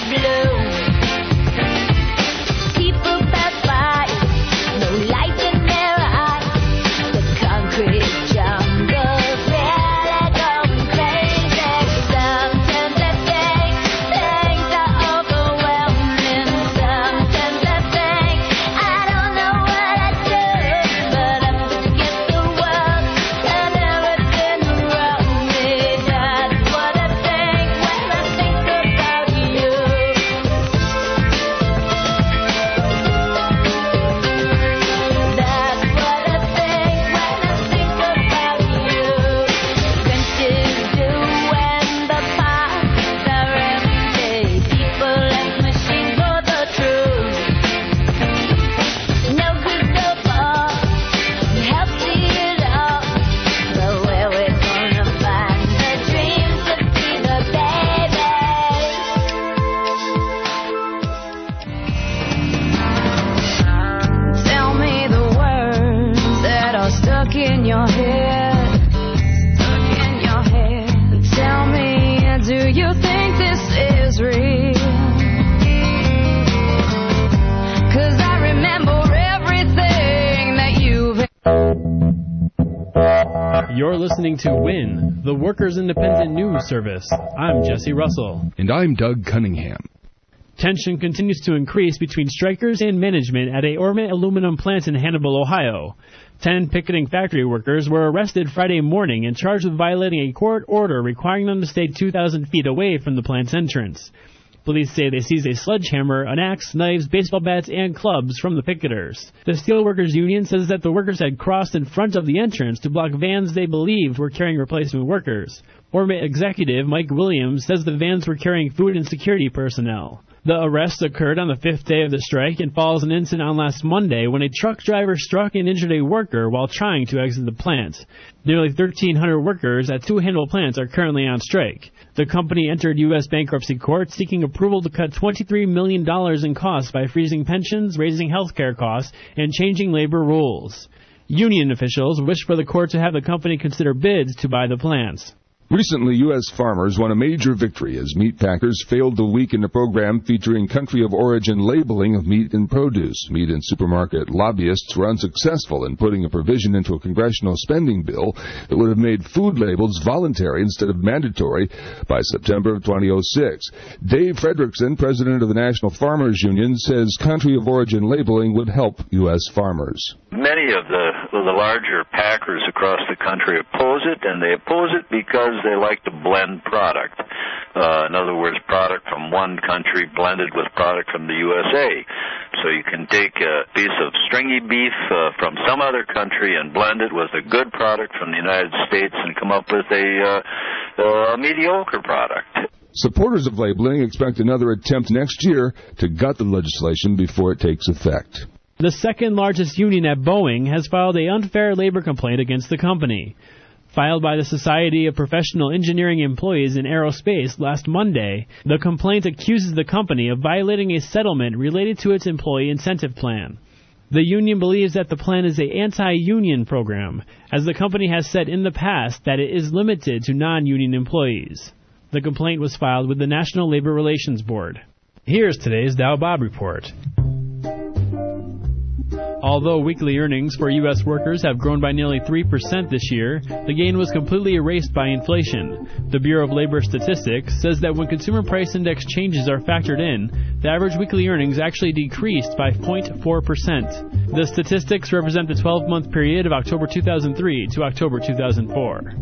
You're listening to WIN, the Workers' Independent News Service. I'm Jesse Russell. And I'm Doug Cunningham. Tension continues to increase between strikers and management at a Ormet aluminum plant in Hannibal, Ohio. 10 picketing factory workers were arrested Friday morning and charged with violating a court order requiring them to stay 2,000 feet away from the plant's entrance. Police say they seized a sledgehammer, an axe, knives, baseball bats, and clubs from the picketers. The Steelworkers Union says that the workers had crossed in front of the entrance to block vans they believed were carrying replacement workers. Ormet executive Mike Williams says the vans were carrying food and security personnel. The arrest occurred on the 5th day of the strike and follows an incident on last Monday when a truck driver struck and injured a worker while trying to exit the plant. Nearly 1,300 workers at 2 Hannibal plants are currently on strike. The company entered U.S. bankruptcy court seeking approval to cut $23 million in costs by freezing pensions, raising health care costs, and changing labor rules. Union officials wish for the court to have the company consider bids to buy the plants. Recently, U.S. farmers won a major victory as meat packers failed to weaken a program featuring country of origin labeling of meat and produce. Meat and supermarket lobbyists were unsuccessful in putting a provision into a congressional spending bill that would have made food labels voluntary instead of mandatory by September of 2006. Dave Fredrickson, president of the National Farmers Union, says country of origin labeling would help U.S. farmers. Many of the larger packers across the country oppose it, and they oppose it because they like to blend product. In other words, product from one country blended with product from the USA. So you can take a piece of stringy beef from some other country and blend it with a good product from the United States and come up with a mediocre product. Supporters of labeling expect another attempt next year to gut the legislation before it takes effect. The second largest union at Boeing has filed an unfair labor complaint against the company. Filed by the Society of Professional Engineering Employees in Aerospace last Monday, the complaint accuses the company of violating a settlement related to its employee incentive plan. The union believes that the plan is an anti-union program, as the company has said in the past that it is limited to non-union employees. The complaint was filed with the National Labor Relations Board. Here's today's Dow Bob Report. Although weekly earnings for U.S. workers have grown by nearly 3% this year, the gain was completely erased by inflation. The Bureau of Labor Statistics says that when consumer price index changes are factored in, the average weekly earnings actually decreased by 0.4%. The statistics represent the 12-month period of October 2003 to October 2004.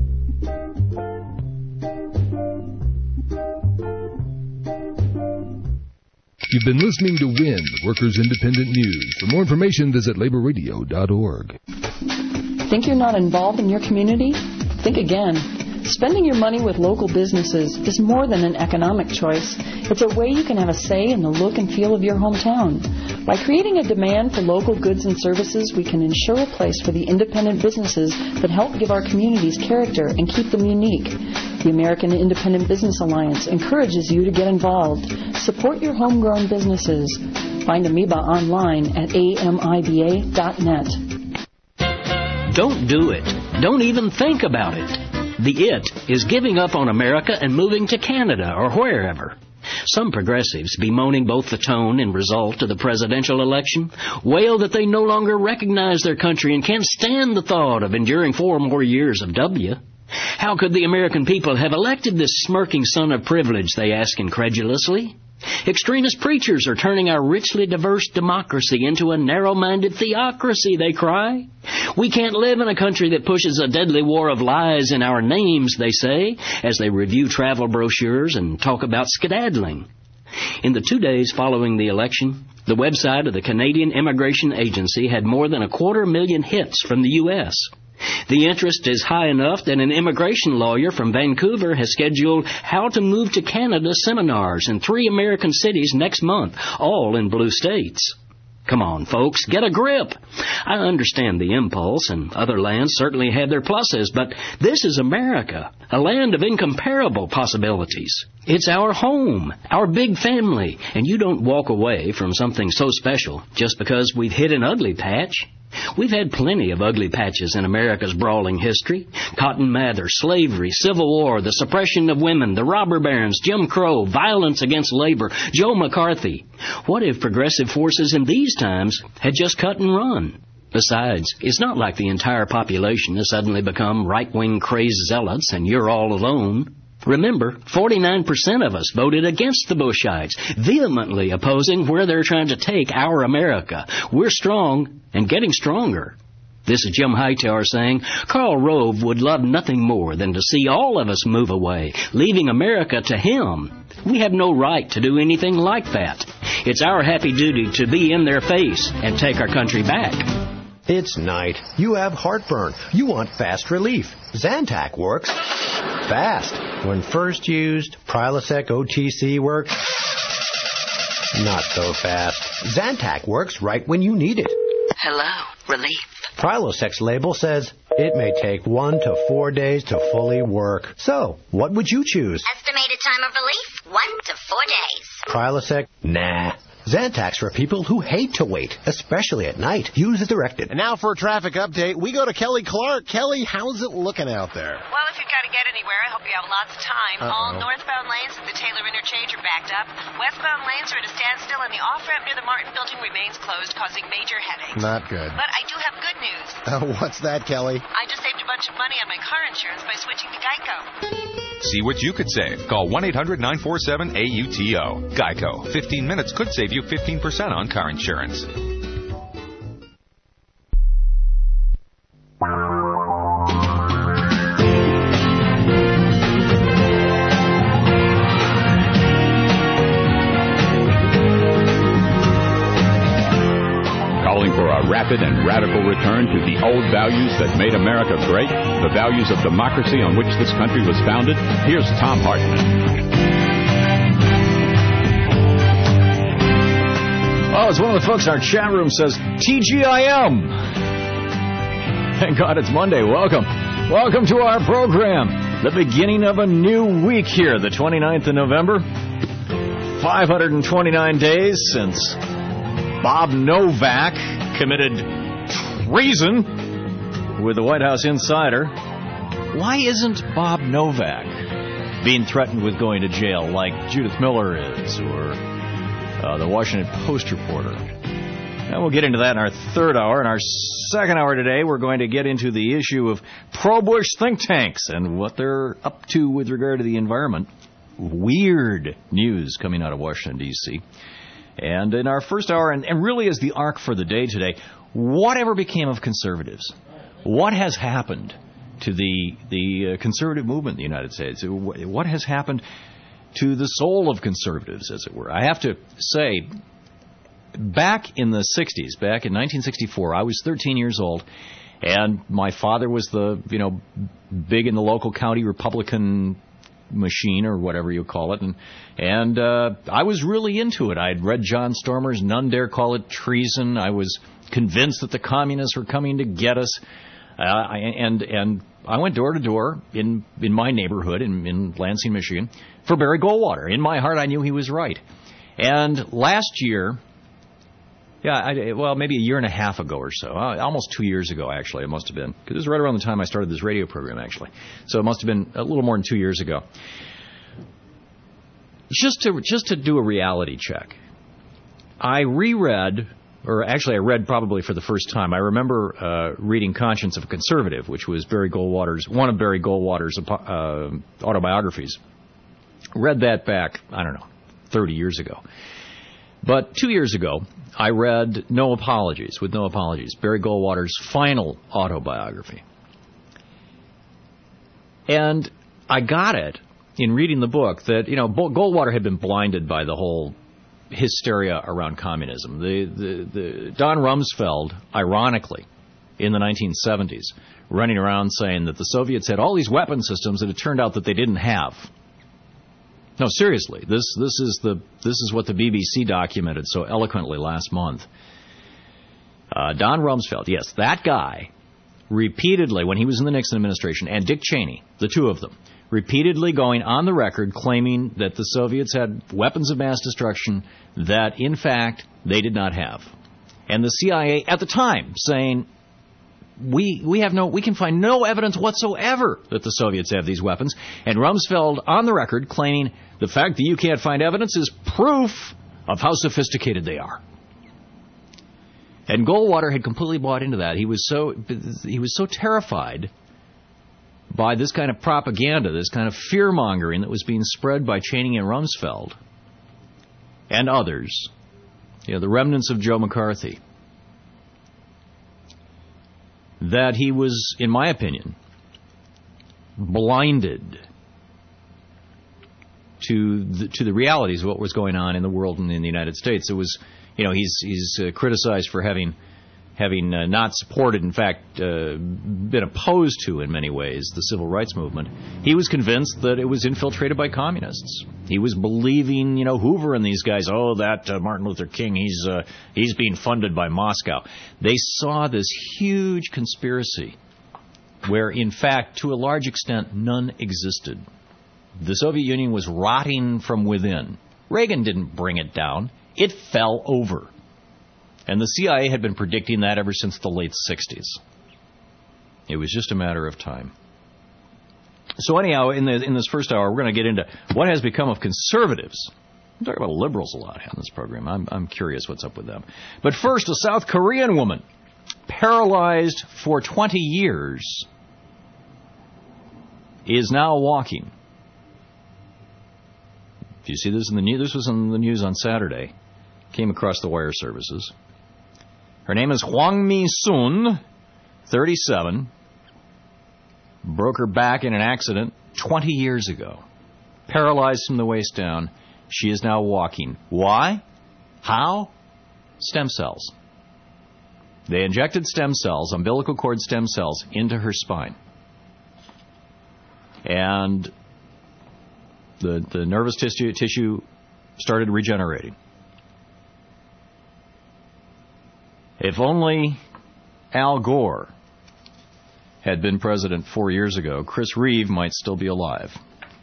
You've been listening to WIN, Workers' Independent News. For more information, visit laborradio.org. Think you're not involved in your community? Think again. Spending your money with local businesses is more than an economic choice. It's a way you can have a say in the look and feel of your hometown. By creating a demand for local goods and services, we can ensure a place for the independent businesses that help give our communities character and keep them unique. The American Independent Business Alliance encourages you to get involved. Support your homegrown businesses. Find Amoeba online at amiba.net. Don't do it. Don't even think about it. The it is giving up on America and moving to Canada or wherever. Some progressives, bemoaning both the tone and result of the presidential election, wail that they no longer recognize their country and can't stand the thought of enduring 4 more years of W. How could the American people have elected this smirking son of privilege, they ask incredulously. Extremist preachers are turning our richly diverse democracy into a narrow-minded theocracy, they cry. We can't live in a country that pushes a deadly war of lies in our names, they say, as they review travel brochures and talk about skedaddling. In the 2 days following the election, the website of the Canadian Immigration Agency had more than 250,000 hits from the U.S. The interest is high enough that an immigration lawyer from Vancouver has scheduled How to Move to Canada seminars in 3 American cities next month, all in blue states. Come on, folks, get a grip. I understand the impulse, and other lands certainly have their pluses, but this is America, a land of incomparable possibilities. It's our home, our big family, and you don't walk away from something so special just because we've hit an ugly patch. We've had plenty of ugly patches in America's brawling history. Cotton Mather, slavery, Civil War, the suppression of women, the robber barons, Jim Crow, violence against labor, Joe McCarthy. What if progressive forces in these times had just cut and run? Besides, it's not like the entire population has suddenly become right-wing crazed zealots and you're all alone. Remember, 49% of us voted against the Bushites, vehemently opposing where they're trying to take our America. We're strong and getting stronger. This is Jim Hightower saying, Karl Rove would love nothing more than to see all of us move away, leaving America to him. We have no right to do anything like that. It's our happy duty to be in their face and take our country back. It's night. You have heartburn. You want fast relief. Zantac works fast. When first used, Prilosec OTC works not so fast. Zantac works right when you need it. Hello, relief. Prilosec's label says it may take 1 to 4 days to fully work. So, what would you choose? Estimated time of relief, 1 to 4 days. Prilosec? Nah. Zantac's for people who hate to wait, especially at night. Use as directed. And now for a traffic update, we go to Kelly Clark. Kelly, how's it looking out there? Well, if you've got to get anywhere, I hope you have lots of time. All northbound lanes at the Taylor Interchange are backed up. Westbound lanes are at a standstill, and the off-ramp near the Martin Building remains closed, causing major headaches. Not good. But I do have good news. What's that, Kelly? I just saved a bunch of money on my car insurance by switching to Geico. See what you could save. Call 1-800-947-AUTO. Geico. 15 minutes could save you 15% on car insurance. Calling for a rapid and radical return to the old values that made America great, the values of democracy on which this country was founded. Here's Tom Hartman. Oh, it's one of the folks in our chat room says, TGIM. Thank God it's Monday. Welcome. Welcome to our program. The beginning of a new week here, the 29th of November. 529 days since Bob Novak committed treason with the White House insider. Why isn't Bob Novak being threatened with going to jail like Judith Miller is, or the Washington Post reporter? And we'll get into that in our third hour. In our second hour today, we're going to get into the issue of pro-Bush think tanks and what they're up to with regard to the environment. Weird news coming out of Washington, D.C. And in our first hour, and really as the arc for the day today, whatever became of conservatives? What has happened to the conservative movement in the United States? What has happened to the soul of conservatives, as it were? I have to say, back in the 60s, back in 1964, I was 13 years old, and my father was big in the local county Republican machine, or whatever you call it, and I was really into it. I'd read John Stormer's None Dare Call It Treason. I was convinced that the communists were coming to get us, and I went door to door in my neighborhood in Lansing, Michigan, for Barry Goldwater. In my heart, I knew he was right. And last year, maybe a year and a half ago or so, almost 2 years ago, actually, it must have been, because it was right around the time I started this radio program, actually. So it must have been a little more than 2 years ago. just to do a reality check, I reread, or actually I read probably for the first time. I remember reading Conscience of a Conservative, which was one of Barry Goldwater's autobiographies. Read that back, 30 years ago. But 2 years ago, I read No Apologies, Barry Goldwater's final autobiography. And I got it in reading the book that, Goldwater had been blinded by the whole hysteria around communism. The Don Rumsfeld, ironically, in the 1970s, running around saying that the Soviets had all these weapon systems that it turned out that they didn't have. No, seriously, this is what the BBC documented so eloquently last month. Don Rumsfeld, yes, that guy, repeatedly, when he was in the Nixon administration, and Dick Cheney, the two of them, repeatedly going on the record claiming that the Soviets had weapons of mass destruction that, in fact, they did not have. And the CIA at the time saying, we can find no evidence whatsoever that the Soviets have these weapons. And Rumsfeld on the record claiming the fact that you can't find evidence is proof of how sophisticated they are. And Goldwater had completely bought into that. He was so terrified by this kind of propaganda, this kind of fear-mongering that was being spread by Cheney and Rumsfeld and others, the remnants of Joe McCarthy, that he was, in my opinion, blinded to the realities of what was going on in the world and in the United States. It was, he's criticized for having not supported, in fact, been opposed to in many ways the civil rights movement. He was convinced that it was infiltrated by communists. He was believing, Hoover and these guys, that Martin Luther King, he's being funded by Moscow. They saw this huge conspiracy where, in fact, to a large extent, none existed. The Soviet Union was rotting from within. Reagan didn't bring it down. It fell over. And the CIA had been predicting that ever since the late 60s. It was just a matter of time. So anyhow, in this first hour, we're going to get into what has become of conservatives. We talk about liberals a lot on this program. I'm curious what's up with them. But first, a South Korean woman, paralyzed for 20 years, is now walking. Do you see this in the news? This was in the news on Saturday. Came across the wire services. Her name is Hwang Mi-soon, 37. Broke her back in an accident 20 years ago. Paralyzed from the waist down. She is now walking. Why? How? Stem cells. They injected stem cells, umbilical cord stem cells, into her spine. And the nervous tissue started regenerating. If only Al Gore had been president 4 years ago, Chris Reeve might still be alive.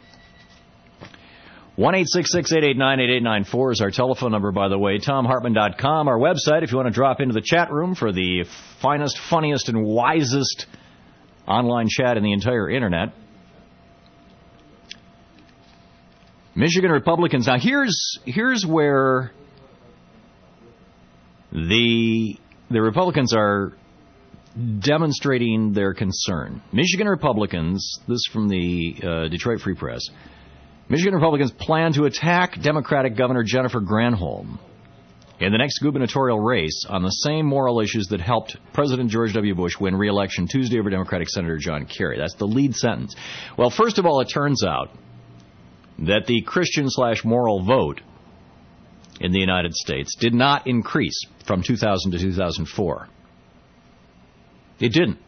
1-866-889-8894 is our telephone number, by the way. TomHartman.com, our website, if you want to drop into the chat room for the finest, funniest, and wisest online chat in the entire Internet. Michigan Republicans. Now, here's where the Republicans are demonstrating their concern. Michigan Republicans, this from the Detroit Free Press, Michigan Republicans plan to attack Democratic Governor Jennifer Granholm in the next gubernatorial race on the same moral issues that helped President George W. Bush win re-election Tuesday over Democratic Senator John Kerry. That's the lead sentence. Well, first of all, it turns out that the Christian/moral vote in the United States did not increase from 2000 to 2004. It didn't.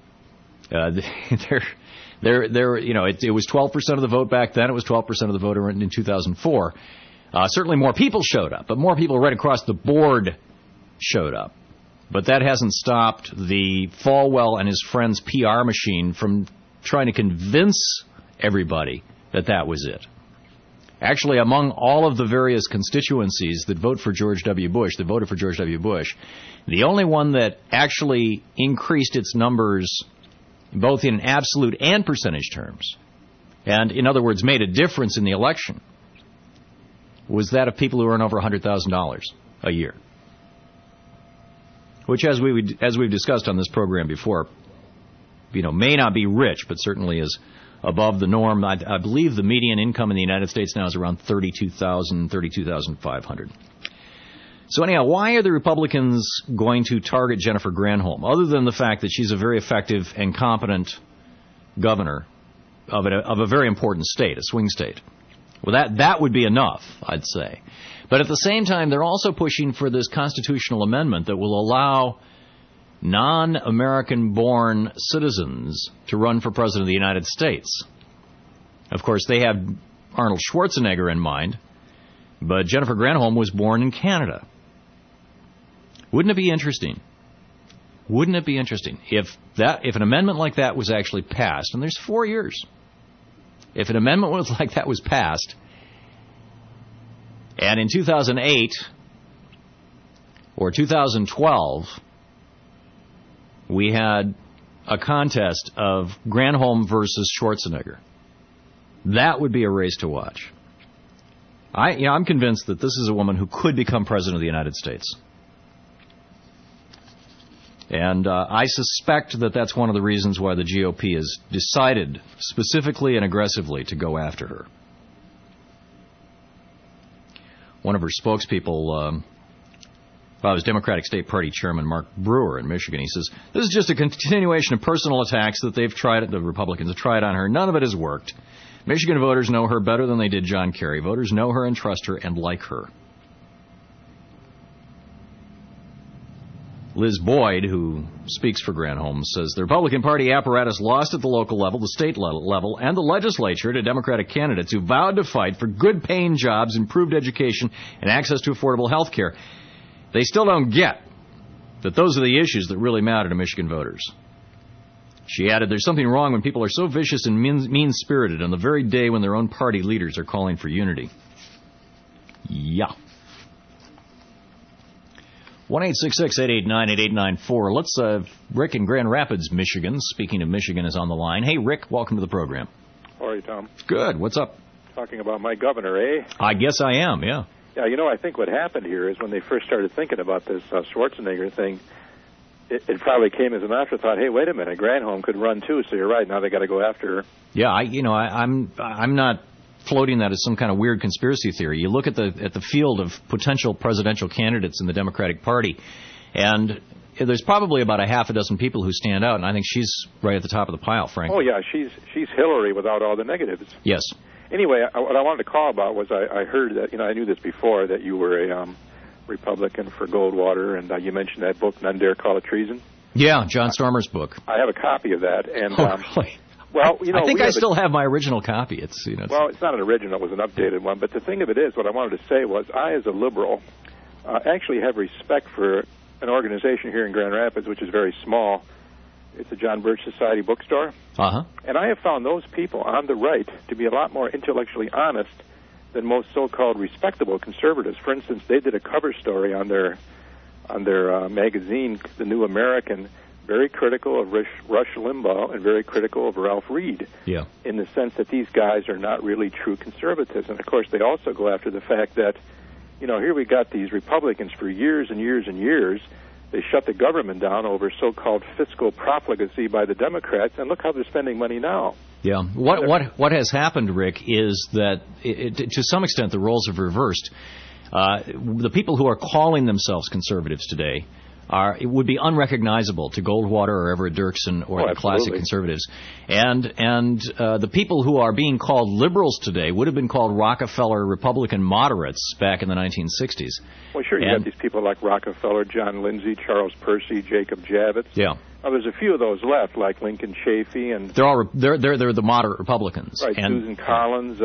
It was 12% of the vote back then. It was 12% of the vote in 2004. Certainly more people showed up, but more people right across the board showed up. But that hasn't stopped the Falwell and his friends' PR machine from trying to convince everybody that that was it. Actually, among all of the various constituencies that voted for George W. Bush, the only one that actually increased its numbers both in absolute and percentage terms, and in other words made a difference in the election, was that of people who earn over $100,000 a year, which, as we've discussed on this program before, may not be rich, but certainly is above the norm. I believe the median income in the United States now is around $32,500. So anyhow, why are the Republicans going to target Jennifer Granholm, other than the fact that she's a very effective and competent governor of a very important state, a swing state? Well, that would be enough, I'd say. But at the same time, they're also pushing for this constitutional amendment that will allow non-American-born citizens to run for president of the United States. Of course, they have Arnold Schwarzenegger in mind, but Jennifer Granholm was born in Canada. Wouldn't it be interesting? Wouldn't it be interesting if an amendment like that was actually passed, and there's 4 years, if an amendment like that was passed, and in 2008 or 2012, we had a contest of Granholm versus Schwarzenegger. That would be a race to watch. I'm convinced that this is a woman who could become president of the United States. And I suspect that that's one of the reasons why the GOP has decided specifically and aggressively to go after her. One of her spokespeople, was Democratic State Party Chairman Mark Brewer in Michigan. He says, this is just a continuation of personal attacks that the Republicans have tried on her. None of it has worked. Michigan voters know her better than they did John Kerry. Voters know her and trust her and like her. Liz Boyd, who speaks for Granholm, says the Republican Party apparatus lost at the local level, the state level, and the legislature to Democratic candidates who vowed to fight for good-paying jobs, improved education, and access to affordable health care. They still don't get that those are the issues that really matter to Michigan voters. She added, there's something wrong when people are so vicious and mean-spirited on the very day when their own party leaders are calling for unity. Yeah. 1-866-889-8894. Let's, Rick in Grand Rapids, Michigan. Speaking of Michigan, is on the line. Hey, Rick, welcome to the program. How are you, Tom? Good. What's up? Talking about my governor, eh? I guess I am, yeah. Yeah, I think what happened here is when they first started thinking about this Schwarzenegger thing, it probably came as an afterthought. Hey, wait a minute, Granholm could run too. So you're right. Now they got to go after her. Yeah, I'm not floating that as some kind of weird conspiracy theory. You look at the field of potential presidential candidates in the Democratic Party, and there's probably about a half a dozen people who stand out, and I think she's right at the top of the pile, frankly. Oh yeah, she's Hillary without all the negatives. Yes. Anyway, what I wanted to call about was I heard that I knew this before that you were a Republican for Goldwater, and you mentioned that book, None Dare Call It Treason. Yeah, John Stormer's book. I have a copy of that, and really? Well, I think I still have my original copy. Well, it's not an original; it was an updated one. But the thing of it is, what I wanted to say was, I, as a liberal, actually have respect for an organization here in Grand Rapids, which is very small. It's the John Birch Society bookstore. Uh-huh. And I have found those people on the right to be a lot more intellectually honest than most so-called respectable conservatives. For instance, they did a cover story on their magazine, The New American, very critical of Rush Limbaugh and very critical of Ralph Reed. Yeah. In the sense that these guys are not really true conservatives. And, of course, they also go after the fact that, here we got these Republicans for years and years and years. They shut the government down over so-called fiscal profligacy by the Democrats, and look how they're spending money now. Yeah. What has happened, Rick, is that to some extent the roles have reversed. The people who are calling themselves conservatives today it would be unrecognizable to Goldwater or Everett Dirksen or the classic conservatives. And the people who are being called liberals today would have been called Rockefeller Republican moderates back in the 1960s. Well, sure, you have these people like Rockefeller, John Lindsay, Charles Percy, Jacob Javits. Yeah. Now, there's a few of those left, like Lincoln Chafee, and they're the moderate Republicans. Right, and Susan Collins,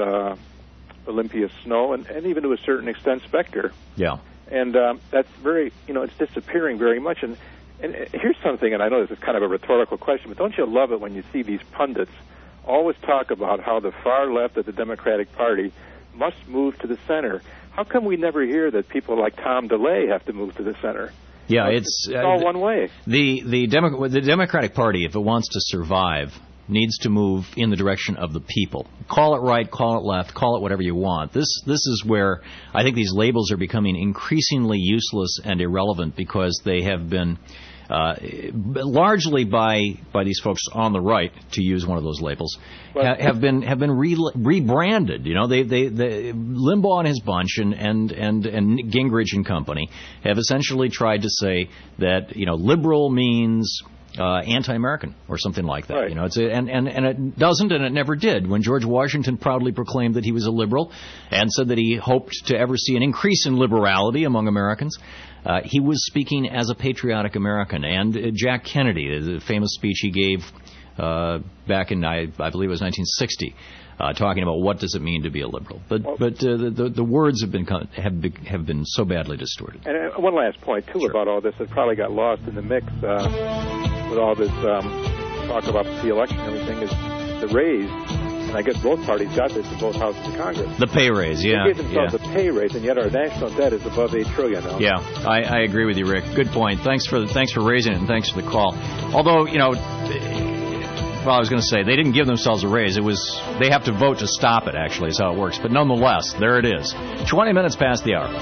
Olympia Snow, and even to a certain extent Specter. Yeah. And that's very, it's disappearing very much. And here's something, and I know this is kind of a rhetorical question, but don't you love it when you see these pundits always talk about how the far left of the Democratic Party must move to the center? How come we never hear that people like Tom DeLay have to move to the center? Yeah, it's all one way. The Democratic Party, if it wants to survive, needs to move in the direction of the people. Call it right, call it left, call it whatever you want. This is where I think these labels are becoming increasingly useless and irrelevant because they have been largely by these folks on the right, to use one of those labels, have been rebranded. You know, they Limbaugh and his bunch and Gingrich and company have essentially tried to say that, you know, liberal means anti-American or something like that. Right. You know, and it doesn't, and it never did. When George Washington proudly proclaimed that he was a liberal and said that he hoped to ever see an increase in liberality among Americans, he was speaking as a patriotic American. And Jack Kennedy, the famous speech he gave back in, I believe it was 1960, talking about what does it mean to be a liberal. But the words have been so badly distorted. And one last point, too, sure, about all this that probably got lost in the mix with all this talk about the election and everything is the raise. And I guess both parties got this in both houses of Congress. The pay raise, yeah. They gave themselves a pay raise, and yet our national debt is above $8 trillion now. Yeah, I agree with you, Rick. Good point. Thanks for raising it, and thanks for the call. Although, you know, well, I was going to say, they didn't give themselves a raise. They have to vote to stop it, actually, is how it works. But nonetheless, there it is. 20 minutes past the hour.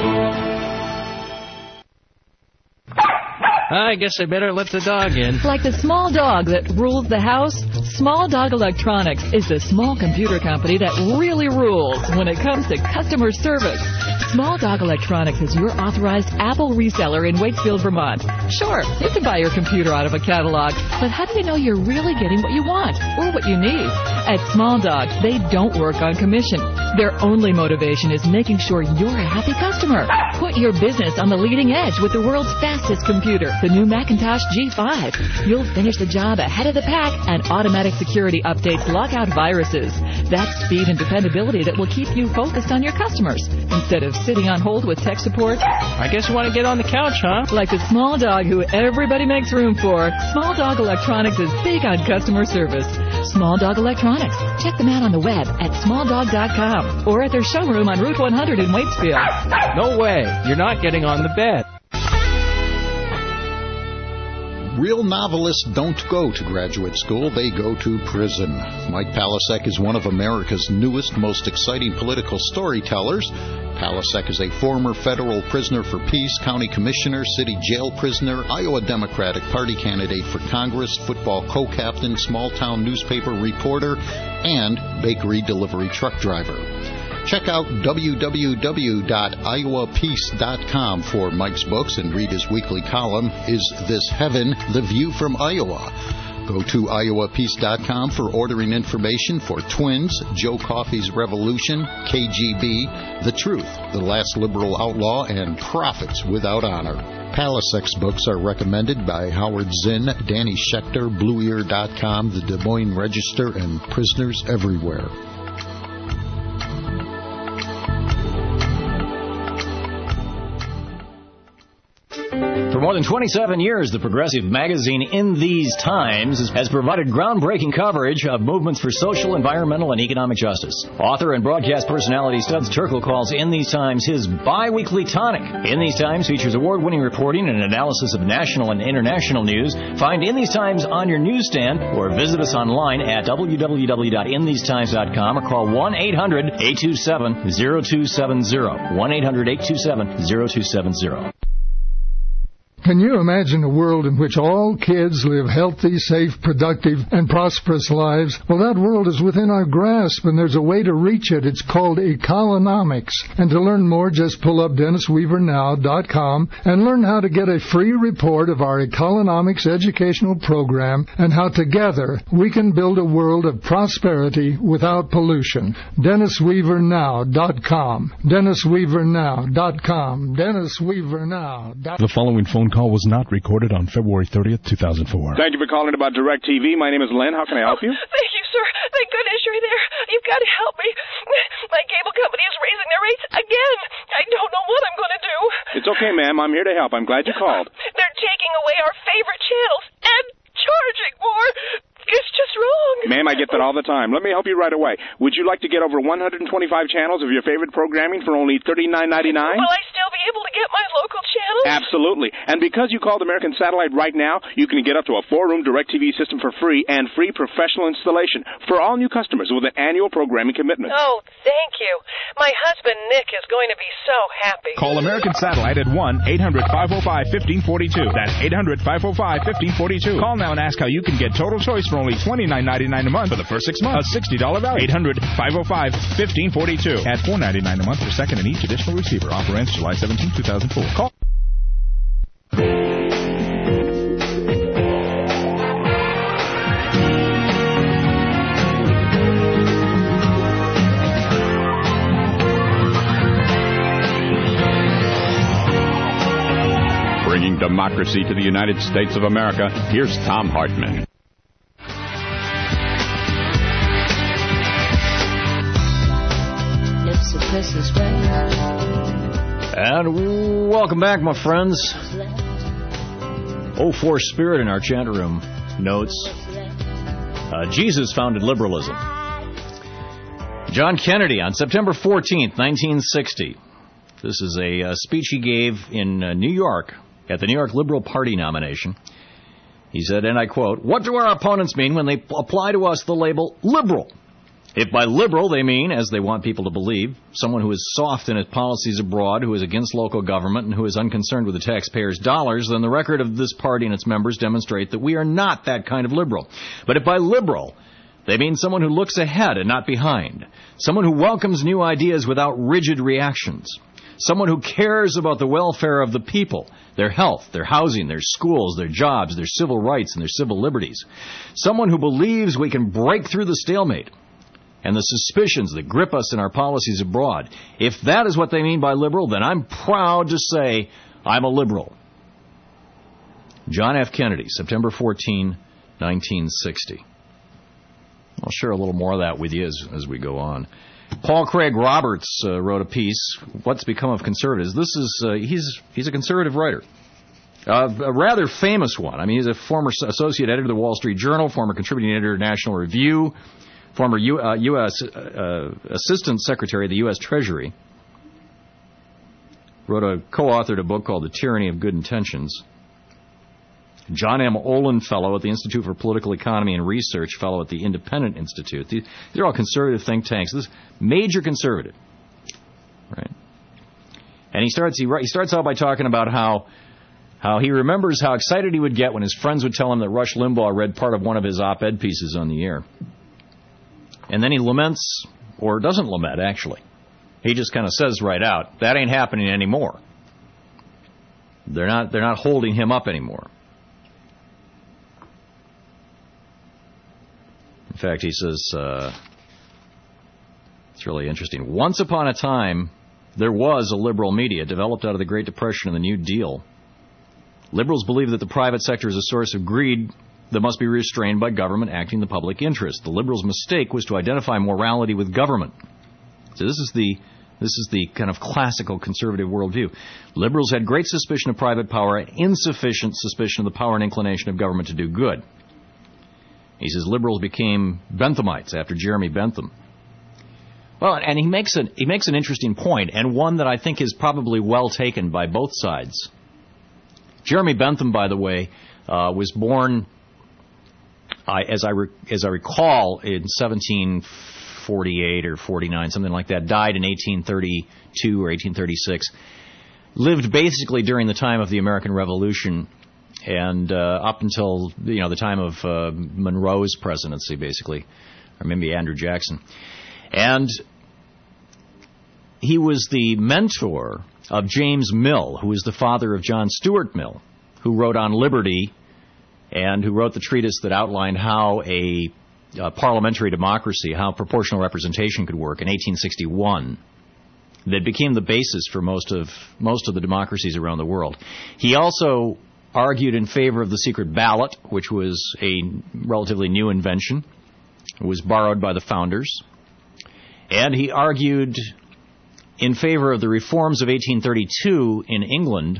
I guess I better let the dog in. Like the small dog that rules the house, Small Dog Electronics is the small computer company that really rules when it comes to customer service. Small Dog Electronics is your authorized Apple reseller in Waitsfield, Vermont. Sure, you can buy your computer out of a catalog, but how do you know you're really getting what you want or what you need? At Small Dog, they don't work on commission. Their only motivation is making sure you're a happy customer. Put your business on the leading edge with the world's fastest computer, the new Macintosh G5. You'll finish the job ahead of the pack, and automatic security updates lock out viruses. That's speed and dependability that will keep you focused on your customers instead of sitting on hold with tech support. I guess you want to get on the couch, huh? Like the small dog who everybody makes room for, Small Dog Electronics is big on customer service. Small Dog Electronics. Check them out on the web at smalldog.com or at their showroom on Route 100 in Waitsfield. No way. You're not getting on the bed. Real novelists don't go to graduate school, they go to prison. Mike Palasek is one of America's newest, most exciting political storytellers. Palasek is a former federal prisoner for peace, county commissioner, city jail prisoner, Iowa Democratic Party candidate for Congress, football co-captain, small-town newspaper reporter, and bakery delivery truck driver. Check out www.iowapeace.com for Mike's books and read his weekly column, Is This Heaven? The View from Iowa. Go to iowapeace.com for ordering information for Twins, Joe Coffey's Revolution, KGB, The Truth, The Last Liberal Outlaw, and Profits Without Honor. Palasek's books are recommended by Howard Zinn, Danny Schechter, BlueEar.com, The Des Moines Register, and Prisoners Everywhere. For more than 27 years, the progressive magazine In These Times has provided groundbreaking coverage of movements for social, environmental, and economic justice. Author and broadcast personality Studs Terkel calls In These Times his bi-weekly tonic. In These Times features award-winning reporting and analysis of national and international news. Find In These Times on your newsstand or visit us online at www.inthesetimes.com or call 1-800-827-0270. 1-800-827-0270. Can you imagine a world in which all kids live healthy, safe, productive, and prosperous lives? Well, that world is within our grasp, and there's a way to reach it. It's called Ecolonomics. And to learn more, just pull up DennisWeaverNow.com and learn how to get a free report of our Ecolonomics educational program and how together we can build a world of prosperity without pollution. DennisWeaverNow.com. DennisWeaverNow.com. DennisWeaverNow.com. The following phone call was not recorded on February 30th, 2004. Thank you for calling about DirecTV. My name is Len. How can I help you? Thank you, sir. Thank goodness you're there. You've got to help me. My cable company is raising their rates again. I don't know what I'm going to do. It's okay, ma'am. I'm here to help. I'm glad you called. They're taking away our favorite channels and charging more. It's just wrong. Ma'am, I get that all the time. Let me help you right away. Would you like to get over 125 channels of your favorite programming for only $39.99? Will I still be able to get my local channels? Absolutely. And because you called American Satellite right now, you can get up to a 4-room DirecTV system for free and free professional installation for all new customers with an annual programming commitment. Oh, thank you. My husband, Nick, is going to be so happy. Call American Satellite at 1-800-505-1542. That's 800-505-1542. Call now and ask how you can get total choice for only $29.99 a month for the first 6 months. A $60 value. 800-505-1542. At $4.99 a month for second and each additional receiver. Offer ends July 17, 2004. Call. Bringing democracy to the United States of America, here's Thom Hartmann. And welcome back, my friends. 04 Spirit in our chat room notes, Jesus founded liberalism. John Kennedy on September 14th, 1960. This is a speech he gave in New York at the New York Liberal Party nomination. He said, and I quote, "What do our opponents mean when they apply to us the label liberal? If by liberal they mean, as they want people to believe, someone who is soft in its policies abroad, who is against local government, and who is unconcerned with the taxpayers' dollars, then the record of this party and its members demonstrate that we are not that kind of liberal. But if by liberal they mean someone who looks ahead and not behind, someone who welcomes new ideas without rigid reactions, someone who cares about the welfare of the people, their health, their housing, their schools, their jobs, their civil rights, and their civil liberties, someone who believes we can break through the stalemate and the suspicions that grip us in our policies abroad. If that is what they mean by liberal, then I'm proud to say I'm a liberal." John F. Kennedy, September 14, 1960. I'll share a little more of that with you as we go on. Paul Craig Roberts wrote a piece, What's Become of Conservatives? This is he's a conservative writer. A rather famous one. I mean, he's a former associate editor of the Wall Street Journal, former contributing editor of National Review, former U.S. Assistant Secretary of the U.S. Treasury. Co-authored a book called The Tyranny of Good Intentions. John M. Olin Fellow at the Institute for Political Economy and Research, Fellow at the Independent Institute. These are all conservative think tanks. This is major conservative, right? And he starts out by talking about how he remembers how excited he would get when his friends would tell him that Rush Limbaugh read part of one of his op-ed pieces on the air. And then he laments, or doesn't lament, actually. He just kind of says right out, that ain't happening anymore. They're not holding him up anymore. In fact, he says, it's really interesting. Once upon a time, there was a liberal media developed out of the Great Depression and the New Deal. Liberals believe that the private sector is a source of greed that must be restrained by government acting in the public interest. The liberals' mistake was to identify morality with government. So this is the kind of classical conservative worldview. Liberals had great suspicion of private power and insufficient suspicion of the power and inclination of government to do good. He says liberals became Benthamites after Jeremy Bentham. Well, and he makes an interesting point, and one that I think is probably well taken by both sides. Jeremy Bentham, by the way, was born, as I recall, in 1748 or 49, something like that. Died in 1832 or 1836. Lived basically during the time of the American Revolution. And up until the time of Monroe's presidency, basically, or maybe Andrew Jackson. And he was the mentor of James Mill, who is the father of John Stuart Mill, who wrote on liberty and who wrote the treatise that outlined how a parliamentary democracy, how proportional representation could work in 1861. That became the basis for most of the democracies around the world. He also argued in favor of the secret ballot, which was a relatively new invention. It was borrowed by the founders. And he argued in favor of the reforms of 1832 in England,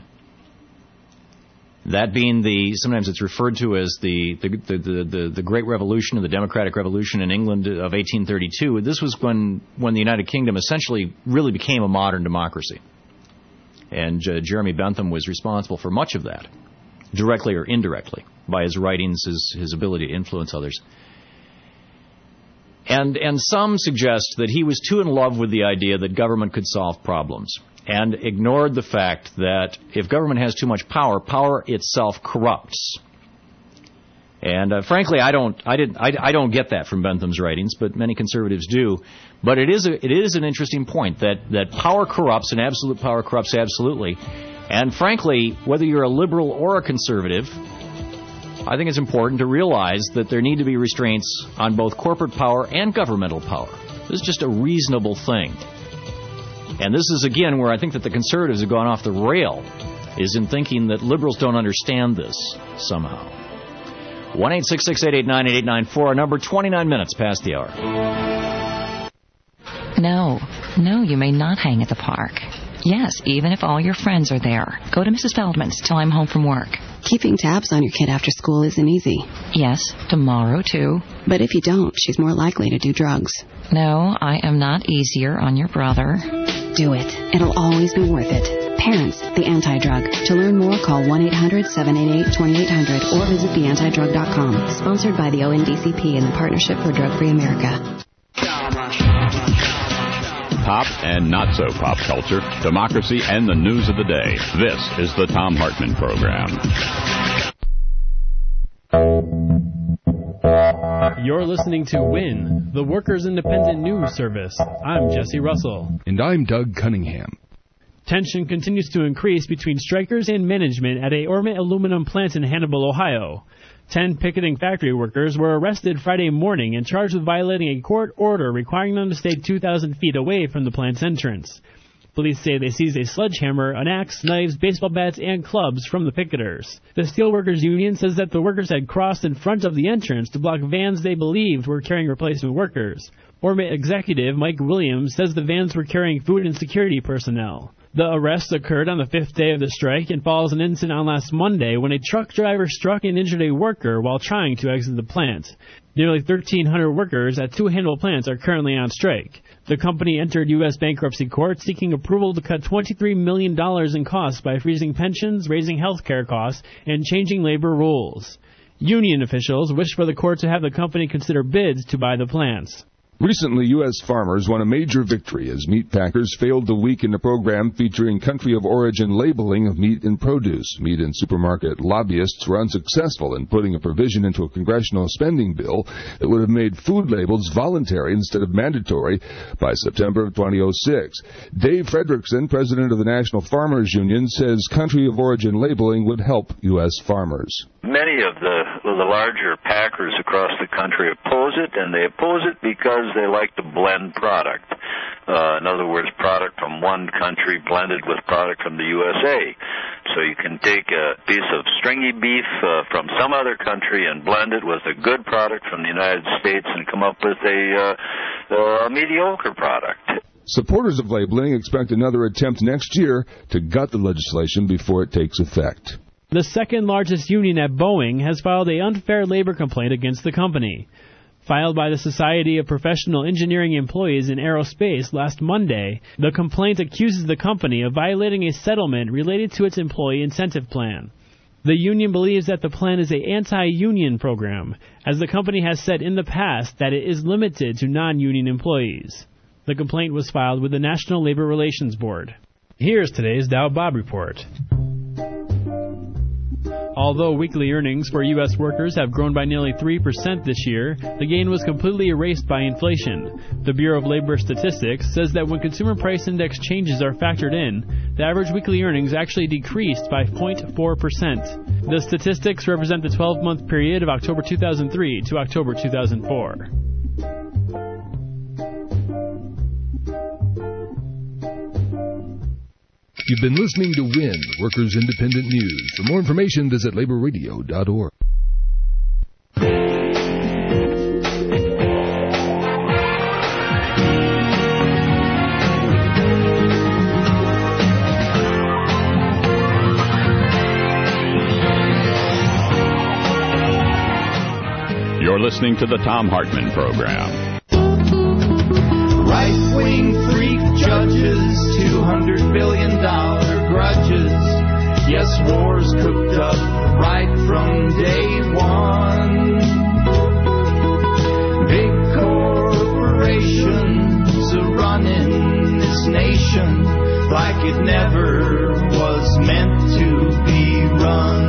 that being sometimes it's referred to as the Great Revolution, or the Democratic Revolution in England of 1832. This was when the United Kingdom essentially really became a modern democracy. And Jeremy Bentham was responsible for much of that, directly or indirectly, by his writings, his ability to influence others. And some suggest that he was too in love with the idea that government could solve problems, and ignored the fact that if government has too much power, power itself corrupts. And frankly, I don't get that from Bentham's writings, but many conservatives do. But it is an interesting point that power corrupts, and absolute power corrupts absolutely. And frankly, whether you're a liberal or a conservative, I think it's important to realize that there need to be restraints on both corporate power and governmental power. This is just a reasonable thing. And this is, again, where I think that the conservatives have gone off the rail, is in thinking that liberals don't understand this somehow. 1-866-889-8894, our number, 29 minutes past the hour. No, you may not hang at the park. Yes, even if all your friends are there. Go to Mrs. Feldman's till I'm home from work. Keeping tabs on your kid after school isn't easy. Yes, tomorrow too. But if you don't, she's more likely to do drugs. No, I am not easier on your brother. Do it. It'll always be worth it. Parents, the Anti-Drug. To learn more, call 1-800-788-2800 or visit theantidrug.com. Sponsored by the ONDCP and the Partnership for Drug-Free America. Pop and not-so-pop culture, democracy, and the news of the day. This is the Thom Hartmann Program. You're listening to WIN, the Workers' Independent News Service. I'm Jesse Russell. And I'm Doug Cunningham. Tension continues to increase between strikers and management at a Ormet aluminum plant in Hannibal, Ohio. 10 picketing factory workers were arrested Friday morning and charged with violating a court order requiring them to stay 2,000 feet away from the plant's entrance. Police say they seized a sledgehammer, an axe, knives, baseball bats, and clubs from the picketers. The Steelworkers Union says that the workers had crossed in front of the entrance to block vans they believed were carrying replacement workers. Ormet executive Mike Williams says the vans were carrying food and security personnel. The arrest occurred on the 5th day of the strike and follows an incident on last Monday when a truck driver struck and injured a worker while trying to exit the plant. Nearly 1,300 workers at 2 Hannibal plants are currently on strike. The company entered U.S. bankruptcy court seeking approval to cut $23 million in costs by freezing pensions, raising health care costs, and changing labor rules. Union officials wish for the court to have the company consider bids to buy the plants. Recently, U.S. farmers won a major victory as meat packers failed to weaken a program featuring country of origin labeling of meat and produce. Meat and supermarket lobbyists were unsuccessful in putting a provision into a congressional spending bill that would have made food labels voluntary instead of mandatory by September of 2006. Dave Fredrickson, president of the National Farmers Union, says country of origin labeling would help U.S. farmers. Many of the larger packers across the country oppose it, and they oppose it because they like to blend product. In other words, product from one country blended with product from the USA. So you can take a piece of stringy beef from some other country and blend it with a good product from the United States and come up with a mediocre product. Supporters of labeling expect another attempt next year to gut the legislation before it takes effect. The second largest union at Boeing has filed an unfair labor complaint against the company. Filed by the Society of Professional Engineering Employees in Aerospace last Monday, the complaint accuses the company of violating a settlement related to its employee incentive plan. The union believes that the plan is an anti-union program, as the company has said in the past that it is limited to non-union employees. The complaint was filed with the National Labor Relations Board. Here's today's Dow Bob Report. Although weekly earnings for U.S. workers have grown by nearly 3% this year, the gain was completely erased by inflation. The Bureau of Labor Statistics says that when consumer price index changes are factored in, the average weekly earnings actually decreased by 0.4%. The statistics represent the 12-month period of October 2003 to October 2004. You've been listening to WIN, Workers' Independent News. For more information, visit laborradio.org. You're listening to the Thom Hartmann Program. Right-wing freak judges, $200 billion grudges. Yes, war's cooked up right from day one. Big corporations are running this nation like it never was meant to be run.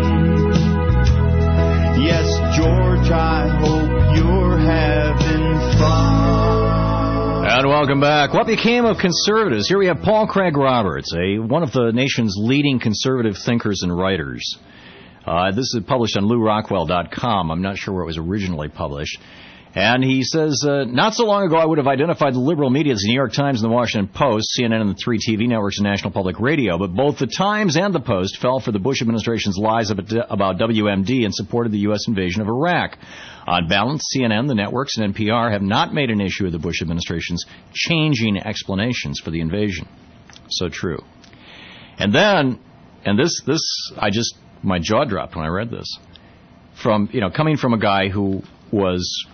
Yes, George, I hope you're having fun. And welcome back. What became of conservatives? Here we have Paul Craig Roberts, one of the nation's leading conservative thinkers and writers. This is published on LouRockwell.com. I'm not sure where it was originally published. And he says, not so long ago I would have identified the liberal media as the New York Times and the Washington Post, CNN and the 3 TV networks and National Public Radio, but both the Times and the Post fell for the Bush administration's lies about WMD and supported the U.S. invasion of Iraq. On balance, CNN, the networks, and NPR have not made an issue of the Bush administration's changing explanations for the invasion. So true. And then, my jaw dropped when I read this. Coming from a guy who was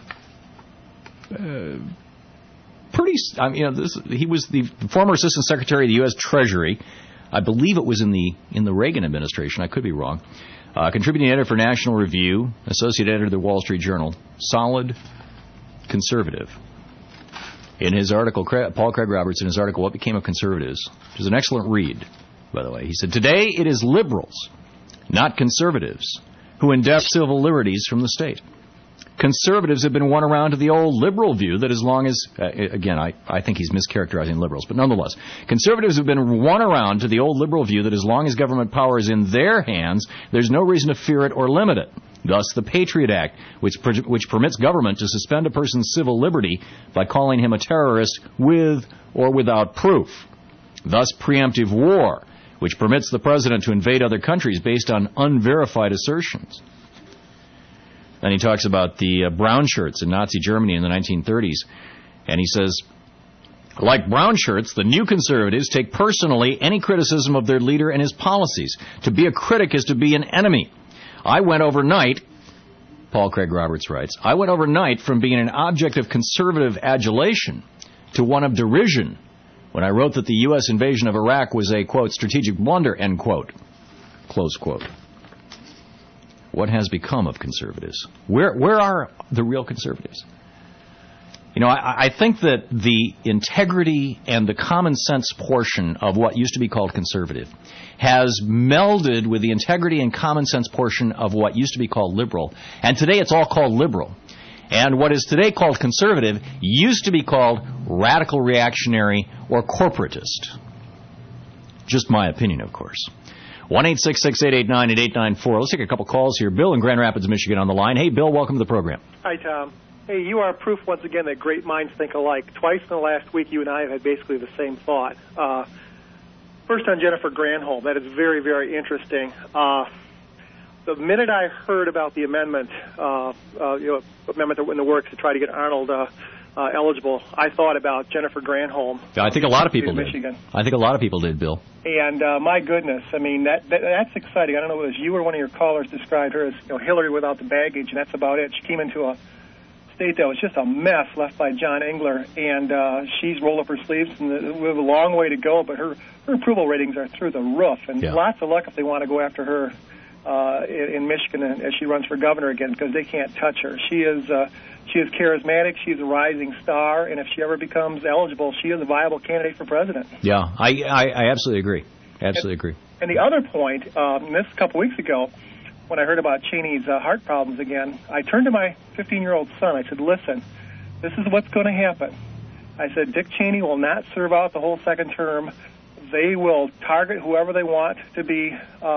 he was the former Assistant Secretary of the U.S. Treasury. I believe it was in the Reagan administration. I could be wrong. Contributing editor for National Review, associate editor of the Wall Street Journal. Solid conservative. In his article, Paul Craig Roberts, in his article, What Became of Conservatives, which is an excellent read, by the way. He said, today it is liberals, not conservatives, who endeavor civil liberties from the state. Conservatives have been won around to the old liberal view that as long as, again, I think he's mischaracterizing liberals, but nonetheless, conservatives have been won around to the old liberal view that as long as government power is in their hands, there's no reason to fear it or limit it. Thus, the Patriot Act, which permits government to suspend a person's civil liberty by calling him a terrorist with or without proof. Thus, preemptive war, which permits the president to invade other countries based on unverified assertions. Then he talks about the brown shirts in Nazi Germany in the 1930s. And he says, like brown shirts, the new conservatives take personally any criticism of their leader and his policies. To be a critic is to be an enemy. I went overnight, Paul Craig Roberts writes, I went overnight from being an object of conservative adulation to one of derision when I wrote that the U.S. invasion of Iraq was a, quote, strategic blunder, end quote, close quote. What has become of conservatives? Where are the real conservatives? I think that the integrity and the common sense portion of what used to be called conservative has melded with the integrity and common sense portion of what used to be called liberal. And today it's all called liberal. And what is today called conservative used to be called radical reactionary or corporatist. Just my opinion, of course. 1-866-889-8894. Let's take a couple calls here. Bill in Grand Rapids, Michigan on the line. Hey, Bill, welcome to the program. Hi, Tom. Hey, you are proof once again that great minds think alike. Twice in the last week, you and I have had basically the same thought. First on Jennifer Granholm. That is very, very interesting. The minute I heard about the amendment, amendment in the works to try to get Arnold eligible, I thought about Jennifer Granholm. I think a lot of people did. Michigan. I think a lot of people did, Bill. And my goodness, I mean that's exciting. I don't know whether it was you or one of your callers described her as Hillary without the baggage, and that's about it. She came into a state that was just a mess left by John Engler, and she's rolled up her sleeves, and we have a long way to go. But her approval ratings are through the roof, and lots of luck if they want to go after her in Michigan as she runs for governor again, because they can't touch her. She is charismatic. She's a rising star, and if she ever becomes eligible, she is a viable candidate for president. Yeah, I absolutely agree. Absolutely agree. And the other point, this a couple weeks ago, when I heard about Cheney's heart problems again, I turned to my 15-year-old son. I said, listen, this is what's going to happen. I said, Dick Cheney will not serve out the whole second term. They will target whoever they want to be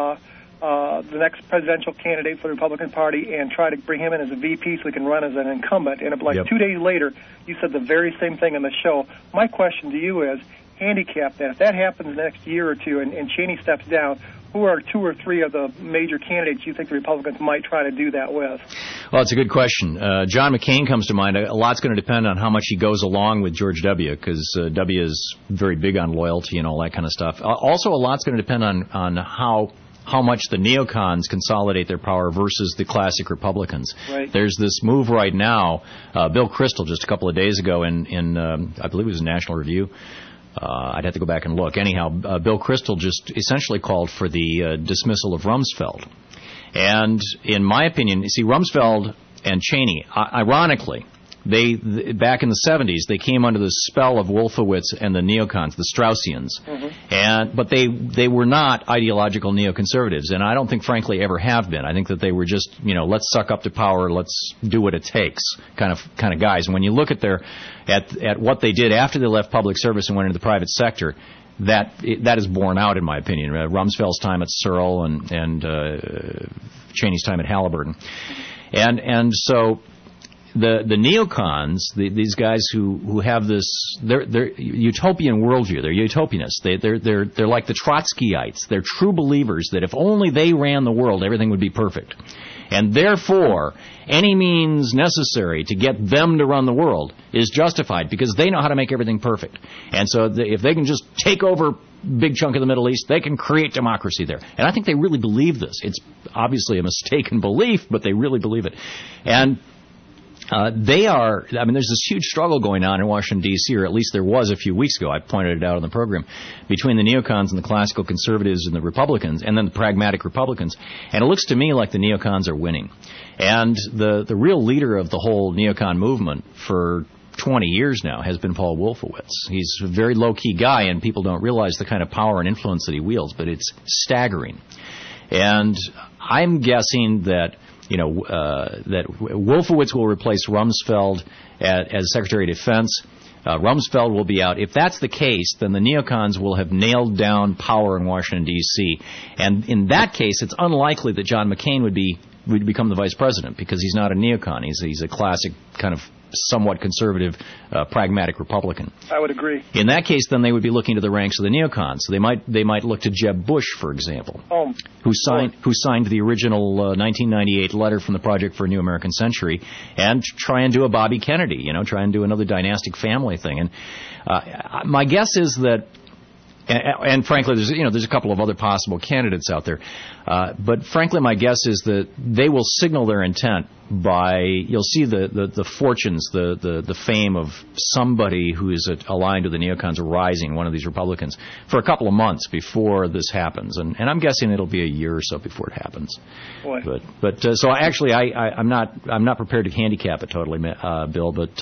the next presidential candidate for the Republican Party and try to bring him in as a VP so he can run as an incumbent. And 2 days later, you said the very same thing on the show. My question to you is, handicap that. If that happens in the next year or two and Cheney steps down, who are 2 or 3 of the major candidates you think the Republicans might try to do that with? Well, it's a good question. John McCain comes to mind. A lot's going to depend on how much he goes along with George W., because W is very big on loyalty and all that kind of stuff. Also, a lot's going to depend on how much the neocons consolidate their power versus the classic Republicans. Right. There's this move right now. Bill Kristol, just a couple of days ago in I believe it was National Review, I'd have to go back and look. Anyhow, Bill Kristol just essentially called for the dismissal of Rumsfeld. And in my opinion, you see, Rumsfeld and Cheney, ironically, they back in the 70s, they came under the spell of Wolfowitz and the neocons, the Straussians. But they were not ideological neoconservatives, and I don't think, frankly, ever have been. I think that they were just, let's suck up to power, let's do what it takes kind of guys. And when you look at at what they did after they left public service and went into the private sector, that is borne out, in my opinion. Rumsfeld's time at Searle and Cheney's time at Halliburton, and so. The neocons, these guys who have this, they're utopian worldview. They're utopianists. They're like the Trotskyites. They're true believers that if only they ran the world, everything would be perfect. And therefore, any means necessary to get them to run the world is justified because they know how to make everything perfect. And so if they can just take over a big chunk of the Middle East, they can create democracy there. And I think they really believe this. It's obviously a mistaken belief, but they really believe it. And there's this huge struggle going on in Washington, D.C., or at least there was a few weeks ago. I pointed it out on the program, between the neocons and the classical conservatives and the Republicans, and then the pragmatic Republicans. And it looks to me like the neocons are winning. And the real leader of the whole neocon movement for 20 years now has been Paul Wolfowitz. He's a very low-key guy, and people don't realize the kind of power and influence that he wields, but it's staggering. And I'm guessing that that Wolfowitz will replace Rumsfeld as Secretary of Defense. Rumsfeld will be out. If that's the case, then the neocons will have nailed down power in Washington, D.C. And in that case, it's unlikely that John McCain would become the vice president because he's not a neocon. He's a classic kind of somewhat conservative, pragmatic Republican. I would agree. In that case, then they would be looking to the ranks of the neocons. So they might look to Jeb Bush, for example, who signed the original 1998 letter from the Project for a New American Century, and try and do a Bobby Kennedy, try and do another dynastic family thing. And my guess is that. And frankly, there's a couple of other possible candidates out there, but frankly, my guess is that they will signal their intent by you'll see the fortunes, the fame of somebody who is aligned to the neocons rising, one of these Republicans, for a couple of months before this happens, and I'm guessing it'll be a year or so before it happens. Boy. But so actually, I'm not prepared to handicap it totally, Bill, but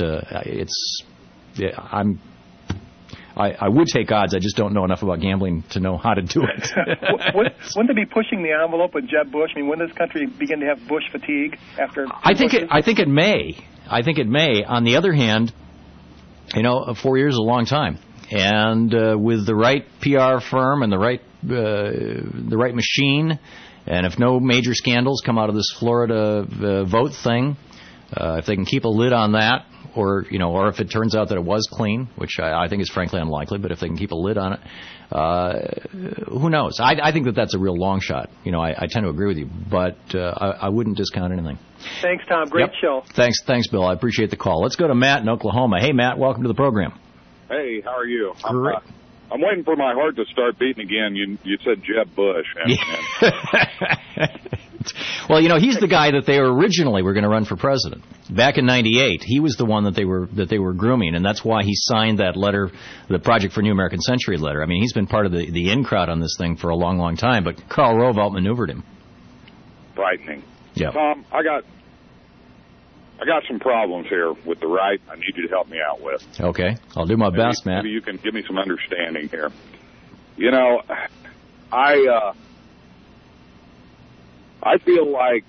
I would take odds. I just don't know enough about gambling to know how to do it. Wouldn't they be pushing the envelope with Jeb Bush? I mean, wouldn't this country begin to have Bush fatigue after? I think it may. On the other hand, 4 years is a long time, and with the right PR firm and the right machine, and if no major scandals come out of this Florida vote thing, if they can keep a lid on that. Or if it turns out that it was clean, which I think is frankly unlikely, but if they can keep a lid on it, who knows? I think that's a real long shot. I tend to agree with you, but I wouldn't discount anything. Thanks, Tom. Great show. Thanks, Bill. I appreciate the call. Let's go to Matt in Oklahoma. Hey, Matt, welcome to the program. Hey, how are you? Great. I'm waiting for my heart to start beating again. You said Jeb Bush. Well, he's the guy that they originally were going to run for president. Back in '98, he was the one that they were grooming, and that's why he signed that letter, the Project for a New American Century letter. I mean, he's been part of the in crowd on this thing for a long, long time, but Karl Rove outmaneuvered him. Frightening. Yeah. Tom, I got some problems here with the right. I need you to help me out with. Okay, I'll do my best, Matt. Maybe you can give me some understanding here. I feel like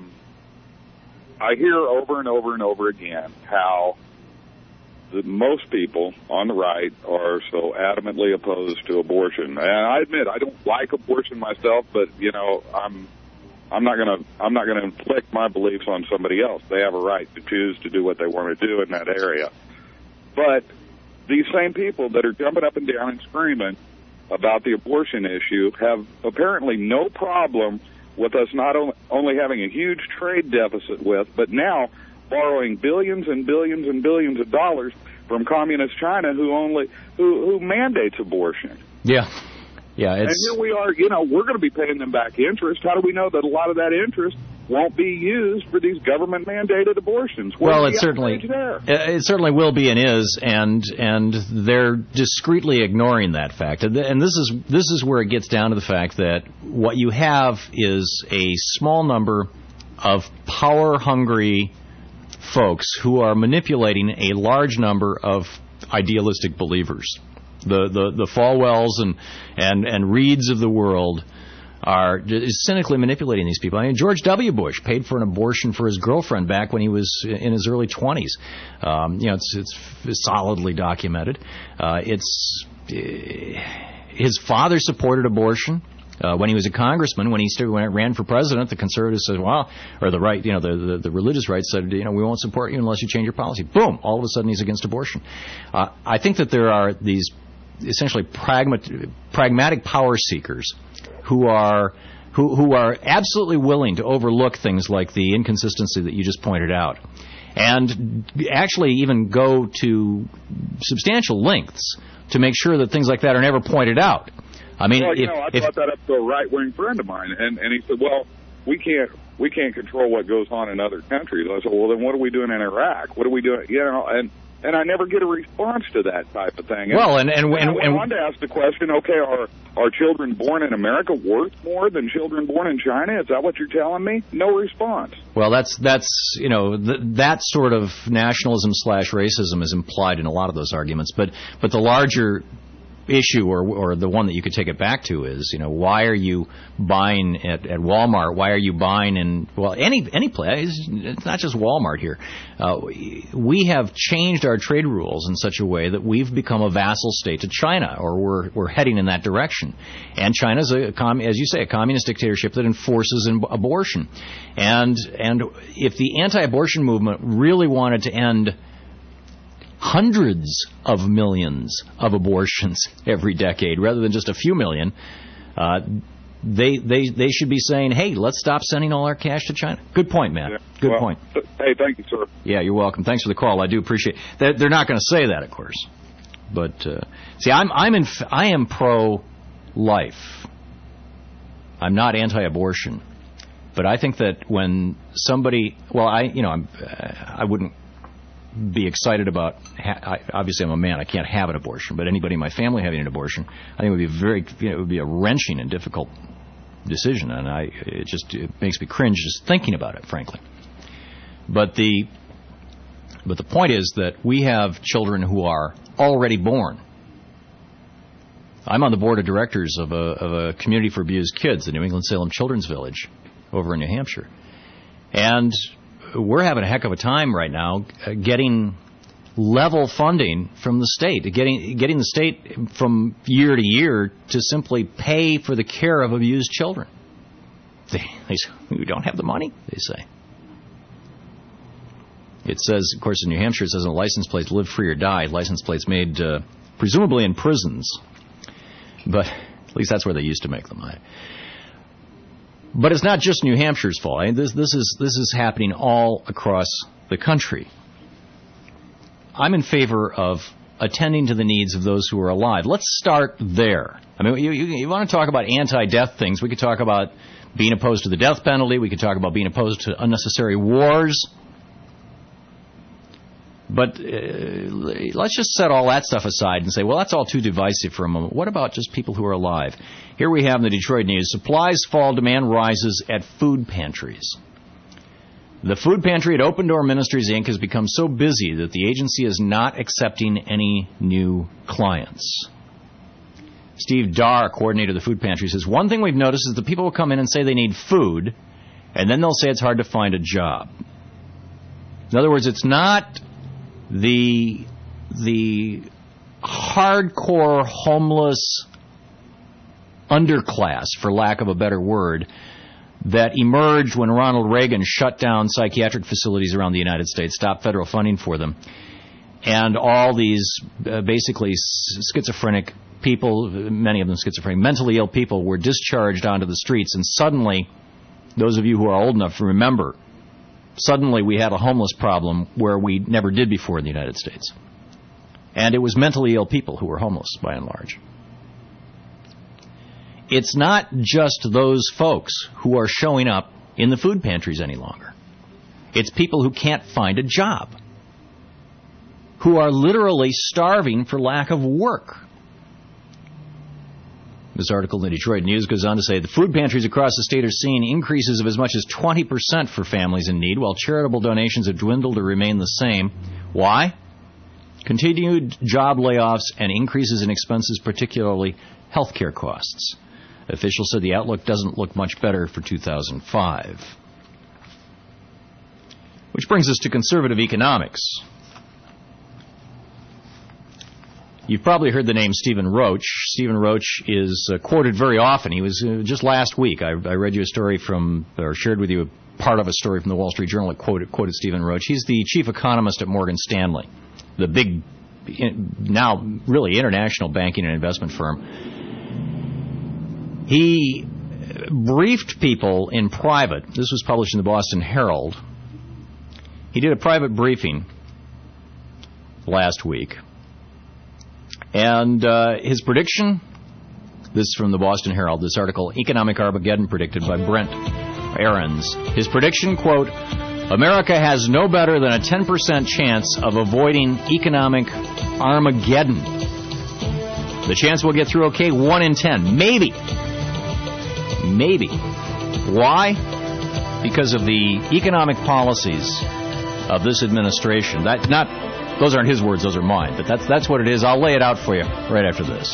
I hear over and over and over again how most people on the right are so adamantly opposed to abortion. And I admit I don't like abortion myself, but I'm not going to inflict my beliefs on somebody else. They have a right to choose to do what they want to do in that area. But these same people that are jumping up and down and screaming about the abortion issue have apparently no problem with us not only having a huge trade deficit with, but now borrowing billions and billions and billions of dollars from communist China who mandates abortion. Yeah. Yeah, and here we are, we're going to be paying them back interest. How do we know that a lot of that interest won't be used for these government-mandated abortions? Well, it certainly will be and is, and they're discreetly ignoring that fact. And this is where it gets down to the fact that what you have is a small number of power-hungry folks who are manipulating a large number of idealistic believers. The Falwells and Reeds of the world are cynically manipulating these people. I mean, George W. Bush paid for an abortion for his girlfriend back when he was in his early 20s. It's solidly documented. His father supported abortion. When he was a congressman, when it ran for president, the conservatives said, well, or the right, the religious right said, we won't support you unless you change your policy. Boom! All of a sudden he's against abortion. I think that there are these essentially pragmatic power seekers who are absolutely willing to overlook things like the inconsistency that you just pointed out, and actually even go to substantial lengths to make sure that things like that are never pointed out. I mean, I brought that up to a right-wing friend of mine, and he said, well, we can't control what goes on in other countries. I said, well, then what are we doing in Iraq? What are we doing? And I never get a response to that type of thing. Well, and I wanted to ask the question, okay, are children born in America worth more than children born in China? Is that what you're telling me? No response. Well, that's that sort of nationalism / racism is implied in a lot of those arguments. But the larger issue, or the one that you could take it back to, is why are you buying at Walmart? Why are you buying in any place? It's not just Walmart here. We have changed our trade rules in such a way that we've become a vassal state to China, or we're heading in that direction. And China's as you say, a communist dictatorship that enforces abortion. And if the anti-abortion movement really wanted to end hundreds of millions of abortions every decade rather than just a few million, they should be saying, hey, let's stop sending all our cash to China. Good point, Matt. Good point. Hey, thank you, sir. Yeah, you're welcome. Thanks for the call. I do appreciate it. They're not going to say that, of course. But see, I am pro-life. I'm not anti-abortion. But I think that when somebody, I wouldn't be excited about. Obviously, I'm a man. I can't have an abortion. But anybody in my family having an abortion, I think it would be a wrenching and difficult decision, and it makes me cringe just thinking about it, frankly. But the point is that we have children who are already born. I'm on the board of directors of a community for abused kids, the New England Salem Children's Village, over in New Hampshire, and we're having a heck of a time right now getting level funding from the state, getting the state from year to year to simply pay for the care of abused children. They say, we don't have the money, they say. It says, of course, in New Hampshire, it says on the license plates, live free or die. License plates made presumably in prisons. But at least that's where they used to make them. But it's not just New Hampshire's fault. This is happening all across the country. I'm in favor of attending to the needs of those who are alive. Let's start there. I mean, you want to talk about anti-death things. We could talk about being opposed to the death penalty. We could talk about being opposed to unnecessary wars. But let's just set all that stuff aside and say, well, that's all too divisive for a moment. What about just people who are alive? Here we have in the Detroit News, supplies fall, demand rises at food pantries. The food pantry at Open Door Ministries, Inc. has become so busy that the agency is not accepting any new clients. Steve Darr, coordinator of the food pantry, says, one thing we've noticed is that people will come in and say they need food, and then they'll say it's hard to find a job. In other words, it's not the hardcore homeless underclass, for lack of a better word, that emerged when Ronald Reagan shut down psychiatric facilities around the United States, stopped federal funding for them, and all these basically schizophrenic people, many of them schizophrenic, mentally ill people, were discharged onto the streets, and suddenly, those of you who are old enough to remember, suddenly we had a homeless problem where we never did before in the United States. And it was mentally ill people who were homeless, by and large. it's not just those folks who are showing up in the food pantries any longer. It's people who can't find a job, who are literally starving for lack of work. This article in the Detroit News goes on to say the food pantries across the state are seeing increases of as much as 20% for families in need, while charitable donations have dwindled or remain the same. Why? Continued job layoffs and increases in expenses, particularly healthcare costs. Officials said the outlook doesn't look much better for 2005. Which brings us to conservative economics. You've probably heard the name Stephen Roach. Stephen Roach is quoted very often. He was just last week. I read you a story or shared with you a part of a story from the Wall Street Journal that quoted Stephen Roach. He's the chief economist at Morgan Stanley, the big, now really international banking and investment firm. He briefed people in private. This was published in the Boston Herald. He did a private briefing last week. And his prediction, this is from the Boston Herald, this article, Economic Armageddon predicted by Brent Ahrens. His prediction, quote, America has no better than a 10% chance of avoiding economic Armageddon. The chance we'll get through okay, 1 in 10. Maybe. Why? Because of the economic policies of this administration. Those aren't his words, those are mine. But that's what it is. I'll lay it out for you right after this.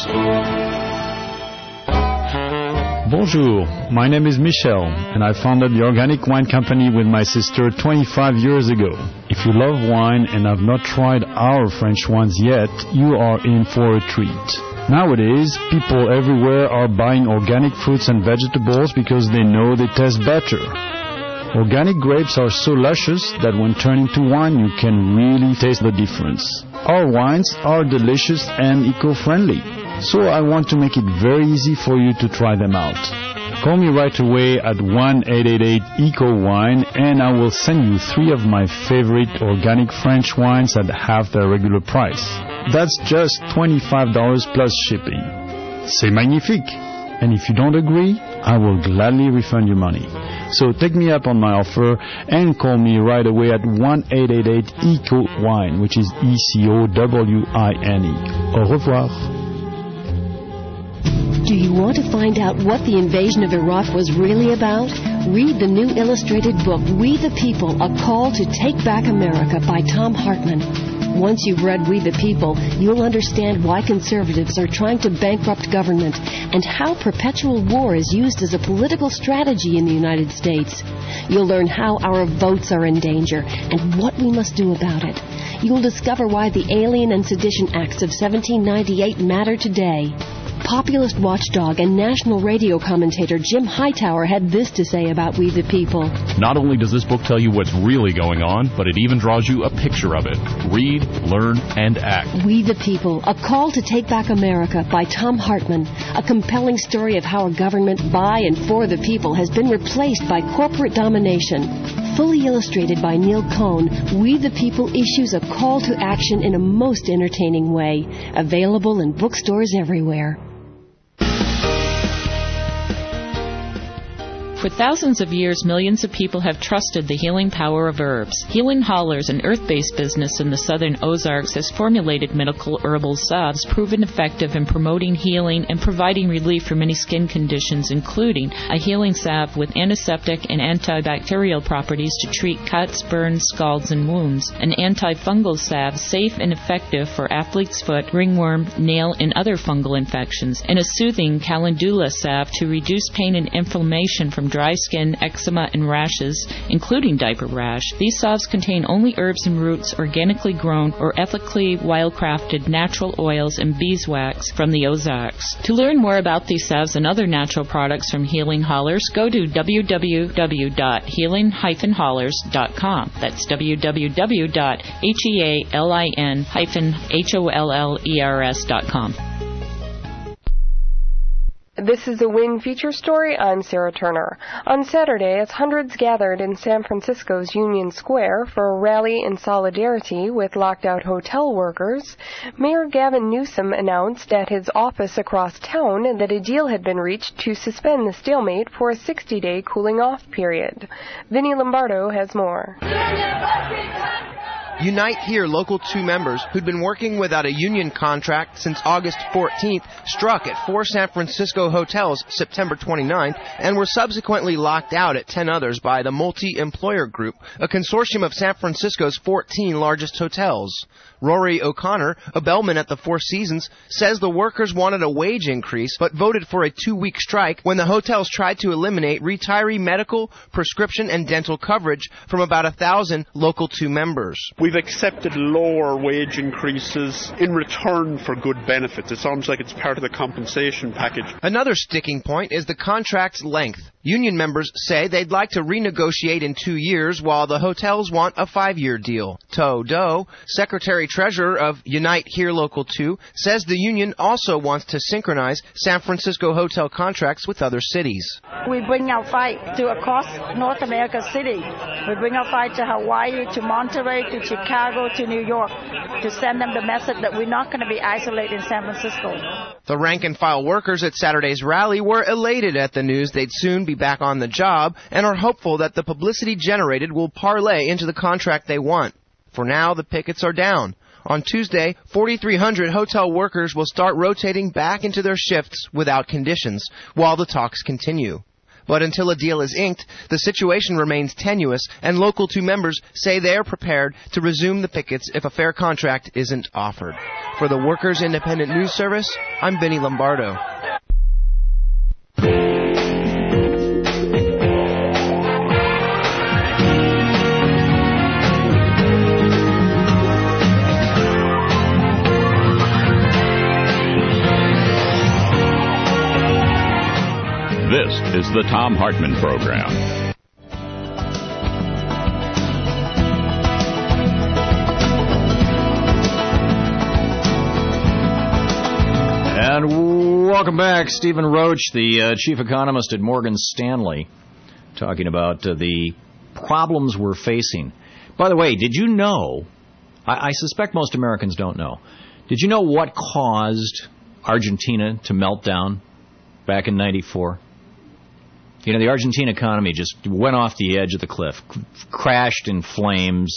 Bonjour, my name is Michel, and I founded the Organic Wine Company with my sister 25 years ago. If you love wine and have not tried our French wines yet, you are in for a treat. Nowadays, people everywhere are buying organic fruits and vegetables because they know they taste better. Organic grapes are so luscious that when turning to wine, you can really taste the difference. Our wines are delicious and eco-friendly, so I want to make it very easy for you to try them out. Call me right away at 1-888-ECO-WINE and I will send you 3 of my favorite organic French wines at half their regular price. That's just $25 plus shipping. C'est magnifique! And if you don't agree, I will gladly refund your money. So take me up on my offer and call me right away at 1-888-ECO-WINE, which is ECOWINE. Au revoir. Do you want to find out what the invasion of Iraq was really about? Read the new illustrated book, We the People, A Call to Take Back America by Tom Hartman. Once you've read We the People, you'll understand why conservatives are trying to bankrupt government and how perpetual war is used as a political strategy in the United States. You'll learn how our votes are in danger and what we must do about it. You'll discover why the Alien and Sedition Acts of 1798 matter today. Populist watchdog and national radio commentator Jim Hightower had this to say about We the People. Not only does this book tell you what's really going on, but it even draws you a picture of it. Read, learn, and act. We the People, A Call to Take Back America by Tom Hartman. A compelling story of how a government by and for the people has been replaced by corporate domination. Fully illustrated by Neil Cohn, We the People issues a call to action in a most entertaining way. Available in bookstores everywhere. For thousands of years, millions of people have trusted the healing power of herbs. Healing Hollers, an earth-based business in the southern Ozarks, has formulated medical herbal salves proven effective in promoting healing and providing relief for many skin conditions, including a healing salve with antiseptic and antibacterial properties to treat cuts, burns, scalds, and wounds, an antifungal salve safe and effective for athlete's foot, ringworm, nail, and other fungal infections, and a soothing calendula salve to reduce pain and inflammation from dry skin, eczema, and rashes, including diaper rash. These salves contain only herbs and roots organically grown or ethically wildcrafted natural oils and beeswax from the Ozarks. To learn more about these salves and other natural products from Healing Hollers, go to www.healing-hollers.com. That's www.healin-hollers.com. This is a Win feature story. I'm Sarah Turner. On Saturday, as hundreds gathered in San Francisco's Union Square for a rally in solidarity with locked-out hotel workers, Mayor Gavin Newsom announced at his office across town that a deal had been reached to suspend the stalemate for a 60-day cooling-off period. Vinnie Lombardo has more. Unite Here Local 2 members who'd been working without a union contract since August 14th struck at 4 San Francisco hotels September 29th and were subsequently locked out at 10 others by the Multi-Employer Group, a consortium of San Francisco's 14 largest hotels. Rory O'Connor, a bellman at the Four Seasons, says the workers wanted a wage increase but voted for a 2-week strike when the hotels tried to eliminate retiree medical, prescription, and dental coverage from about 1,000 Local 2 members. We've accepted lower wage increases in return for good benefits. It's almost like it's part of the compensation package. Another sticking point is the contract's length. Union members say they'd like to renegotiate in 2 years, while the hotels want a 5-year deal. To Do, Secretary-Treasurer of Unite Here Local 2, says the union also wants to synchronize San Francisco hotel contracts with other cities. We bring our fight to across North America city. We bring our fight to Hawaii, to Monterey, to Chicago, to New York, to send them the message that we're not going to be isolated in San Francisco. The rank-and-file workers at Saturday's rally were elated at the news they'd soon be back on the job and are hopeful that the publicity generated will parlay into the contract they want. For now, the pickets are down. On Tuesday, 4,300 hotel workers will start rotating back into their shifts without conditions while the talks continue. But until a deal is inked, the situation remains tenuous, and Local 2 members say they are prepared to resume the pickets if a fair contract isn't offered. For the Workers Independent News Service, I'm Vinnie Lombardo. This is the Thom Hartmann Program. And welcome back. Stephen Roach, the chief economist at Morgan Stanley, talking about the problems we're facing. By the way, did you know, I suspect most Americans don't know, did you know what caused Argentina to melt down back in 94? You know, the Argentine economy just went off the edge of the cliff, crashed in flames.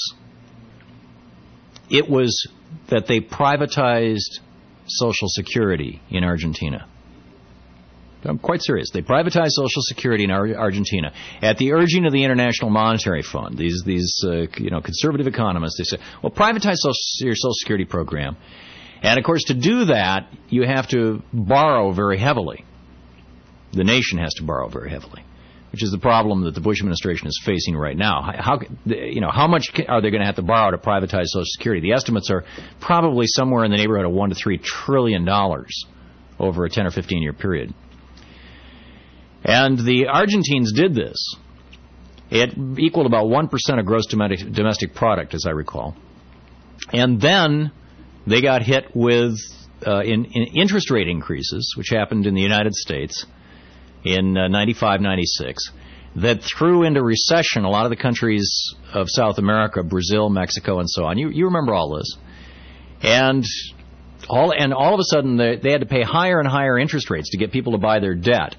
It was that they privatized Social Security in Argentina. I'm quite serious. They privatized Social Security in Argentina at the urging of the International Monetary Fund. These conservative economists, they said, well, privatize your Social Security program. And, of course, to do that, you have to borrow very heavily. The nation has to borrow very heavily, which is the problem that the Bush administration is facing right now. How much are they going to have to borrow to privatize Social Security? The estimates are probably somewhere in the neighborhood of $1 to $3 trillion over a 10 or 15-year period. And the Argentines did this. It equaled about 1% of gross domestic product, as I recall. And then they got hit with in interest rate increases, which happened in the United States in 95, 96, that threw into recession a lot of the countries of South America, Brazil, Mexico, and so on. You remember all this. And all of a sudden, they had to pay higher and higher interest rates to get people to buy their debt.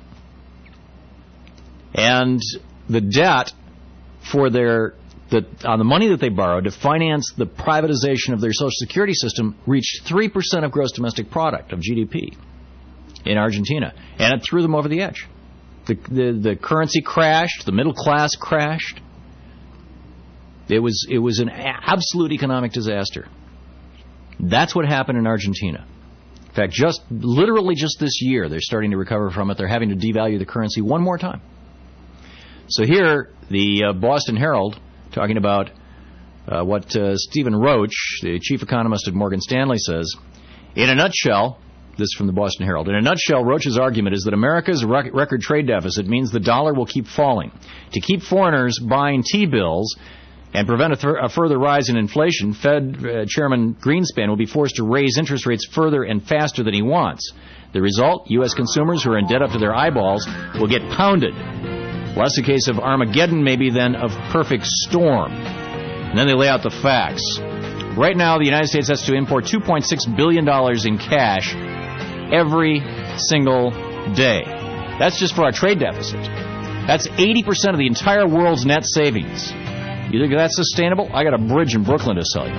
And the debt for on the money that they borrowed to finance the privatization of their Social Security system reached 3% of gross domestic product, of GDP, in Argentina. And it threw them over the edge. The currency crashed. The middle class crashed. It was an absolute economic disaster. That's what happened in Argentina. In fact, literally just this year, they're starting to recover from it. They're having to devalue the currency one more time. So here, the Boston Herald, talking about what Stephen Roach, the chief economist at Morgan Stanley, says, in a nutshell, this from the Boston Herald, in a nutshell, Roach's argument is that America's record trade deficit means the dollar will keep falling. To keep foreigners buying T-bills, and prevent a further rise in inflation, Fed Chairman Greenspan will be forced to raise interest rates further and faster than he wants. The result, U.S. consumers who are in debt up to their eyeballs will get pounded. Less a case of Armageddon, maybe, than of perfect storm. And then they lay out the facts. Right now, the United States has to import $2.6 billion in cash every single day. That's just for our trade deficit. That's 80% of the entire world's net savings. You think that's sustainable? I got a bridge in Brooklyn to sell you.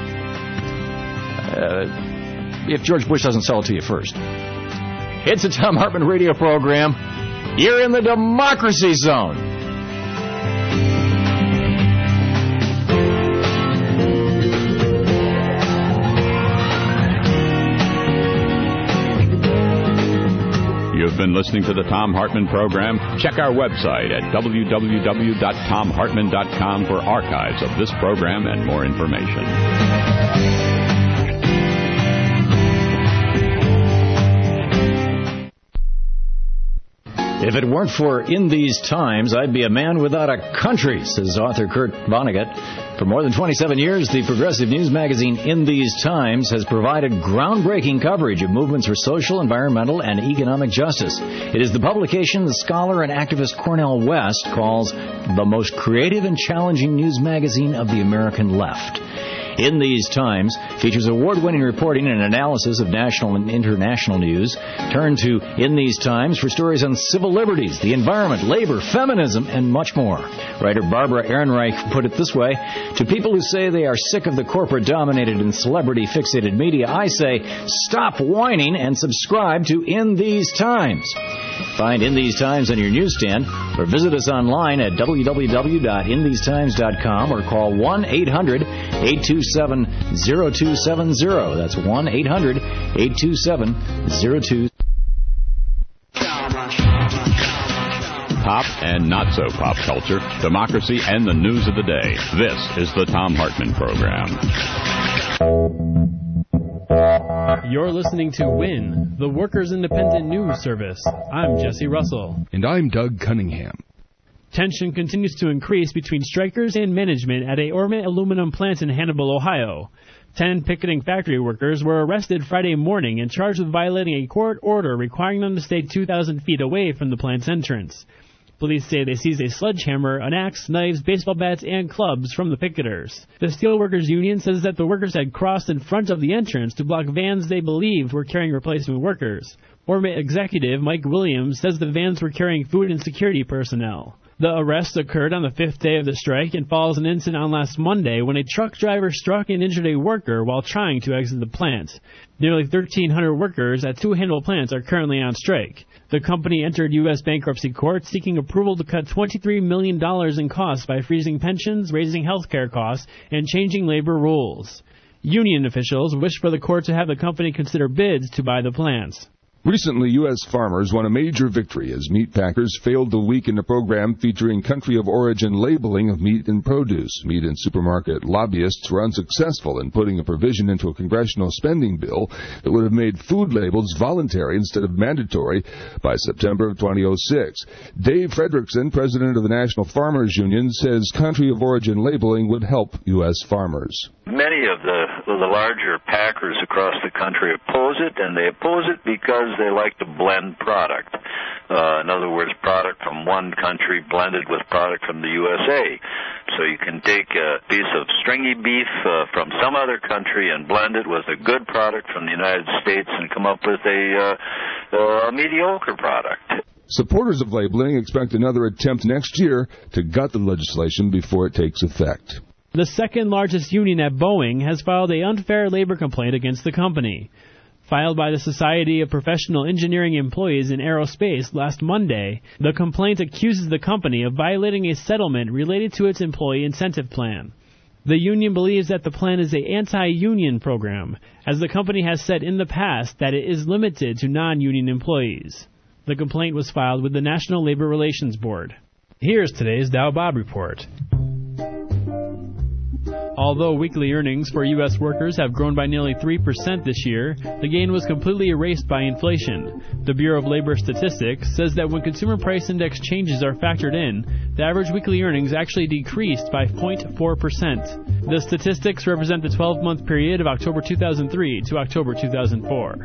If George Bush doesn't sell it to you first. It's a Thom Hartmann radio program. You're in the Democracy Zone. You've been listening to the Thom Hartmann program. Check our website at www.thomhartmann.com for archives of this program and more information. If it weren't for In These Times, I'd be a man without a country, says author Kurt Vonnegut. For more than 27 years, the progressive news magazine In These Times has provided groundbreaking coverage of movements for social, environmental, and economic justice. It is the publication the scholar and activist Cornel West calls the most creative and challenging news magazine of the American left. In These Times features award-winning reporting and analysis of national and international news. Turn to In These Times for stories on civil liberties, the environment, labor, feminism, and much more. Writer Barbara Ehrenreich put it this way: to people who say they are sick of the corporate-dominated and celebrity-fixated media, I say, stop whining and subscribe to In These Times. Find In These Times on your newsstand or visit us online at www.inthesetimes.com or call 1-800-827-0270. That's 1-800-827-0270. Pop and not so pop culture, democracy, and the news of the day. This is the Thom Hartmann program. You're listening to WIN, the Workers' Independent News Service. I'm Jesse Russell. And I'm Doug Cunningham. Tension continues to increase between strikers and management at a Ormet aluminum plant in Hannibal, Ohio. 10 picketing factory workers were arrested Friday morning and charged with violating a court order requiring them to stay 2,000 feet away from the plant's entrance. Police say they seized a sledgehammer, an axe, knives, baseball bats, and clubs from the picketers. The Steelworkers Union says that the workers had crossed in front of the entrance to block vans they believed were carrying replacement workers. Ormet executive Mike Williams says the vans were carrying food and security personnel. The arrest occurred on the 5th day of the strike and follows an incident on last Monday when a truck driver struck and injured a worker while trying to exit the plant. Nearly 1,300 workers at 2 Hannibal plants are currently on strike. The company entered U.S. bankruptcy court seeking approval to cut $23 million in costs by freezing pensions, raising health care costs, and changing labor rules. Union officials wish for the court to have the company consider bids to buy the plants. Recently, U.S. farmers won a major victory as meat packers failed to weaken a program featuring country of origin labeling of meat and produce. Meat and supermarket lobbyists were unsuccessful in putting a provision into a congressional spending bill that would have made food labels voluntary instead of mandatory by September of 2006. Dave Fredrickson, president of the National Farmers Union, says country of origin labeling would help U.S. farmers. Many of the larger packers across the country oppose it, and they oppose it because they like to blend product. In other words, product from one country blended with product from the USA. So you can take a piece of stringy beef from some other country and blend it with a good product from the United States and come up with a mediocre product. Supporters of labeling expect another attempt next year to gut the legislation before it takes effect. The second largest union at Boeing has filed an unfair labor complaint against the company. Filed by the Society of Professional Engineering Employees in Aerospace last Monday, the complaint accuses the company of violating a settlement related to its employee incentive plan. The union believes that the plan is an anti-union program, as the company has said in the past that it is limited to non-union employees. The complaint was filed with the National Labor Relations Board. Here's today's Dow Bob Report. Although weekly earnings for U.S. workers have grown by nearly 3% this year, the gain was completely erased by inflation. The Bureau of Labor Statistics says that when consumer price index changes are factored in, the average weekly earnings actually decreased by 0.4%. The statistics represent the 12-month period of October 2003 to October 2004.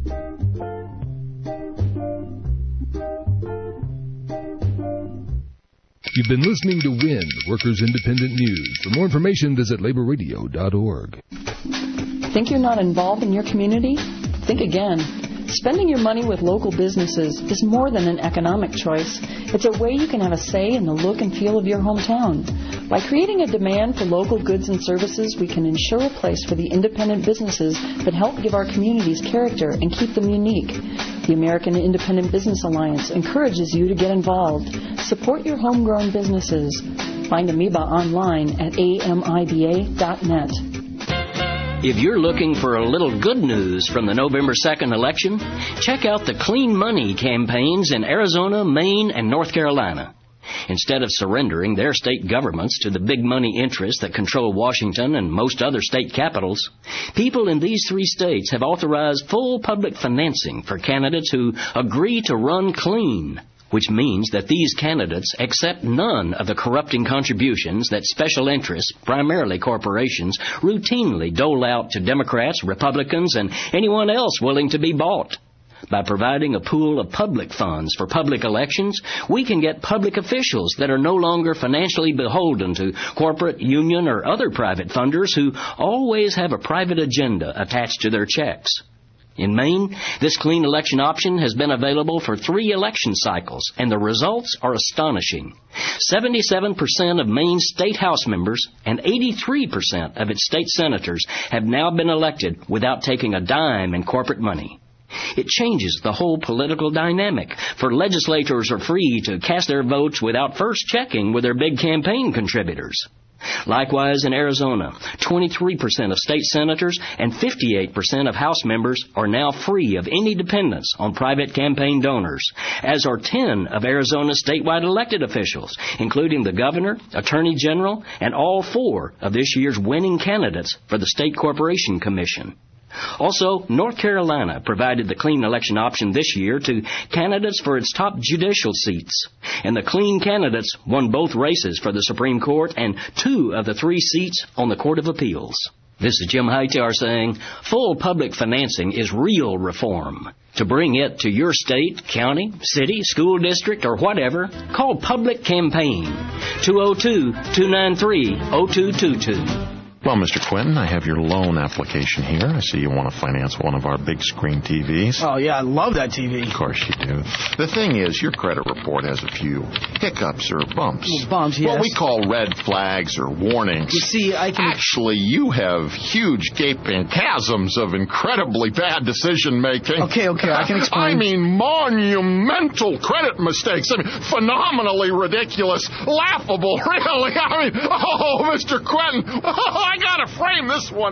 You've been listening to WIN, Workers Independent News. For more information, visit laborradio.org. Think you're not involved in your community? Think again. Spending your money with local businesses is more than an economic choice. It's a way you can have a say in the look and feel of your hometown. By creating a demand for local goods and services, we can ensure a place for the independent businesses that help give our communities character and keep them unique. The American Independent Business Alliance encourages you to get involved. Support your homegrown businesses. Find Amoeba online at amiba.net. If you're looking for a little good news from the November 2nd election, check out the Clean Money campaigns in Arizona, Maine, and North Carolina. Instead of surrendering their state governments to the big money interests that control Washington and most other state capitals, people in these three states have authorized full public financing for candidates who agree to run clean, which means that these candidates accept none of the corrupting contributions that special interests, primarily corporations, routinely dole out to Democrats, Republicans, and anyone else willing to be bought. By providing a pool of public funds for public elections, we can get public officials that are no longer financially beholden to corporate, union, or other private funders who always have a private agenda attached to their checks. In Maine, this clean election option has been available for 3 election cycles, and the results are astonishing. 77% of Maine's state House members and 83% of its state senators have now been elected without taking a dime in corporate money. It changes the whole political dynamic, for legislators are free to cast their votes without first checking with their big campaign contributors. Likewise, in Arizona, 23% of state senators and 58% of House members are now free of any dependence on private campaign donors, as are 10 of Arizona's statewide elected officials, including the governor, attorney general, and all 4 of this year's winning candidates for the State Corporation Commission. Also, North Carolina provided the clean election option this year to candidates for its top judicial seats. And the clean candidates won both races for the Supreme Court and 2 of the 3 seats on the Court of Appeals. This is Jim Hightower saying, full public financing is real reform. To bring it to your state, county, city, school district, or whatever, call Public Campaign, 202-293-0222. Well, Mr. Quinton, I have your loan application here. I see you want to finance one of our big screen TVs. Oh, yeah, I love that TV. Of course you do. The thing is, your credit report has a few hiccups or bumps. Well, bumps, yes. What we call red flags or warnings. You see, Actually, you have huge gaping chasms of incredibly bad decision-making. Okay, I can explain. I mean, monumental credit mistakes. I mean, phenomenally ridiculous, laughable, really. I mean, oh, Mr. Quinton, I gotta frame this one.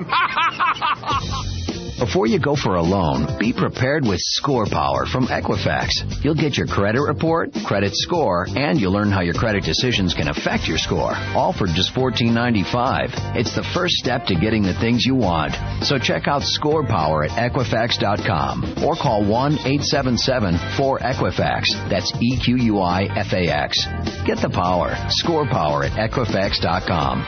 Before you go for a loan, be prepared with Score Power from Equifax. You'll get your credit report, credit score, and you'll learn how your credit decisions can affect your score. All for just $14.95. It's the first step to getting the things you want. So check out Score Power at Equifax.com or call 1-877-4-EQUIFAX. That's EQUIFAX. Get the power. Score Power at Equifax.com.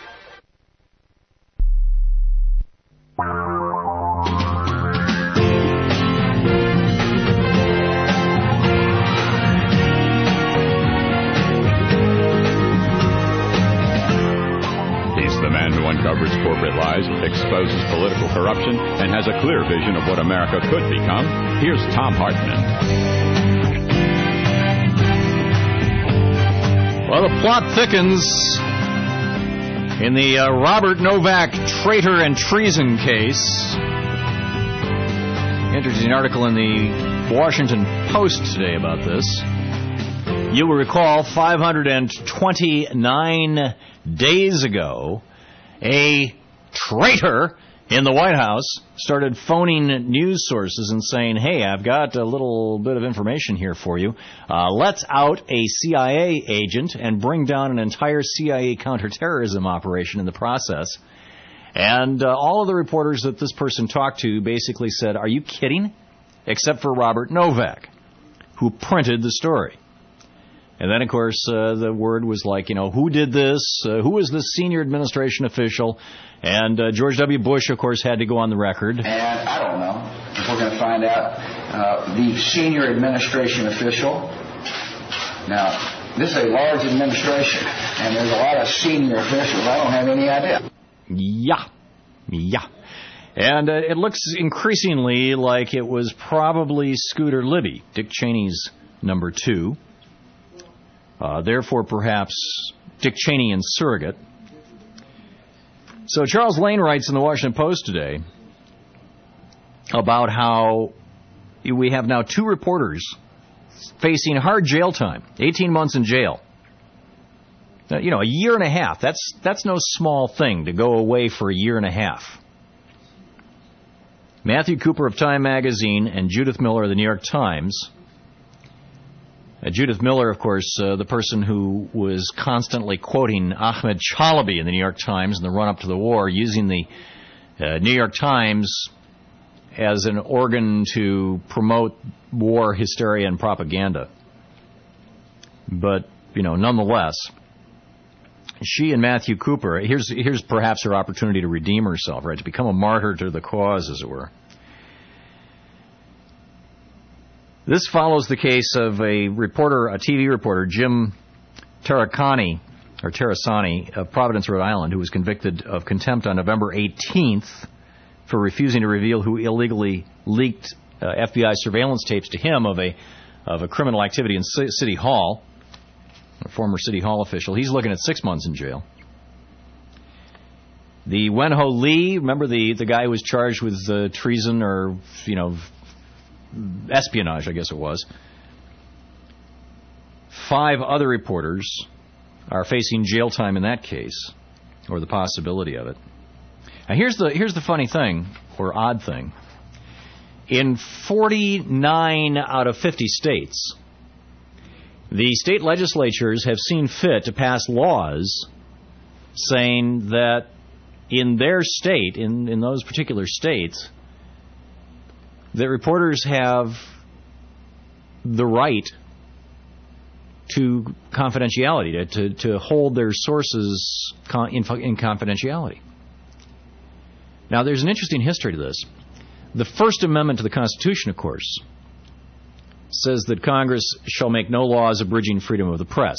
Uncovers corporate lies, exposes political corruption, and has a clear vision of what America could become. Here's Thom Hartmann. Well, the plot thickens in the Robert Novak traitor and treason case. Interesting article in the Washington Post today about this. You will recall 529 days ago, a traitor in the White House started phoning news sources and saying, hey, I've got a little bit of information here for you. Let's out a CIA agent and bring down an entire CIA counterterrorism operation in the process. And all of the reporters that this person talked to basically said, are you kidding? Except for Robert Novak, who printed the story. And then, of course, the word was like, who did this? Who was the senior administration official? And George W. Bush, of course, had to go on the record. And I don't know if we're going to find out the senior administration official. Now, this is a large administration, and there's a lot of senior officials. I don't have any idea. Yeah. And it looks increasingly like it was probably Scooter Libby, Dick Cheney's number 2. Therefore, perhaps Dick Cheney and surrogate. So Charles Lane writes in the Washington Post today about how we have now 2 reporters facing hard jail time, 18 months in jail. A year and a half. That's no small thing to go away for a year and a half. Matthew Cooper of Time Magazine and Judith Miller of the New York Times. Judith Miller, of course, the person who was constantly quoting Ahmed Chalabi in the New York Times in the run-up to the war, using the New York Times as an organ to promote war hysteria and propaganda. But, nonetheless, she and Matthew Cooper, here's perhaps her opportunity to redeem herself, right, to become a martyr to the cause, as it were. This follows the case of a TV reporter, Jim Tarasani of Providence, Rhode Island, who was convicted of contempt on November 18th for refusing to reveal who illegally leaked FBI surveillance tapes to him of a criminal activity in City Hall, a former City Hall official. He's looking at 6 months in jail. The Wen-Ho Lee, remember the guy who was charged with treason or, espionage, I guess it was. 5 other reporters are facing jail time in that case, or the possibility of it. Now here's the funny thing, or odd thing. In 49 out of 50 states, the state legislatures have seen fit to pass laws saying that in their state, in those particular states, that reporters have the right to confidentiality, to hold their sources in confidentiality. Now, there's an interesting history to this. The First Amendment to the Constitution, of course, says that Congress shall make no laws abridging freedom of the press.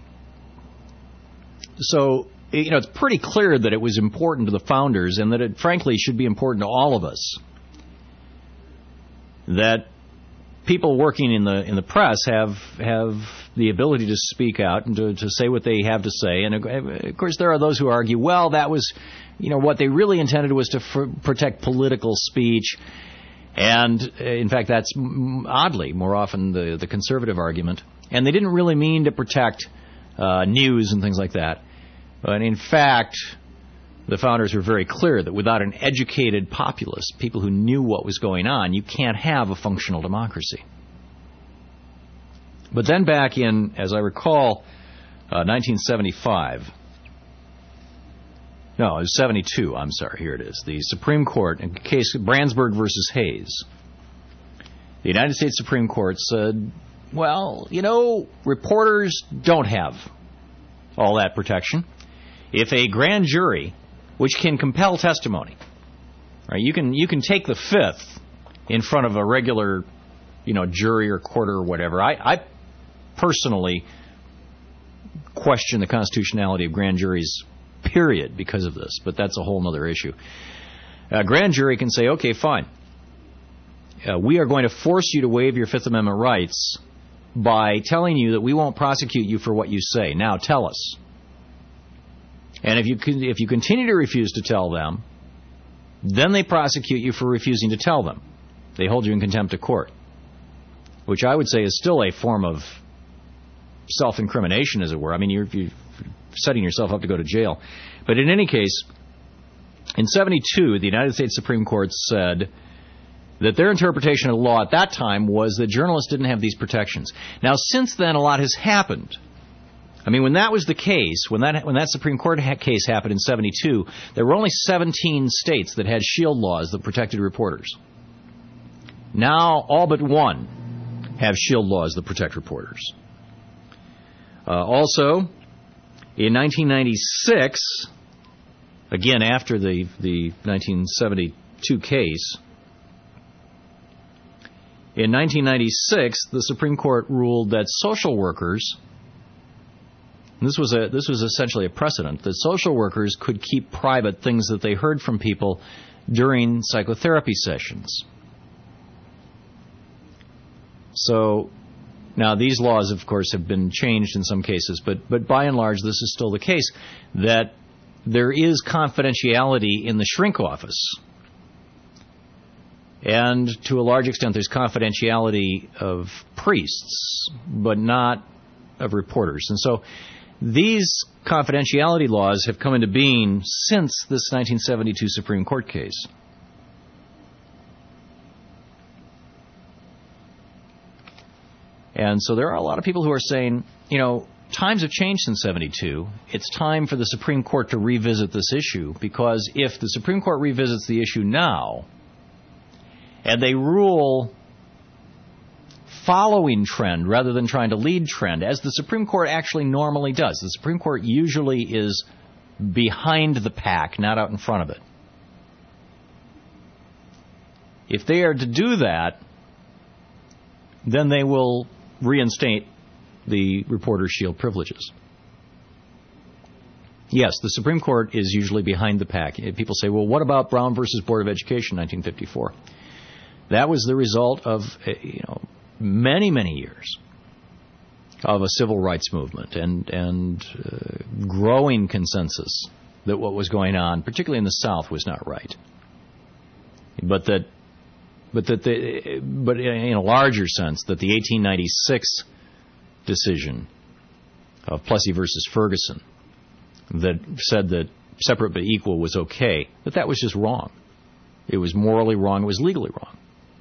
So, it's pretty clear that it was important to the founders, and that it, frankly, should be important to all of us, that people working in the press have the ability to speak out and to say what they have to say. And of course, there are those who argue, well, that was, what they really intended was to protect political speech. And in fact, that's oddly more often the conservative argument. And they didn't really mean to protect news and things like that. But in fact, the founders were very clear that without an educated populace, people who knew what was going on, you can't have a functional democracy. But then back in, as I recall, 1975, no, it was 72, I'm sorry, here it is, the Supreme Court, in case Brandsburg versus Hayes, the United States Supreme Court said, well, reporters don't have all that protection. If a grand jury, which can compel testimony, right? You can take the fifth in front of a regular, jury or court or whatever. I personally question the constitutionality of grand juries, period, because of this. But that's a whole other issue. A grand jury can say, okay, fine. We are going to force you to waive your Fifth Amendment rights by telling you that we won't prosecute you for what you say. Now tell us. And if you continue to refuse to tell them, then they prosecute you for refusing to tell them. They hold you in contempt of court, which I would say is still a form of self-incrimination, as it were. I mean, you're setting yourself up to go to jail. But in any case, In 72, the United States Supreme Court said that their interpretation of the law at that time was that journalists didn't have these protections. Now, since then, a lot has happened. I mean, when that was the case, when that Supreme Court case happened in 72, there were only 17 states that had shield laws that protected reporters. Now, all but one have shield laws that protect reporters. Also, in 1996, again after the 1972 case, in 1996, the Supreme Court ruled that social workers, and this was essentially a precedent, that social workers could keep private things that they heard from people during psychotherapy sessions. So, now these laws, of course, have been changed in some cases, but by and large, this is still the case, that there is confidentiality in the shrink office. And to a large extent, there's confidentiality of priests, but not of reporters. And so these confidentiality laws have come into being since this 1972 Supreme Court case. And so there are a lot of people who are saying, you know, times have changed since 72. It's time for the Supreme Court to revisit this issue, because if the Supreme Court revisits the issue now, and they rule following trend rather than trying to lead trend, as the Supreme Court actually normally does. The Supreme Court usually is behind the pack, not out in front of it. If they are to do that, then they will reinstate the reporter shield privileges. Yes, the Supreme Court is usually behind the pack. People say, well, what about Brown versus Board of Education, 1954? That was the result of many, many years of a civil rights movement and growing consensus that what was going on, particularly in the South, was not right. But in a larger sense, that the 1896 decision of Plessy versus Ferguson that said that separate but equal was okay, that was just wrong. It was morally wrong. It was legally wrong.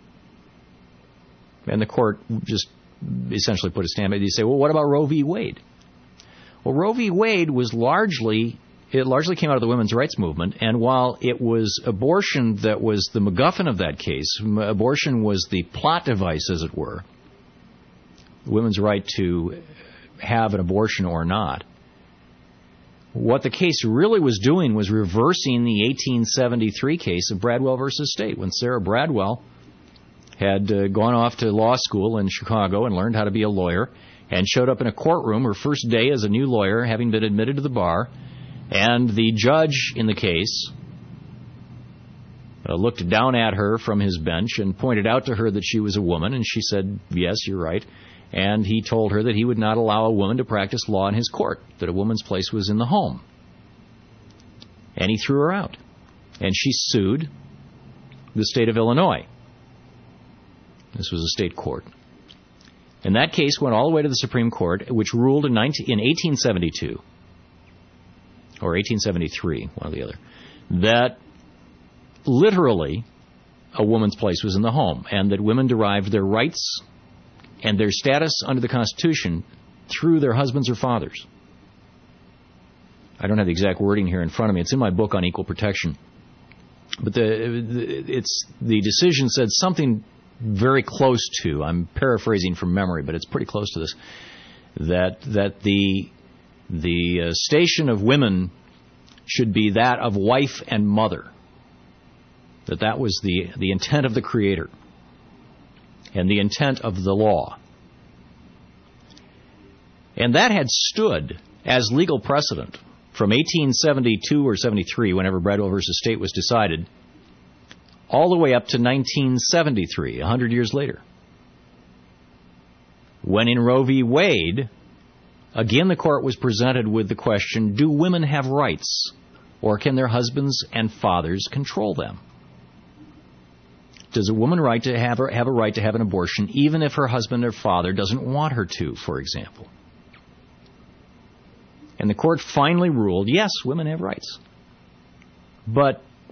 And the court just essentially put a stamp on it. You say, well, what about Roe v. Wade? Well, Roe v. Wade was largely came out of the women's rights movement, and while it was abortion that was the MacGuffin of that case, abortion was the plot device, as it were, women's right to have an abortion or not. What the case really was doing was reversing the 1873 case of Bradwell versus State, when Sarah Bradwell had gone off to law school in Chicago and learned how to be a lawyer, and showed up in a courtroom her first day as a new lawyer, having been admitted to the bar, and the judge in the case looked down at her from his bench and pointed out to her that she was a woman, and she said, yes, you're right. And he told her that he would not allow a woman to practice law in his court, that a woman's place was in the home. And he threw her out. And she sued the state of Illinois. This was a state court. And that case went all the way to the Supreme Court, which ruled in 1872, or 1873, one or the other, that literally a woman's place was in the home, and that women derived their rights and their status under the Constitution through their husbands or fathers. I don't have the exact wording here in front of me. It's in my book on equal protection. But the decision said something very close to, I'm paraphrasing from memory, but it's pretty close to this, that the station of women should be that of wife and mother. That was the intent of the Creator and the intent of the law. And that had stood as legal precedent from 1872 or 73, whenever Bradwell versus State was decided, all the way up to 1973, 100 years later. When in Roe v. Wade, again the court was presented with the question, do women have rights, or can their husbands and fathers control them? Does a woman have a right to have an abortion even if her husband or father doesn't want her to, for example? And the court finally ruled, yes, women have rights. But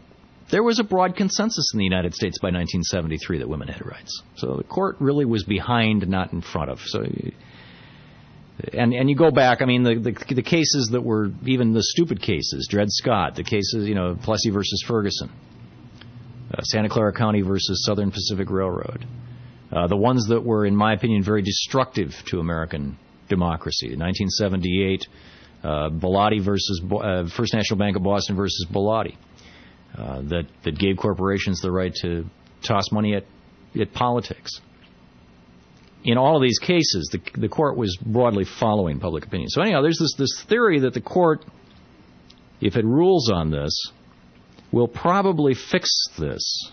there was a broad consensus in the United States by 1973 that women had rights. So the court really was behind, not in front of. So, and you go back, I mean, the cases that were even the stupid cases, Dred Scott, the cases, Plessy versus Ferguson, Santa Clara County versus Southern Pacific Railroad, the ones that were, in my opinion, very destructive to American democracy. 1978, Bellotti versus First National Bank of Boston versus Bellotti, that gave corporations the right to toss money at politics. In all of these cases, the court was broadly following public opinion. So anyhow, there's this theory that the court, if it rules on this, will probably fix this.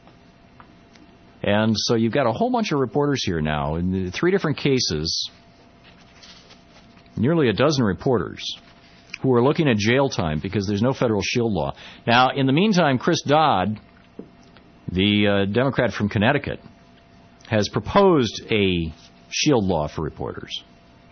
And so you've got a whole bunch of reporters here now in 3 different cases, nearly a dozen reporters who are looking at jail time because there's no federal shield law. Now, in the meantime, Chris Dodd, the Democrat from Connecticut, has proposed a shield law for reporters.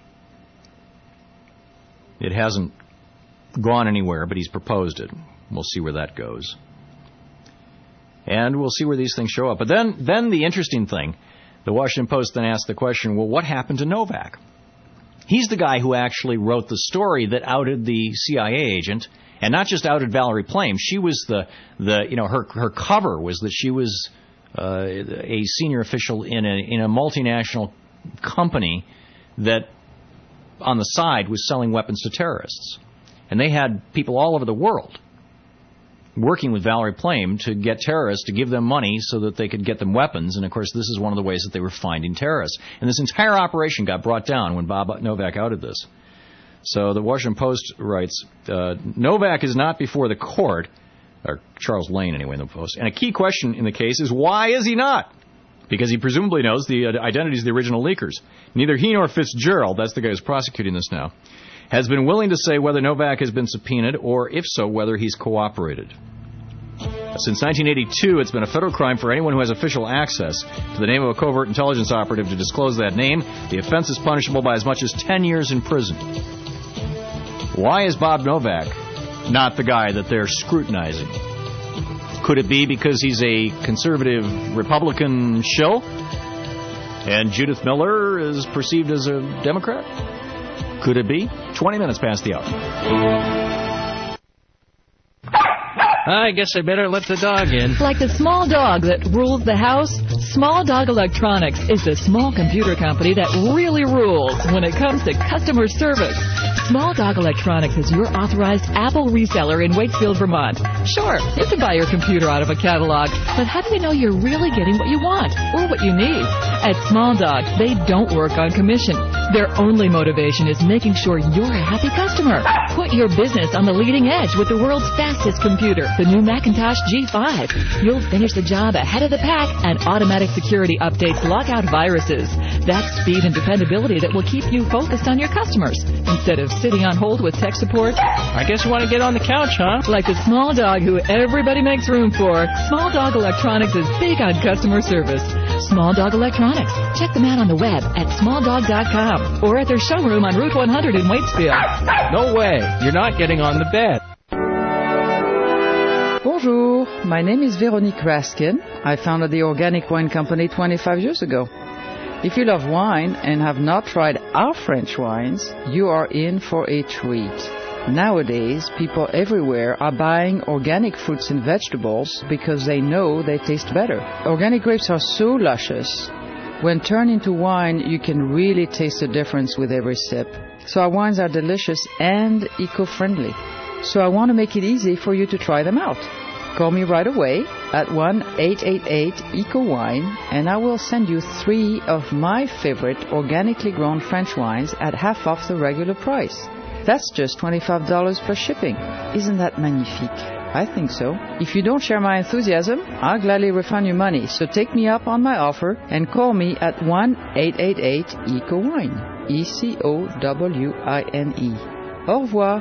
It hasn't gone anywhere, but he's proposed it. We'll see where that goes. And we'll see where these things show up. But then the interesting thing, the Washington Post then asked the question, well, what happened to Novak? He's the guy who actually wrote the story that outed the CIA agent, and not just outed Valerie Plame. She was her cover was that she was a senior official in a multinational company that on the side was selling weapons to terrorists. And they had people all over the world working with Valerie Plame to get terrorists to give them money so that they could get them weapons. And, of course, this is one of the ways that they were finding terrorists. And this entire operation got brought down when Bob Novak outed this. So the Washington Post writes, Novak is not before the court, or Charles Lane anyway in the Post, and a key question in the case is why is he not? Because he presumably knows the identities of the original leakers. Neither he nor Fitzgerald, that's the guy who's prosecuting this now, has been willing to say whether Novak has been subpoenaed or, if so, whether he's cooperated. Since 1982, it's been a federal crime for anyone who has official access to the name of a covert intelligence operative to disclose that name. The offense is punishable by as much as 10 years in prison. Why is Bob Novak not the guy that they're scrutinizing? Could it be because he's a conservative Republican shill and Judith Miller is perceived as a Democrat? Could it be? 20 minutes past the hour. I guess I better let the dog in. Like the small dog that rules the house, Small Dog Electronics is the small computer company that really rules when it comes to customer service. Small Dog Electronics is your authorized Apple reseller in Waitsfield, Vermont. Sure, you can buy your computer out of a catalog, but how do you know you're really getting what you want or what you need? At Small Dog, they don't work on commission. Their only motivation is making sure you're a happy customer. Put your business on the leading edge with the world's fastest computer, the new Macintosh G5. You'll finish the job ahead of the pack, and automatic security updates lock out viruses. That's speed and dependability that will keep you focused on your customers instead of sitting on hold with tech support. I guess you want to get on the couch, huh? Like the small dog who everybody makes room for, Small Dog Electronics is big on customer service. Small Dog Electronics. Check them out on the web at smalldog.com or at their showroom on Route 100 in Waitsfield. No way. You're not getting on the bed. Bonjour. My name is Veronique Raskin. I founded the Organic Wine Company 25 years ago. If you love wine and have not tried our French wines, you are in for a treat. Nowadays, people everywhere are buying organic fruits and vegetables because they know they taste better. Organic grapes are so luscious. When turned into wine, you can really taste the difference with every sip. So our wines are delicious and eco-friendly. So I want to make it easy for you to try them out. Call me right away at 1-888-ECO-WINE and I will send you 3 of my favorite organically grown French wines at half off the regular price. That's just $25 plus shipping. Isn't that magnifique? I think so. If you don't share my enthusiasm, I'll gladly refund your money. So take me up on my offer and call me at 1-888-ECO-WINE. ECOWINE. Au revoir.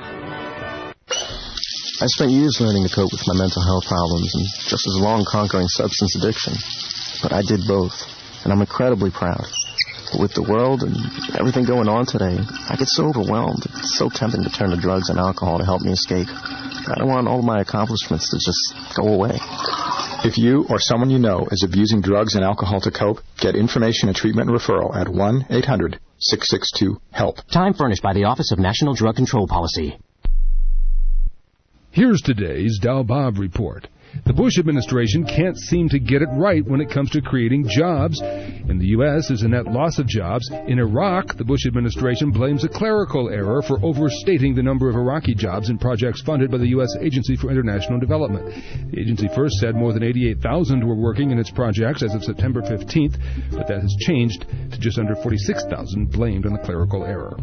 I spent years learning to cope with my mental health problems and just as long conquering substance addiction. But I did both, and I'm incredibly proud. But with the world and everything going on today, I get so overwhelmed. It's so tempting to turn to drugs and alcohol to help me escape. I don't want all my accomplishments to just go away. If you or someone you know is abusing drugs and alcohol to cope, get information and treatment referral at 1-800-662-HELP. Time furnished by the Office of National Drug Control Policy. Here's today's Dow Bob report. The Bush administration can't seem to get it right when it comes to creating jobs. In the U.S., there's a net loss of jobs. In Iraq, the Bush administration blames a clerical error for overstating the number of Iraqi jobs in projects funded by the U.S. Agency for International Development. The agency first said more than 88,000 were working in its projects as of September 15th, but that has changed to just under 46,000 blamed on the clerical error.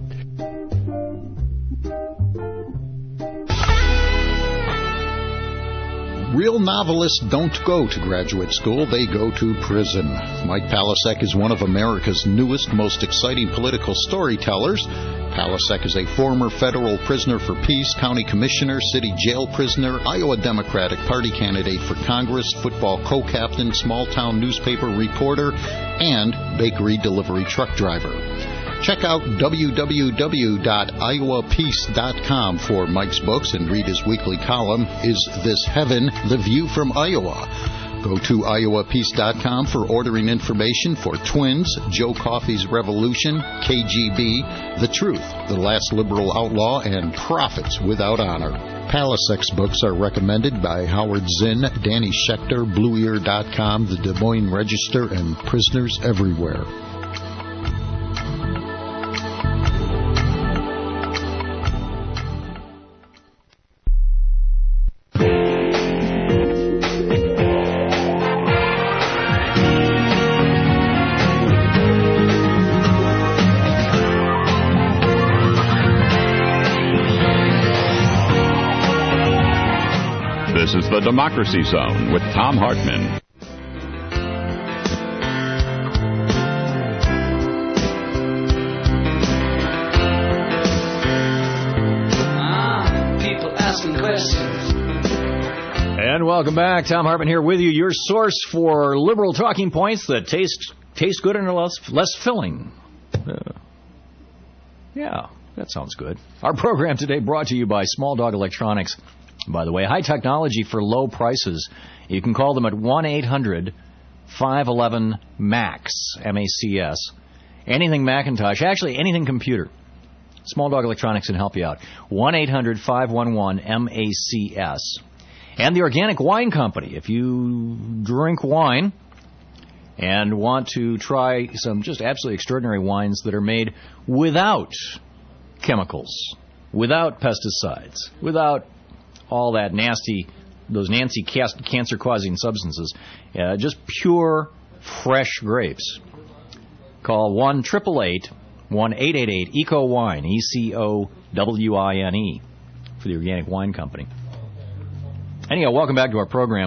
Real novelists don't go to graduate school, they go to prison. Mike Palasek is one of America's newest, most exciting political storytellers. Palasek is a former federal prisoner for peace, county commissioner, city jail prisoner, Iowa Democratic Party candidate for Congress, football co-captain, small-town newspaper reporter, and bakery delivery truck driver. Check out www.iowapeace.com for Mike's books and read his weekly column, Is This Heaven? The View from Iowa. Go to iowapeace.com for ordering information for Twins, Joe Coffey's Revolution, KGB, The Truth, The Last Liberal Outlaw, and Profits Without Honor. Palasek's books are recommended by Howard Zinn, Danny Schechter, BlueEar.com, The Des Moines Register, and Prisoners Everywhere. This is the Democracy Zone with Tom Hartman. People asking questions. And welcome back. Tom Hartman here with you, your source for liberal talking points that taste good and are less filling. Yeah, that sounds good. Our program today brought to you by Small Dog Electronics. By the way, high technology for low prices. You can call them at 1-800-511-MAX, M-A-C-S. Anything Macintosh, actually anything computer. Small Dog Electronics can help you out. 1-800-511-MACS. And the Organic Wine Company. If you drink wine and want to try some just absolutely extraordinary wines that are made without chemicals, without pesticides, without all that those nasty cancer-causing substances. Just pure, fresh grapes. Call 1-888-1888-ECO-WINE, E-C-O-W-I-N-E, for the Organic Wine Company. Anyhow, welcome back to our program.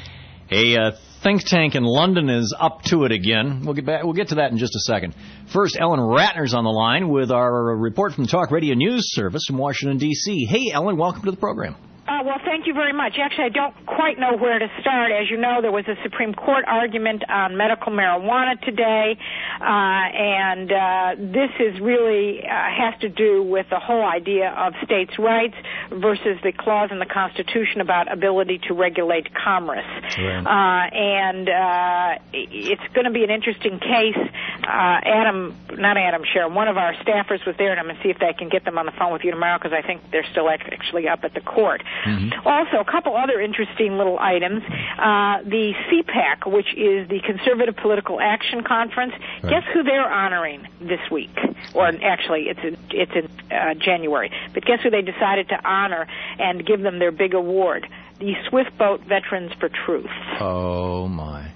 A think tank in London is up to it again. We'll get to that in just a second. First, Ellen Ratner's on the line with our report from the Talk Radio News Service in Washington, D.C. Hey, Ellen, welcome to the program. Well, thank you very much. Actually, I don't quite know where to start. As you know, there was a Supreme Court argument on medical marijuana today, and this is really has to do with the whole idea of states' rights versus the clause in the Constitution about ability to regulate commerce. Right. And it's going to be an interesting case. Sharon, one of our staffers was there, and I'm going to see if I can get them on the phone with you tomorrow because I think they're still actually up at the court. Mm-hmm. Also, a couple other interesting little items. The CPAC, which is the Conservative Political Action Conference, right. Guess who they're honoring this week? Or actually, it's in January. But guess who they decided to honor and give them their big award? The Swift Boat Veterans for Truth. Oh, my.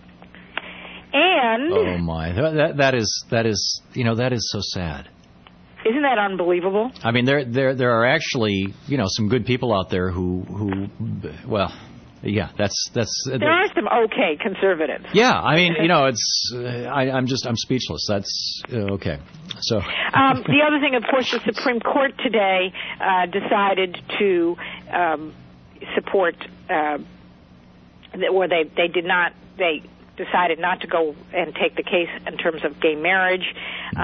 And... Oh, my. That is so sad. Isn't that unbelievable? I mean, there are actually, some good people out there who well, yeah, that's. There are some okay conservatives. Yeah, I mean, it's. I'm speechless. That's okay. So. The other thing, of course, the Supreme Court today decided to support, or they decided not to go and take the case in terms of gay marriage,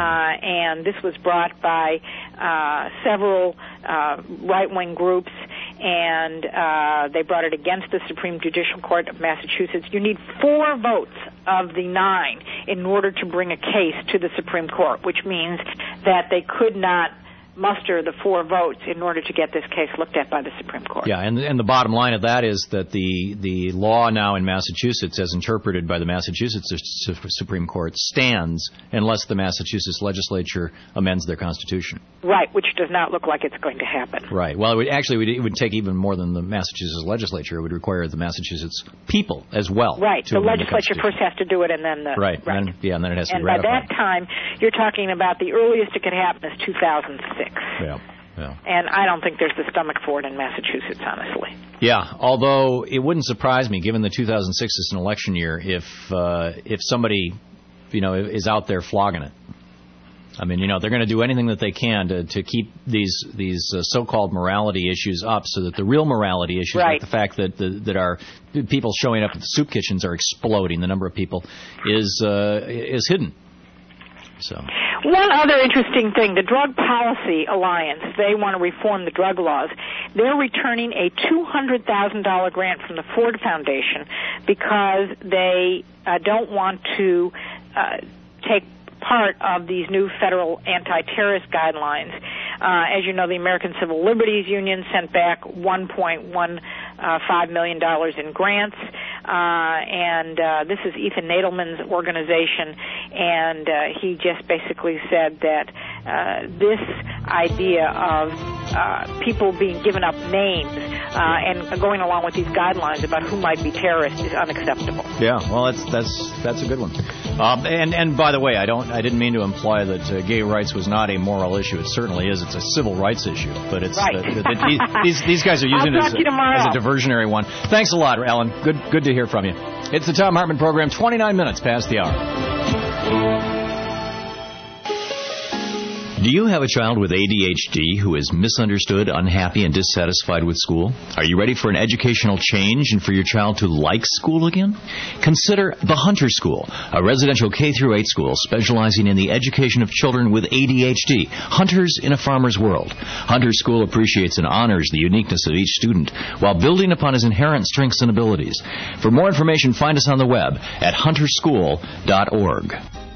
and this was brought by several right-wing groups, and they brought it against the Supreme Judicial Court of Massachusetts. You need 4 votes of the 9 in order to bring a case to the Supreme Court, which means that they could not muster the 4 votes in order to get this case looked at by the Supreme Court. Yeah, and the bottom line of that is that the law now in Massachusetts, as interpreted by the Massachusetts Supreme Court, stands unless the Massachusetts legislature amends their constitution. Right, which does not look like it's going to happen. Right. Well, it would take even more than the Massachusetts legislature. It would require the Massachusetts people as well. Right. The legislature first has to do it, and then the... Right. And then it has to be ratified. And by that time, you're talking about the earliest it could happen is 2006. Yeah. And I don't think there's the stomach for it in Massachusetts, honestly. Yeah, although it wouldn't surprise me, given the 2006 is an election year, if somebody, is out there flogging it. I mean, they're going to do anything that they can to keep these so-called morality issues up, so that the real morality issues, like the fact that our people showing up at the soup kitchens are exploding, the number of people, is hidden. So. One other interesting thing, the Drug Policy Alliance, they want to reform the drug laws. They're returning a $200,000 grant from the Ford Foundation because they don't want to take part of these new federal anti-terrorist guidelines. As you know, the American Civil Liberties Union sent back $1.15 million in grants, and this is Ethan Nadelman's organization, and he just basically said that this idea of people being given up names and going along with these guidelines about who might be terrorists is unacceptable. Yeah, well, that's a good one. And by the way, I didn't mean to imply that gay rights was not a moral issue. It certainly is. It's a civil rights issue, but it's these guys are using it as a diversionary one. Thanks a lot, Ellen. Good to hear from you. It's the Thom Hartmann Program. 29 minutes past the hour. Do you have a child with ADHD who is misunderstood, unhappy, and dissatisfied with school? Are you ready for an educational change and for your child to like school again? Consider the Hunter School, a residential K-8 school specializing in the education of children with ADHD. Hunters in a farmer's world. Hunter School appreciates and honors the uniqueness of each student while building upon his inherent strengths and abilities. For more information, find us on the web at hunterschool.org.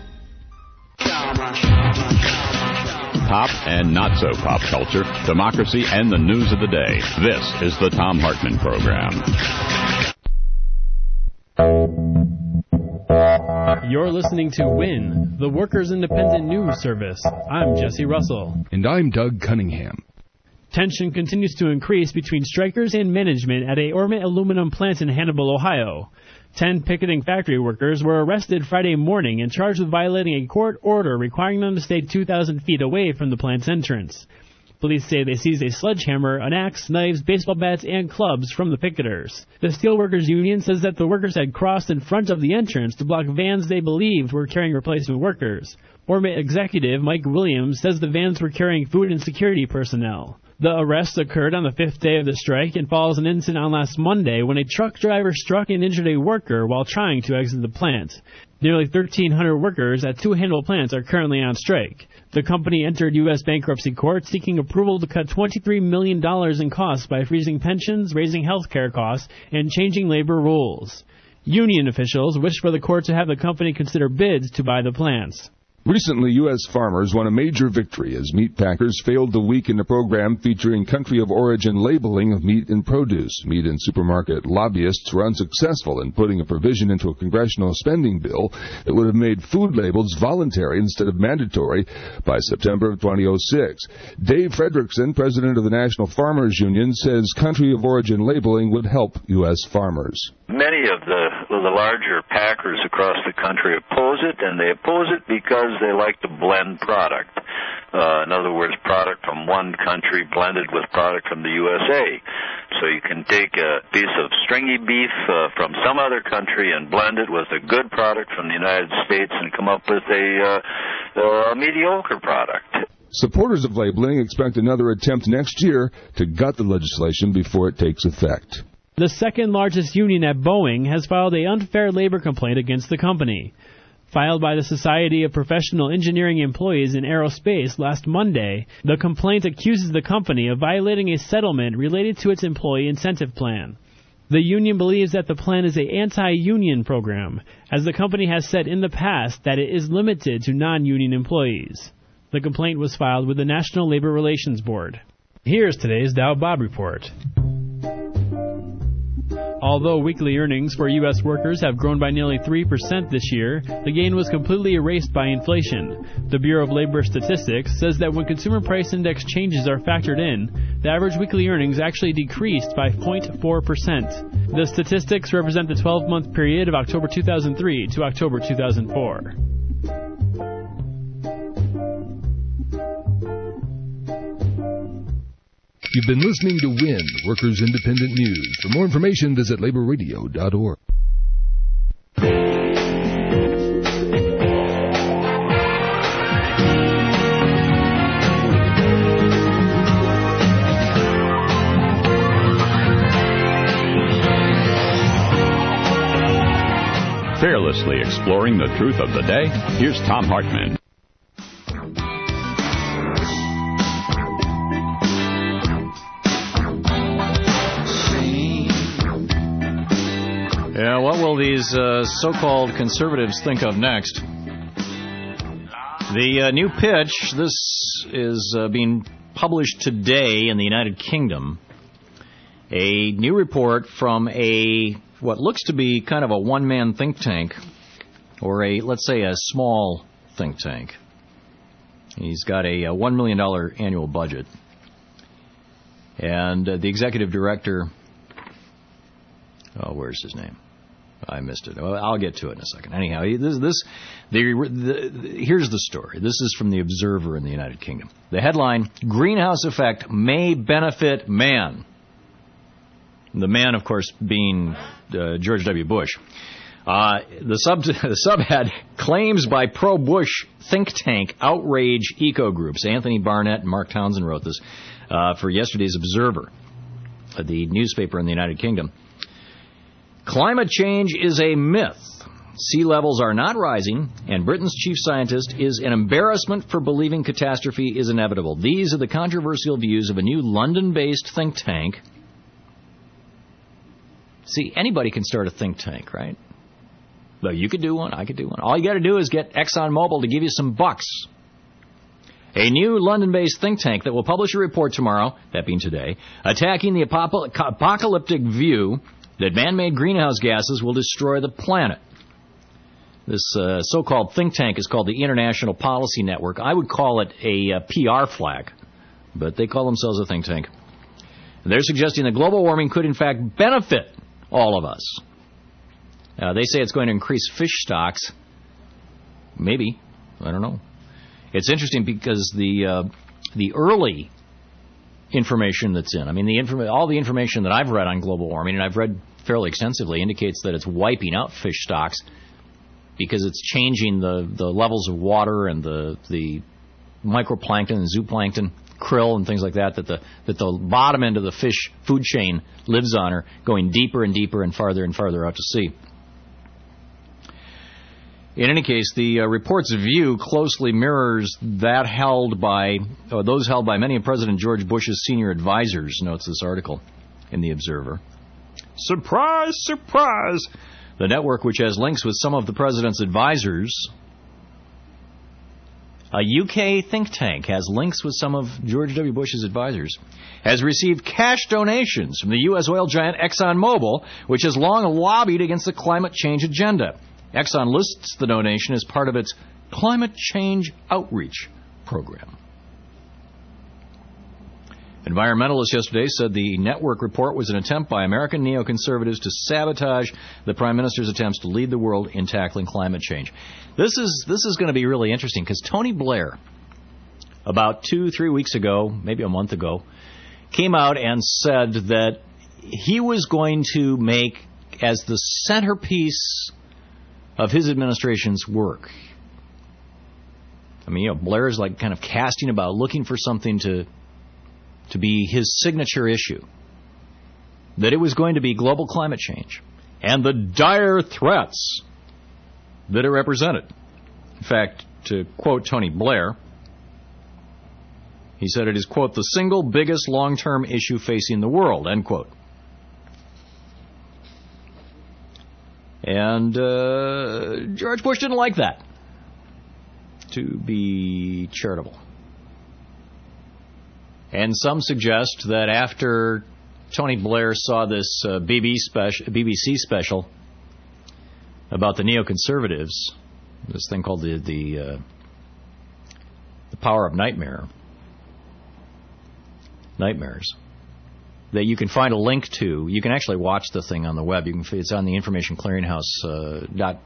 Pop and not so pop culture, democracy, and the news of the day. This is the Thom Hartmann Program. You're listening to WIN, the Workers' Independent News Service. I'm Jesse Russell. And I'm Doug Cunningham. Tension continues to increase between strikers and management at a Ormet aluminum plant in Hannibal, Ohio. 10 picketing factory workers were arrested Friday morning and charged with violating a court order requiring them to stay 2,000 feet away from the plant's entrance. Police say they seized a sledgehammer, an axe, knives, baseball bats, and clubs from the picketers. The Steelworkers Union says that the workers had crossed in front of the entrance to block vans they believed were carrying replacement workers. Ormet executive Mike Williams says the vans were carrying food and security personnel. The arrest occurred on the 5th day of the strike and follows an incident on last Monday when a truck driver struck and injured a worker while trying to exit the plant. Nearly 1,300 workers at 2 Hannibal plants are currently on strike. The company entered U.S. bankruptcy court seeking approval to cut $23 million in costs by freezing pensions, raising health care costs, and changing labor rules. Union officials wish for the court to have the company consider bids to buy the plants. Recently, U.S. farmers won a major victory as meat packers failed to weaken a program featuring country of origin labeling of meat and produce. Meat and supermarket lobbyists were unsuccessful in putting a provision into a congressional spending bill that would have made food labels voluntary instead of mandatory by September of 2006. Dave Fredrickson, president of the National Farmers Union, says country of origin labeling would help U.S. farmers. Many of the larger packers across the country oppose it, and they oppose it because they like to blend product. In other words, product from one country blended with product from the USA. So you can take a piece of stringy beef from some other country and blend it with a good product from the United States and come up with a mediocre product. Supporters of labeling expect another attempt next year to gut the legislation before it takes effect. The second largest union at Boeing has filed an unfair labor complaint against the company. Filed by the Society of Professional Engineering Employees in Aerospace last Monday, the complaint accuses the company of violating a settlement related to its employee incentive plan. The union believes that the plan is an anti-union program, as the company has said in the past that it is limited to non-union employees. The complaint was filed with the National Labor Relations Board. Here's today's Dow Bob Report. Although weekly earnings for U.S. workers have grown by nearly 3% this year, the gain was completely erased by inflation. The Bureau of Labor Statistics says that when consumer price index changes are factored in, the average weekly earnings actually decreased by 0.4%. The statistics represent the 12-month period of October 2003 to October 2004. You've been listening to WIN, Workers Independent News. For more information, visit laborradio.org. Fearlessly exploring the truth of the day, here's Tom Hartman. Yeah, what will these so-called conservatives think of next? The new pitch, this is being published today in the United Kingdom. A new report from what looks to be kind of a one-man think tank, or let's say a small think tank. He's got a $1 million annual budget. And the executive director, where's his name? I missed it. Well, I'll get to it in a second. Anyhow, here's the story. This is from the Observer in the United Kingdom. The headline, Greenhouse Effect May Benefit Man. The man, of course, being George W. Bush. The subhead, Claims by Pro-Bush Think Tank Outrage Eco Groups. Anthony Barnett and Mark Townsend wrote this for yesterday's Observer, the newspaper in the United Kingdom. Climate change is a myth. Sea levels are not rising, and Britain's chief scientist is an embarrassment for believing catastrophe is inevitable. These are the controversial views of a new London-based think tank. See, anybody can start a think tank, right? Well, you could do one, I could do one. All you got to do is get ExxonMobil to give you some bucks. A new London-based think tank that will publish a report tomorrow, that being today, attacking the apocalyptic view that man-made greenhouse gases will destroy the planet. This so-called think tank is called the International Policy Network. I would call it a PR flag, but they call themselves a think tank. They're suggesting that global warming could, in fact, benefit all of us. They say it's going to increase fish stocks. Maybe. I don't know. It's interesting because the early information that's in, all the information that I've read on global warming, and I've read fairly extensively, indicates that it's wiping out fish stocks because it's changing the levels of water and the microplankton and zooplankton, krill and things like that the bottom end of the fish food chain lives on are going deeper and deeper and farther out to sea. In any case, the report's view closely mirrors that those held by many of President George Bush's senior advisors, notes this article in the Observer. Surprise, surprise! The network, which has links with some of the president's advisors, a UK think tank has links with some of George W. Bush's advisors, has received cash donations from the U.S. oil giant ExxonMobil, which has long lobbied against the climate change agenda. Exxon lists the donation as part of its climate change outreach program. Environmentalists yesterday said the network report was an attempt by American neoconservatives to sabotage the Prime Minister's attempts to lead the world in tackling climate change. This is going to be really interesting because Tony Blair, about 2-3 weeks ago, maybe a month ago, came out and said that he was going to make as the centerpiece of his administration's work. Blair is like kind of casting about, looking for something to be his signature issue. That it was going to be global climate change and the dire threats that it represented. In fact, to quote Tony Blair, he said it is, quote, the single biggest long-term issue facing the world, end quote. And George Bush didn't like that, to be charitable. And some suggest that after Tony Blair saw this BBC special about the neoconservatives, this thing called the Power of Nightmares, that you can find a link to. You can actually watch the thing on the web. It's on the Information Clearinghouse.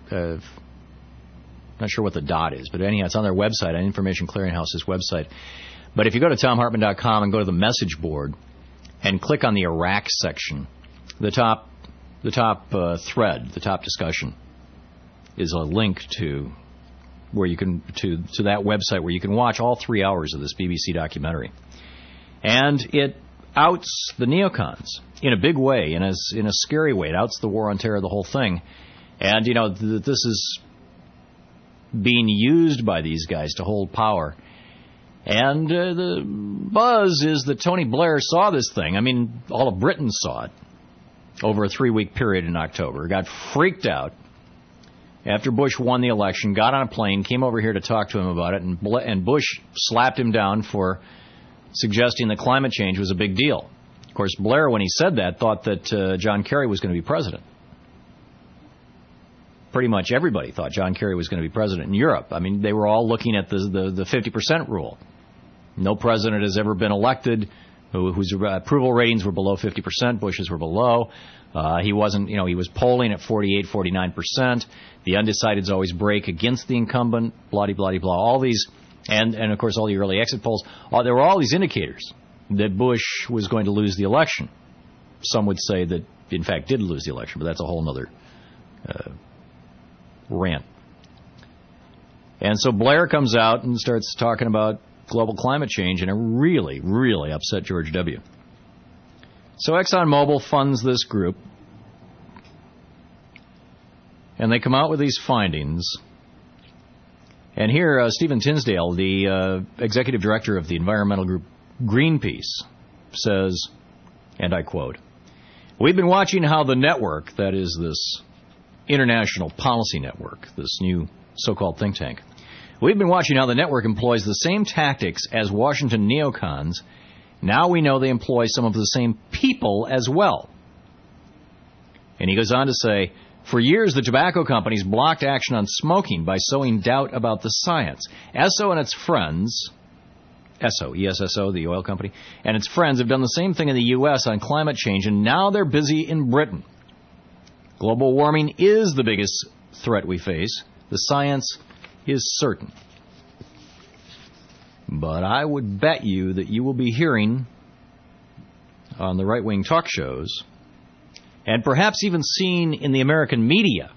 Not sure what the dot is, but anyhow, it's on their website, on Information Clearinghouse's website. But if you go to TomHartman.com and go to the message board and click on the Iraq section, the top thread, the top discussion, is a link to where you can to that website where you can watch all 3 hours of this BBC documentary, and it outs the neocons in a big way, in a scary way. It outs the war on terror, the whole thing, and this is being used by these guys to hold power. And the buzz is that Tony Blair saw this thing. I mean, all of Britain saw it over a 3-week period in October, got freaked out after Bush won the election, got on a plane, came over here to talk to him about it, and Bush slapped him down for suggesting that climate change was a big deal. Of course, Blair, when he said that, thought that John Kerry was going to be president. Pretty much everybody thought John Kerry was going to be president in Europe. I mean, they were all looking at the 50% rule. No president has ever been elected whose approval ratings were below 50%. Bush's were below. He wasn't, he was polling at 48, 49%. The undecideds always break against the incumbent, blah, blah, blah, blah. All these, and of course, all the early exit polls. There were all these indicators that Bush was going to lose the election. Some would say that, in fact, did lose the election, but that's a whole other rant. And so Blair comes out and starts talking about global climate change, and it really, really upset George W. So ExxonMobil funds this group, and they come out with these findings. And here, Stephen Tinsdale, the executive director of the environmental group Greenpeace, says, and I quote, "We've been watching how the network, that is this international policy network, this new so-called think tank, we've been watching how the network employs the same tactics as Washington neocons. Now we know they employ some of the same people as well." And he goes on to say, "For years, the tobacco companies blocked action on smoking by sowing doubt about the science. Esso and its friends, ESSO, the oil company, and its friends have done the same thing in the U.S. on climate change, and now they're busy in Britain. Global warming is the biggest threat we face. The science is certain. But I would bet you that you will be hearing on the right-wing talk shows, and perhaps even seen in the American media,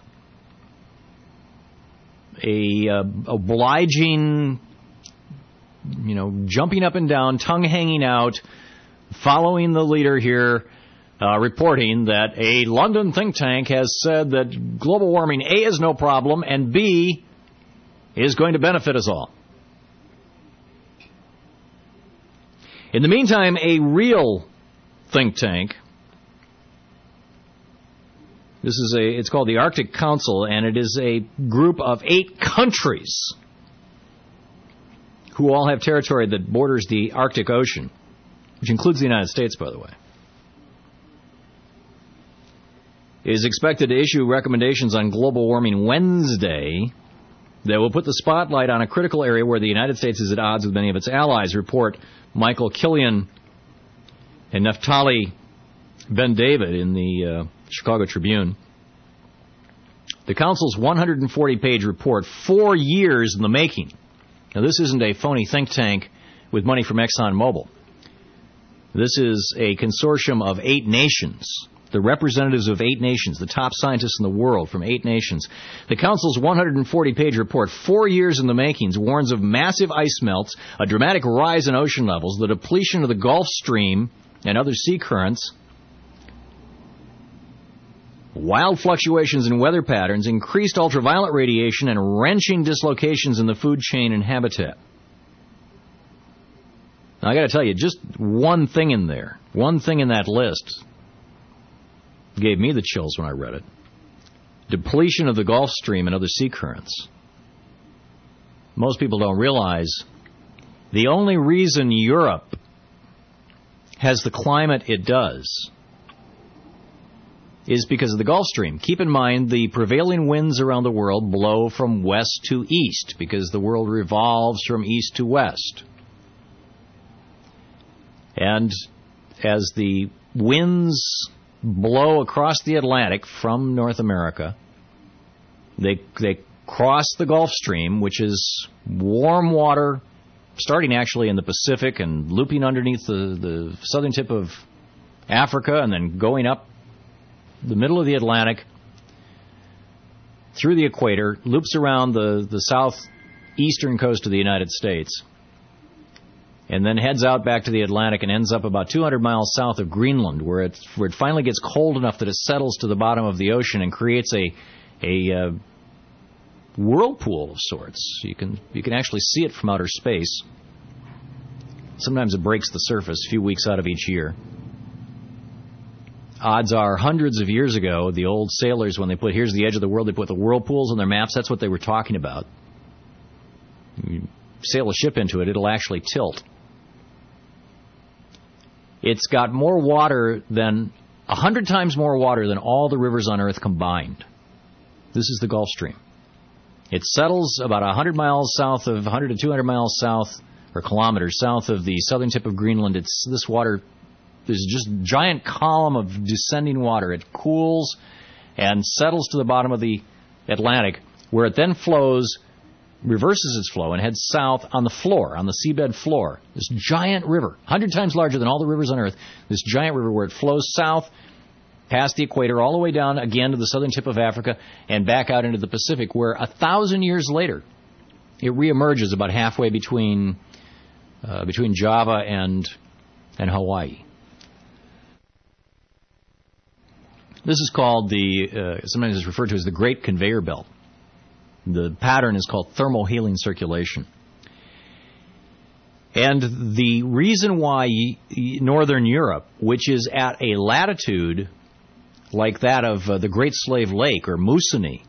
a obliging, jumping up and down, tongue hanging out, following the leader here, reporting that a London think tank has said that global warming, A, is no problem, and B, is going to benefit us all. In the meantime, a think tank. It's called the Arctic Council, and it is a group of 8 countries who all have territory that borders the Arctic Ocean, which includes the United States, by the way. It is expected to issue recommendations on global warming Wednesday that will put the spotlight on a critical area where the United States is at odds with many of its allies, report Michael Killian and Naftali Ben-David in the Chicago Tribune. The Council's 140-page report, 4 years in the making. Now, this isn't a phony think tank with money from ExxonMobil. This is a consortium of 8 nations, the representatives of 8 nations, the top scientists in the world from 8 nations. The Council's 140-page report, 4 years in the makings, warns of massive ice melts, a dramatic rise in ocean levels, the depletion of the Gulf Stream and other sea currents, Wild fluctuations in weather patterns, increased ultraviolet radiation, and wrenching dislocations in the food chain and habitat. Now, I got to tell you, just one thing in there, one thing in that list gave me the chills when I read it. Depletion of the Gulf Stream and other sea currents. Most people don't realize the only reason Europe has the climate it does is because of the Gulf Stream. Keep in mind, the prevailing winds around the world blow from west to east because the world revolves from east to west. And as the winds blow across the Atlantic from North America, they cross the Gulf Stream, which is warm water, starting actually in the Pacific and looping underneath the southern tip of Africa and then going up the middle of the Atlantic through the equator, loops around the southeastern coast of the United States, and then heads out back to the Atlantic and ends up about 200 miles south of Greenland, where it finally gets cold enough that it settles to the bottom of the ocean and creates a whirlpool of sorts. You can actually see it from outer space. Sometimes it breaks the surface a few weeks out of each year. Odds are, hundreds of years ago, the old sailors, when they put, here's the edge of the world, they put the whirlpools on their maps. That's what they were talking about. You sail a ship into it, it'll actually tilt. It's got more water than, 100 times more water than all the rivers on Earth combined. This is the Gulf Stream. It settles about 100 miles south of, 100 to 200 miles south, or kilometers south of the southern tip of Greenland. This water, there's just a giant column of descending water. It cools and settles to the bottom of the Atlantic, where it then flows, reverses its flow, and heads south on the floor, on the seabed floor. This giant river, 100 times larger than all the rivers on Earth, this giant river where it flows south, past the equator, all the way down again to the southern tip of Africa, and back out into the Pacific, where 1,000 years later, it reemerges about halfway between Java and Hawaii. This is called sometimes it's referred to as the Great Conveyor Belt. The pattern is called thermohaline circulation. And the reason why Northern Europe, which is at a latitude like that of the Great Slave Lake or Moosonee,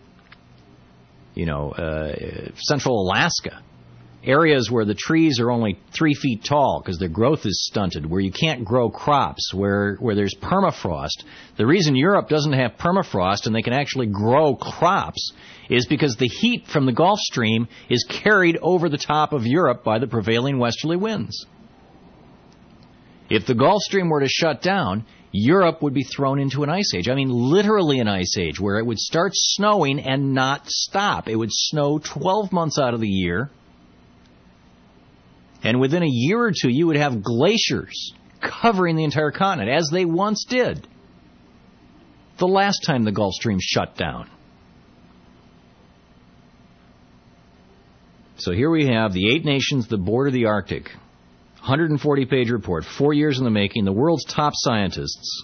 central Alaska, areas where the trees are only 3 feet tall because their growth is stunted, where you can't grow crops, where there's permafrost. The reason Europe doesn't have permafrost and they can actually grow crops is because the heat from the Gulf Stream is carried over the top of Europe by the prevailing westerly winds. If the Gulf Stream were to shut down, Europe would be thrown into an ice age. I mean, literally an ice age, where it would start snowing and not stop. It would snow 12 months out of the year. And within a year or two, you would have glaciers covering the entire continent, as they once did the last time the Gulf Stream shut down. So here we have the 8 nations that border the Arctic. 140-page report, 4 years in the making, the world's top scientists.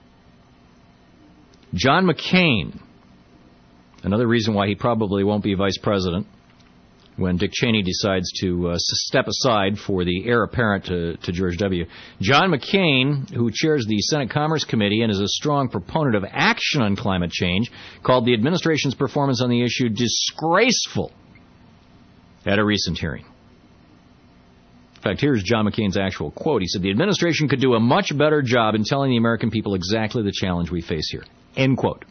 John McCain, another reason why he probably won't be vice president when Dick Cheney decides to step aside for the heir apparent to George W. John McCain, who chairs the Senate Commerce Committee and is a strong proponent of action on climate change, called the administration's performance on the issue disgraceful at a recent hearing. In fact, here's John McCain's actual quote. He said, "The administration could do a much better job in telling the American people exactly the challenge we face here." End quote.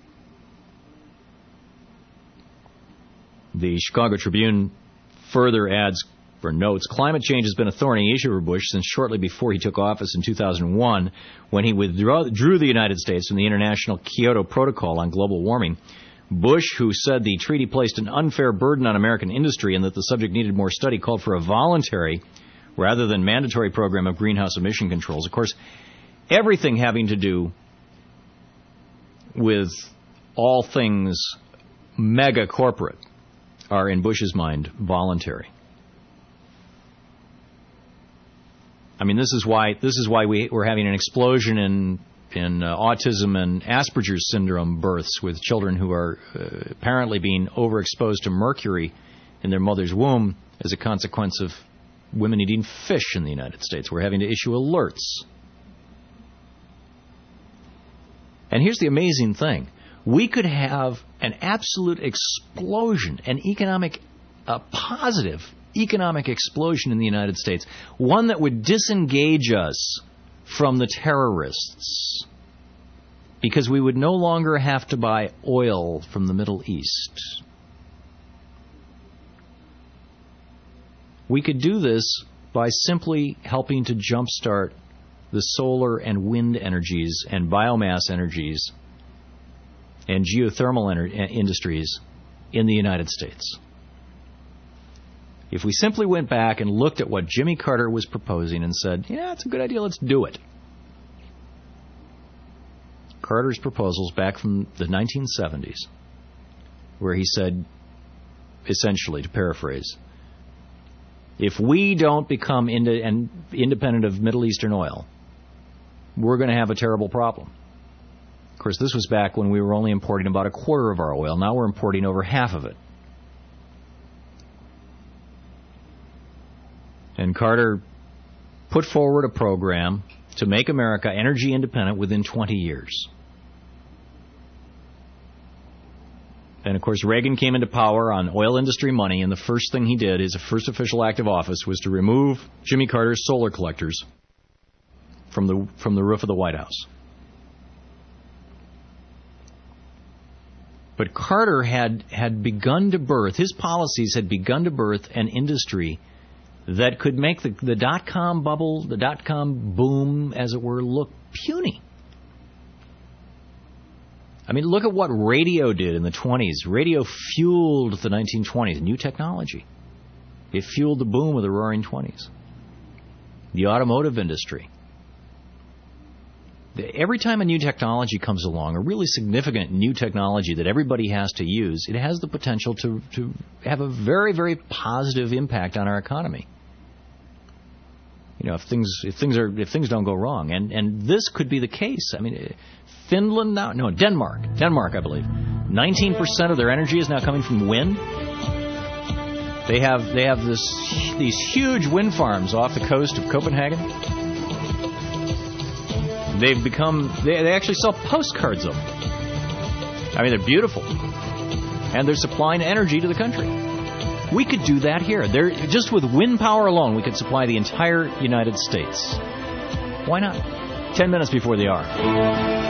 The Chicago Tribune further adds, for notes, climate change has been a thorny issue for Bush since shortly before he took office in 2001, when he withdrew the United States from the International Kyoto Protocol on global warming. Bush, who said the treaty placed an unfair burden on American industry and that the subject needed more study, called for a voluntary rather than mandatory program of greenhouse emission controls. Of course, everything having to do with all things mega corporate are, in Bush's mind, voluntary. I mean, this is why we're having an explosion in autism and Asperger's syndrome births with children who are apparently being overexposed to mercury in their mother's womb as a consequence of women eating fish in the United States. We're having to issue alerts. And here's the amazing thing. We could have an absolute explosion, a positive economic explosion in the United States, one that would disengage us from the terrorists, because we would no longer have to buy oil from the Middle East. We could do this by simply helping to jumpstart the solar and wind energies and biomass energies and geothermal industries in the United States. If we simply went back and looked at what Jimmy Carter was proposing and said, yeah, it's a good idea, let's do it. Carter's proposals back from the 1970s, where he said, essentially, to paraphrase, if we don't become independent of Middle Eastern oil, we're going to have a terrible problem. Of course, this was back when we were only importing about a quarter of our oil. Now we're importing over half of it. And Carter put forward a program to make America energy independent within 20 years. And, of course, Reagan came into power on oil industry money, and the first thing he did, his first official act of office, was to remove Jimmy Carter's solar collectors from the roof of the White House. But Carter had begun to birth, his policies had begun to birth an industry that could make the dot-com bubble, the dot-com boom, as it were, look puny. I mean, look at what radio did in the 20s. Radio fueled the 1920s, new technology. It fueled the boom of the Roaring 20s. The automotive industry. Every time a new technology comes along, a really significant new technology that everybody has to use, it has the potential to have a very, very positive impact on our economy. You know, if things don't go wrong, and this could be the case. I mean, Finland now, no, Denmark, I believe, 19% of their energy is now coming from wind. They have these huge wind farms off the coast of Copenhagen. They actually sell postcards of them. I mean, they're beautiful, and they're supplying energy to the country. We could do that here. Just with wind power alone, we could supply the entire United States. Why not? 10 minutes before the hour.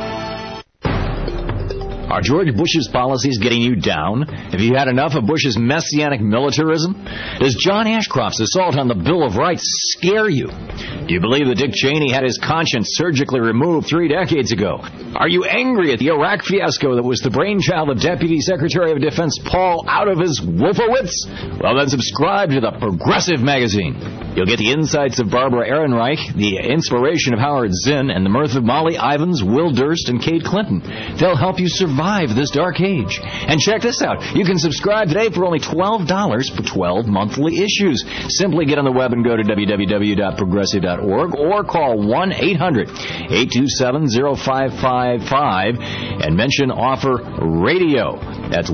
Are George Bush's policies getting you down? Have you had enough of Bush's messianic militarism? Does John Ashcroft's assault on the Bill of Rights scare you? Do you believe that Dick Cheney had his conscience surgically removed 3 decades ago? Are you angry at the Iraq fiasco that was the brainchild of Deputy Secretary of Defense Paul out of his Wolfowitz? Well, then subscribe to the Progressive magazine. You'll get the insights of Barbara Ehrenreich, the inspiration of Howard Zinn, and the mirth of Molly Ivins, Will Durst, and Kate Clinton. They'll help you survive this dark age. And check this out. You can subscribe today for only $12 for 12 monthly issues. Simply get on the web and go to www.progressive.org or call 1-800-827-0555 and mention offer radio. That's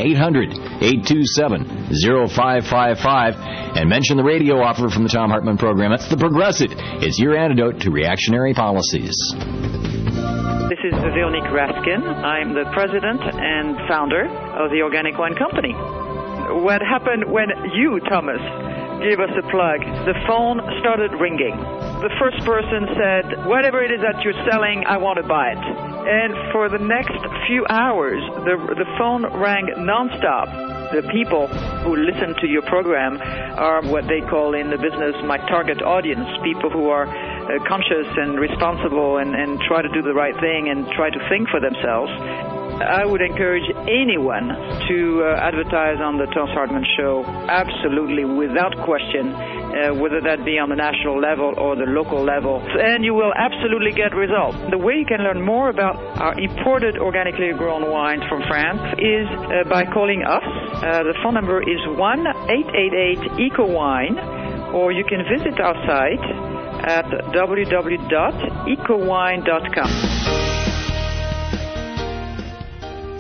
1-800-827-0555 and mention the radio offer from the Thom Hartmann program. That's the Progressive. It's your antidote to reactionary policies. This is Veronique Raskin. I'm the president and founder of the Organic Wine Company. What happened when you, Thomas, gave us a plug? The phone started ringing. The first person said, whatever it is that you're selling, I want to buy it. And for the next few hours, the phone rang nonstop. The people who listen to your program are what they call in the business my target audience, people who are conscious and responsible and try to do the right thing and try to think for themselves. I would encourage anyone to advertise on the Thom Hartmann Show, absolutely, without question, whether that be on the national level or the local level, and you will absolutely get results. The way you can learn more about our imported organically grown wines from France is by calling us. The phone number is 1-888-ECO-WINE, or you can visit our site at www.ecowine.com.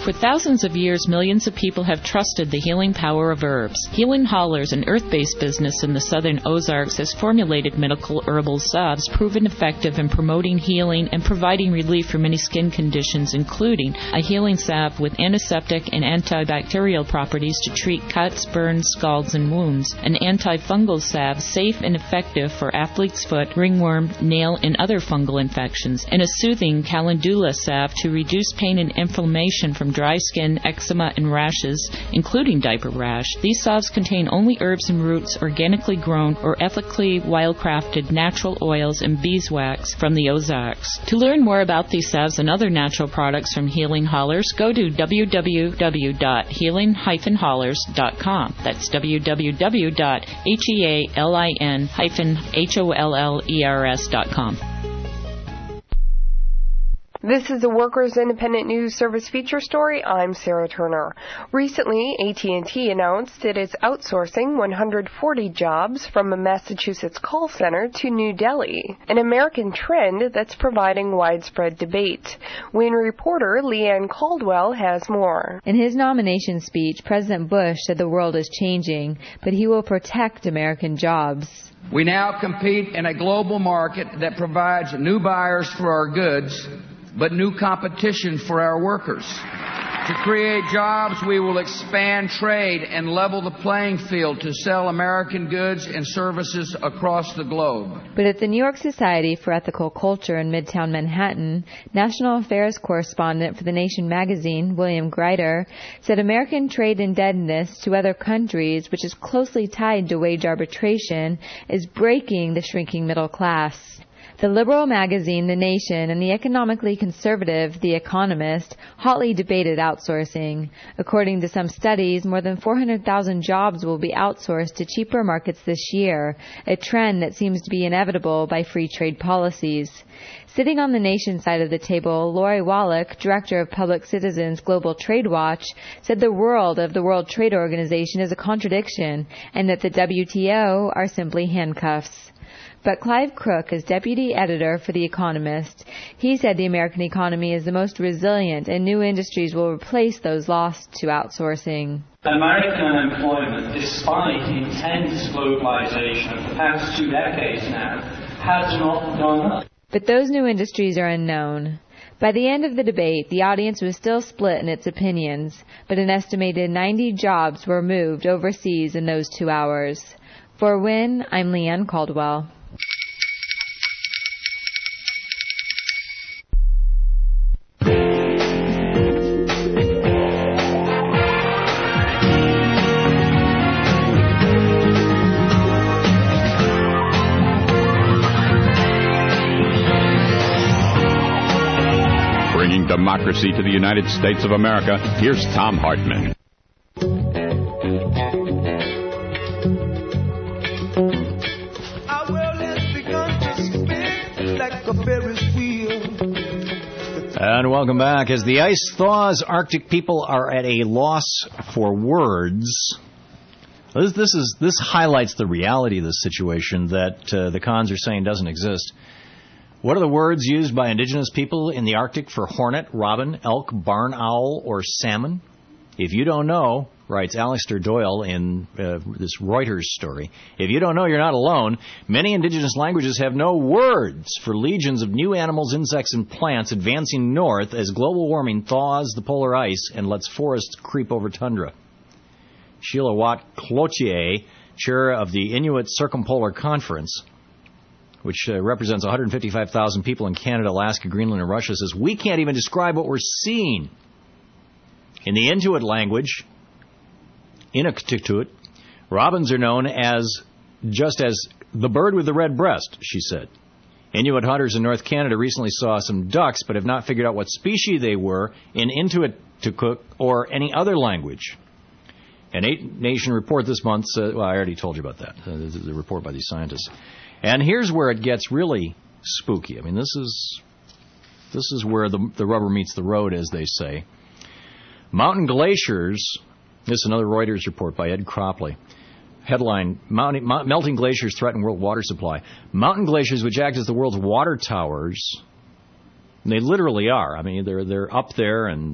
For thousands of years, millions of people have trusted the healing power of herbs. Healing Hollers, an earth-based business in the southern Ozarks, has formulated medical herbal salves proven effective in promoting healing and providing relief for many skin conditions, including a healing salve with antiseptic and antibacterial properties to treat cuts, burns, scalds, and wounds, an antifungal salve safe and effective for athlete's foot, ringworm, nail, and other fungal infections, and a soothing calendula salve to reduce pain and inflammation from dry skin, eczema, and rashes, including diaper rash. These salves contain only herbs and roots, organically grown or ethically wildcrafted natural oils and beeswax from the Ozarks. To learn more about these salves and other natural products from Healing Hollers, go to www.healing-hollers.com. That's www.healin-hollers.com. This is the Workers Independent News Service feature story. I'm Sarah Turner. Recently, AT&T announced it is outsourcing 140 jobs from a Massachusetts call center to New Delhi, an American trend that's providing widespread debate. WIN reporter Leanne Caldwell has more. In his nomination speech, President Bush said the world is changing, but he will protect American jobs. We now compete in a global market that provides new buyers for our goods, but new competition for our workers. To create jobs, we will expand trade and level the playing field to sell American goods and services across the globe. But at the New York Society for Ethical Culture in Midtown Manhattan, National Affairs correspondent for The Nation magazine, William Greider, said American trade indebtedness to other countries, which is closely tied to wage arbitration, is breaking the shrinking middle class. The liberal magazine, The Nation, and the economically conservative, The Economist, hotly debated outsourcing. According to some studies, more than 400,000 jobs will be outsourced to cheaper markets this year, a trend that seems to be inevitable by free trade policies. Sitting on The Nation side of the table, Lori Wallach, director of Public Citizens Global Trade Watch, said the world of the World Trade Organization is a contradiction and that the WTO are simply handcuffs. But Clive Crook is deputy editor for The Economist. He said the American economy is the most resilient and new industries will replace those lost to outsourcing. American unemployment, despite intense globalization of the past 2 decades now, has not gone up. But those new industries are unknown. By the end of the debate, the audience was still split in its opinions, but an estimated 90 jobs were moved overseas in those 2 hours. For WIN, I'm Leanne Caldwell. Bringing democracy to the United States of America, here's Thom Hartmann. And welcome back. As the ice thaws, Arctic people are at a loss for words. This highlights the reality of the situation that the cons are saying doesn't exist. What are the words used by indigenous people in the Arctic for hornet, robin, elk, barn owl, or salmon? If you don't know, writes Alistair Doyle in this Reuters story, if you don't know, you're not alone. Many indigenous languages have no words for legions of new animals, insects, and plants advancing north as global warming thaws the polar ice and lets forests creep over tundra. Sheila Watt Cloutier, chair of the Inuit Circumpolar Conference, which represents 155,000 people in Canada, Alaska, Greenland, and Russia, says, we can't even describe what we're seeing. In the Inuit language, Inuktitut, robins are known as just as the bird with the red breast, she said. Inuit hunters in North Canada recently saw some ducks, but have not figured out what species they were in Inuktitut or any other language. An Eight-Nation report this month, I already told you about that, the report by these scientists. And here's where it gets really spooky. I mean, this is where the rubber meets the road, as they say. Mountain glaciers, this is another Reuters report by Ed Cropley. Headline, melting glaciers threaten world water supply. Mountain glaciers, which act as the world's water towers, and they literally are. I mean, they're up there and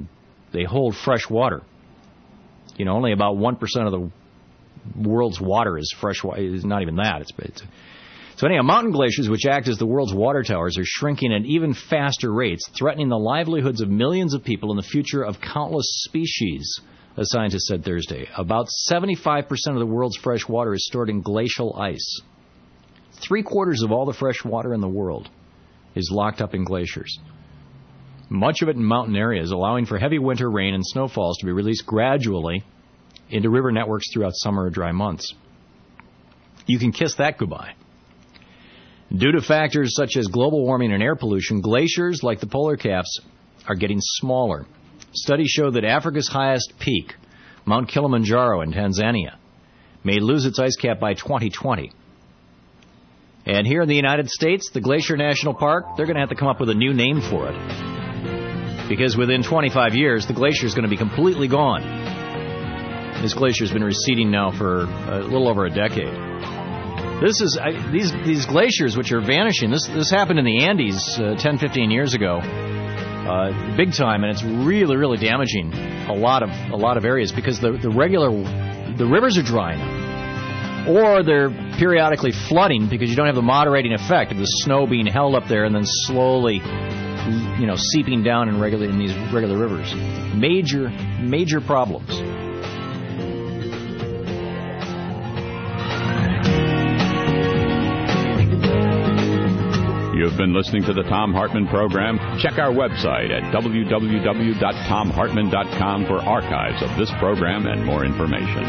they hold fresh water. You know, only about 1% of the world's water is fresh water. It's not even that. So anyhow, mountain glaciers, which act as the world's water towers, are shrinking at even faster rates, threatening the livelihoods of millions of people and the future of countless species, a scientist said Thursday. About 75% of the world's fresh water is stored in glacial ice. 3/4 of all the fresh water in the world is locked up in glaciers. Much of it in mountain areas, allowing for heavy winter rain and snowfalls to be released gradually into river networks throughout summer or dry months. You can kiss that goodbye. Due to factors such as global warming and air pollution, glaciers like the polar caps are getting smaller. Studies show that Africa's highest peak, Mount Kilimanjaro in Tanzania, may lose its ice cap by 2020. And here in the United States, the Glacier National Park, they're going to have to come up with a new name for it. Because within 25 years, the glacier is going to be completely gone. This glacier has been receding now for a little over a decade. These glaciers which are vanishing, this happened in the Andes 10, 15 years ago, big time, and it's really, really damaging a lot of areas because the rivers are drying up, or they're periodically flooding because you don't have the moderating effect of the snow being held up there and then slowly, seeping down in these regular rivers. Major problems. You've been listening to the Thom Hartmann Program. Check our website at www.thomhartmann.com for archives of this program and more information.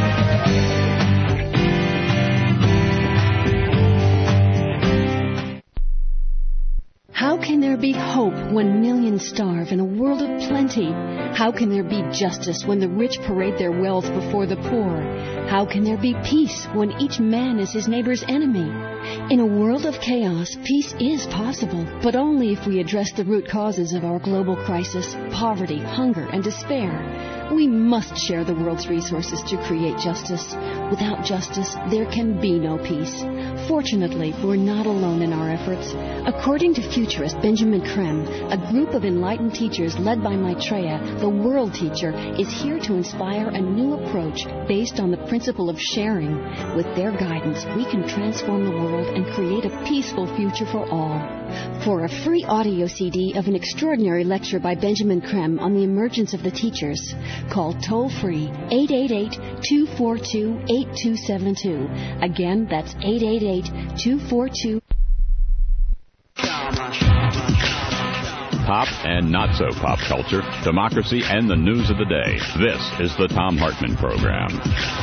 How can there be hope when millions starve in a world of plenty? How can there be justice when the rich parade their wealth before the poor? How can there be peace when each man is his neighbor's enemy? In a world of chaos, peace is possible, but only if we address the root causes of our global crisis, poverty, hunger, and despair. We must share the world's resources to create justice. Without justice, there can be no peace. Fortunately, we're not alone in our efforts. According to futurist Benjamin Creme, a group of enlightened teachers led by Maitreya, the world teacher, is here to inspire a new approach based on the principle of sharing. With their guidance, we can transform the world and create a peaceful future for all. For a free audio CD of an extraordinary lecture by Benjamin Creme on the emergence of the teachers, call toll-free 888-242-8272. Again, that's 888-242. Pop and not so pop culture, democracy, and the news of the day. This is the Thom Hartmann Program.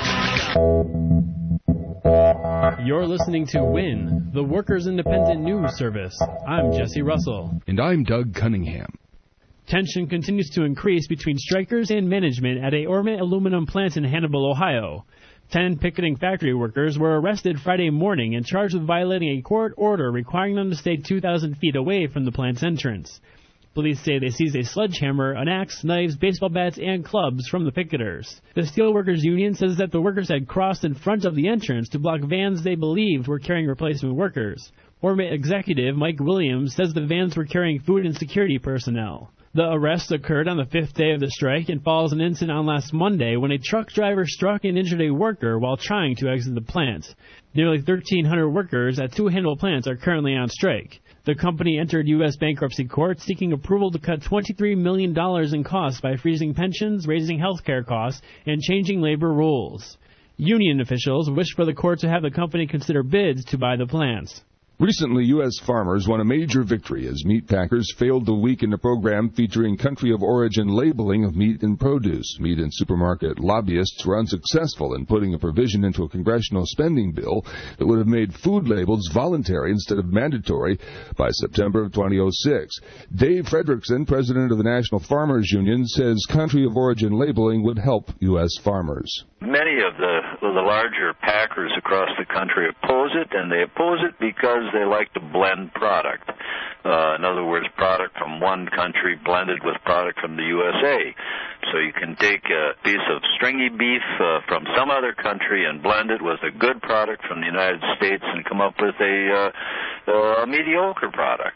You're listening to WIN, the Workers' Independent News Service. I'm Jesse Russell. And I'm Doug Cunningham. Tension continues to increase between strikers and management at a Ormet aluminum plant in Hannibal, Ohio. 10 picketing factory workers were arrested Friday morning and charged with violating a court order requiring them to stay 2,000 feet away from the plant's entrance. Police say they seized a sledgehammer, an axe, knives, baseball bats, and clubs from the picketers. The Steelworkers Union says that the workers had crossed in front of the entrance to block vans they believed were carrying replacement workers. Ormet executive Mike Williams says the vans were carrying food and security personnel. The arrest occurred on the 5th day of the strike and follows an incident on last Monday when a truck driver struck and injured a worker while trying to exit the plant. Nearly 1,300 workers at 2 Hannibal plants are currently on strike. The company entered U.S. bankruptcy court seeking approval to cut $23 million in costs by freezing pensions, raising health care costs, and changing labor rules. Union officials wish for the court to have the company consider bids to buy the plants. Recently, U.S. farmers won a major victory as meat packers failed to weaken a program featuring country of origin labeling of meat and produce. Meat and supermarket lobbyists were unsuccessful in putting a provision into a congressional spending bill that would have made food labels voluntary instead of mandatory by September of 2006. Dave Fredrickson, president of the National Farmers Union, says country of origin labeling would help U.S. farmers. Many of the larger packers across the country oppose it, and they oppose it because they like to blend product. In other words, product from one country blended with product from the USA. So you can take a piece of stringy beef from some other country and blend it with a good product from the United States and come up with a mediocre product.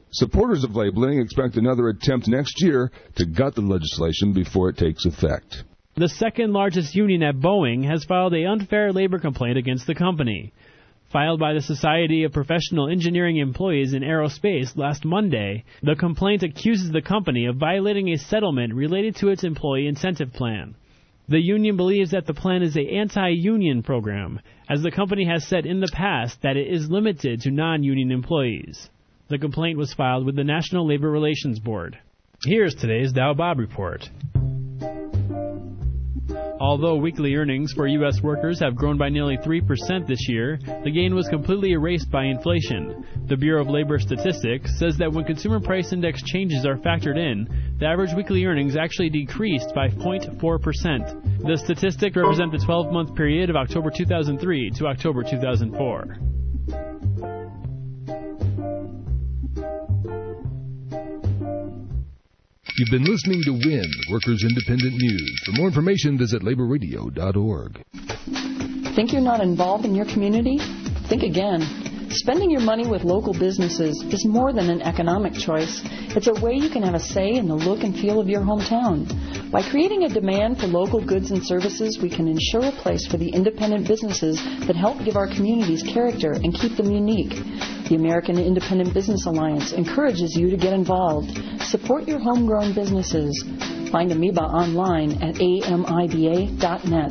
Supporters of labeling expect another attempt next year to gut the legislation before it takes effect. The second largest union at Boeing has filed an unfair labor complaint against the company. Filed by the Society of Professional Engineering Employees in Aerospace last Monday, the complaint accuses the company of violating a settlement related to its employee incentive plan. The union believes that the plan is an anti-union program, as the company has said in the past that it is limited to non-union employees. The complaint was filed with the National Labor Relations Board. Here's today's Dow Bob Report. Although weekly earnings for U.S. workers have grown by nearly 3% this year, the gain was completely erased by inflation. The Bureau of Labor Statistics says that when consumer price index changes are factored in, the average weekly earnings actually decreased by 0.4%. The statistics represent the 12-month period of October 2003 to October 2004. You've been listening to WIN, Workers Independent News. For more information, visit laborradio.org. Think you're not involved in your community? Think again. Spending your money with local businesses is more than an economic choice. It's a way you can have a say in the look and feel of your hometown. By creating a demand for local goods and services, we can ensure a place for the independent businesses that help give our communities character and keep them unique. The American Independent Business Alliance encourages you to get involved. Support your homegrown businesses. Find Amoeba online at amiba.net.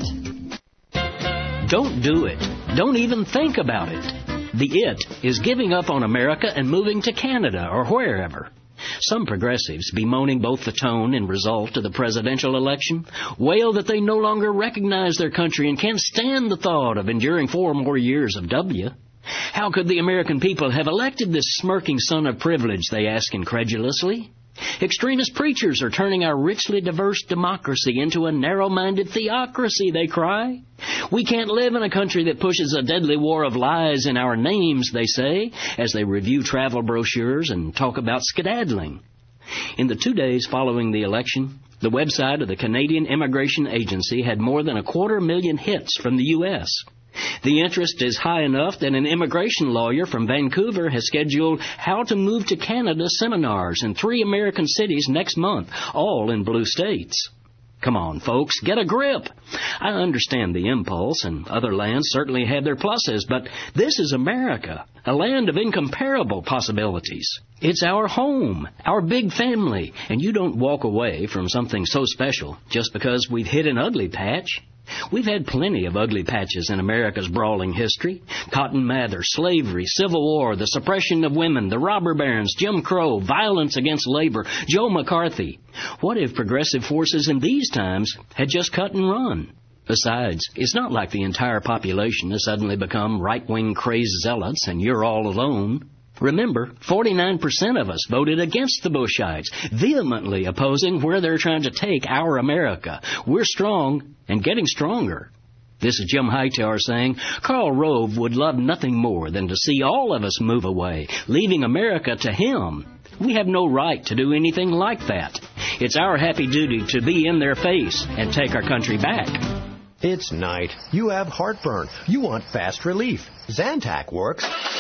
Don't do it. Don't even think about it. The it is giving up on America and moving to Canada or wherever. Some progressives, bemoaning both the tone and result of the presidential election, wail that they no longer recognize their country and can't stand the thought of enduring 4 more years of W. How could the American people have elected this smirking son of privilege, they ask incredulously. Extremist preachers are turning our richly diverse democracy into a narrow-minded theocracy, they cry. We can't live in a country that pushes a deadly war of lies in our names, they say, as they review travel brochures and talk about skedaddling. In the 2 days following the election, the website of the Canadian Immigration Agency had more than 250,000 hits from the U.S. The interest is high enough that an immigration lawyer from Vancouver has scheduled How to Move to Canada seminars in 3 American cities next month, all in blue states. Come on, folks, get a grip. I understand the impulse, and other lands certainly have their pluses, but this is America, a land of incomparable possibilities. It's our home, our big family, and you don't walk away from something so special just because we've hit an ugly patch. We've had plenty of ugly patches in America's brawling history. Cotton Mather, slavery, Civil War, the suppression of women, the robber barons, Jim Crow, violence against labor, Joe McCarthy. What if progressive forces in these times had just cut and run? Besides, it's not like the entire population has suddenly become right-wing crazed zealots and you're all alone. Remember, 49% of us voted against the Bushites, vehemently opposing where they're trying to take our America. We're strong and getting stronger. This is Jim Hightower saying, Karl Rove would love nothing more than to see all of us move away, leaving America to him. We have no right to do anything like that. It's our happy duty to be in their face and take our country back. It's night. You have heartburn. You want fast relief. Zantac works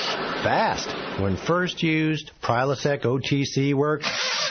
fast. When first used, Prilosec OTC works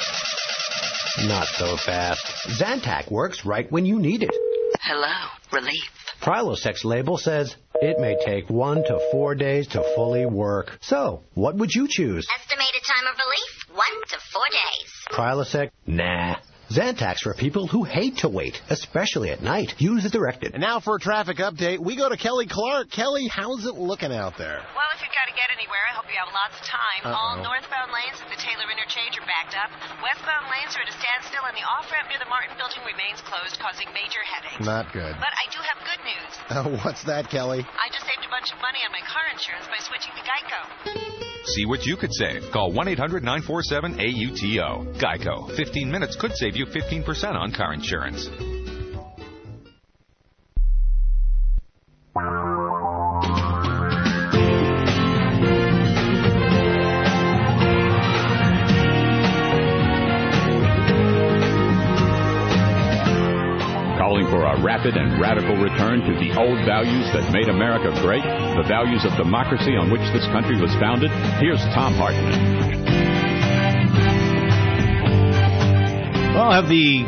not so fast. Zantac works right when you need it. Hello, relief. Prilosec's label says it may take 1 to 4 days to fully work. So, what would you choose? Estimated time of relief, 1 to 4 days. Prilosec? Nah. Zantac's for people who hate to wait, especially at night. Use as directed. And now for a traffic update, we go to Kelly Clark. Kelly, how's it looking out there? Well, if you've got to get anywhere, I hope you have lots of time. All northbound lanes at the Taylor Interchange are backed up. Westbound lanes are at a standstill, and the off-ramp near the Martin Building remains closed, causing major headaches. Not good. But I do have good news. What's that, Kelly? I just saved a bunch of money on my car insurance by switching to Geico. See what you could save. Call 1-800-947-AUTO. Geico. 15 minutes could save you 15% on car insurance. Calling for a rapid and radical return to the old values that made America great, the values of democracy on which this country was founded. Here's Tom Hartman. Well, have the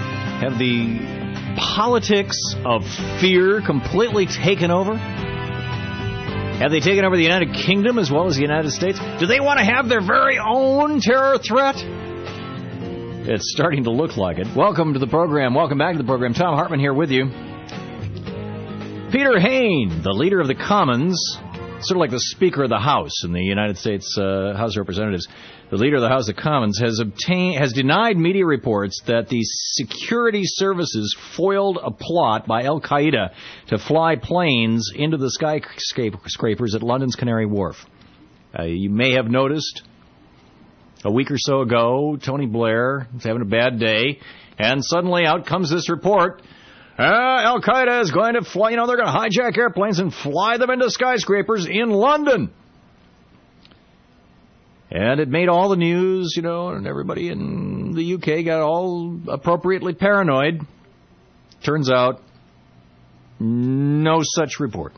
politics of fear completely taken over? Have they taken over the United Kingdom as well as the United States? Do they want to have their very own terror threat? It's starting to look like it. Welcome to the program. Welcome back to the program. Tom Hartman here with you. Peter Hain, the leader of the Commons, sort of like the Speaker of the House in the United States House of Representatives, the leader of the House of Commons has denied media reports that the security services foiled a plot by Al-Qaeda to fly planes into the skyscrapers at London's Canary Wharf. You may have noticed a week or so ago, Tony Blair was having a bad day, and suddenly out comes this report. Al-Qaeda is going to fly, they're going to hijack airplanes and fly them into skyscrapers in London. And it made all the news, and everybody in the UK got all appropriately paranoid. Turns out, no such report.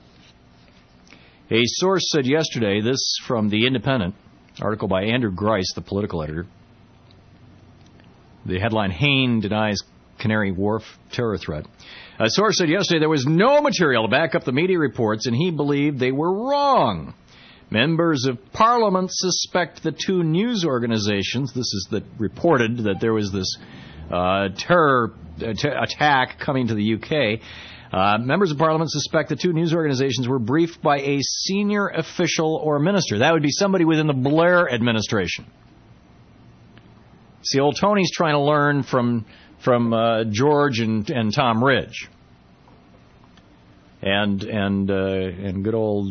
A source said yesterday, this from The Independent, article by Andrew Grice, the political editor. The headline, Hain denies Canary Wharf terror threat. A source said yesterday there was no material to back up the media reports, and he believed they were wrong. Members of Parliament suspect the two news organizations, this is that reported that there was this terror attack coming to the UK. Members of Parliament suspect the two news organizations were briefed by a senior official or minister. That would be somebody within the Blair administration. See, old Tony's trying to learn from George and Tom Ridge, and good old,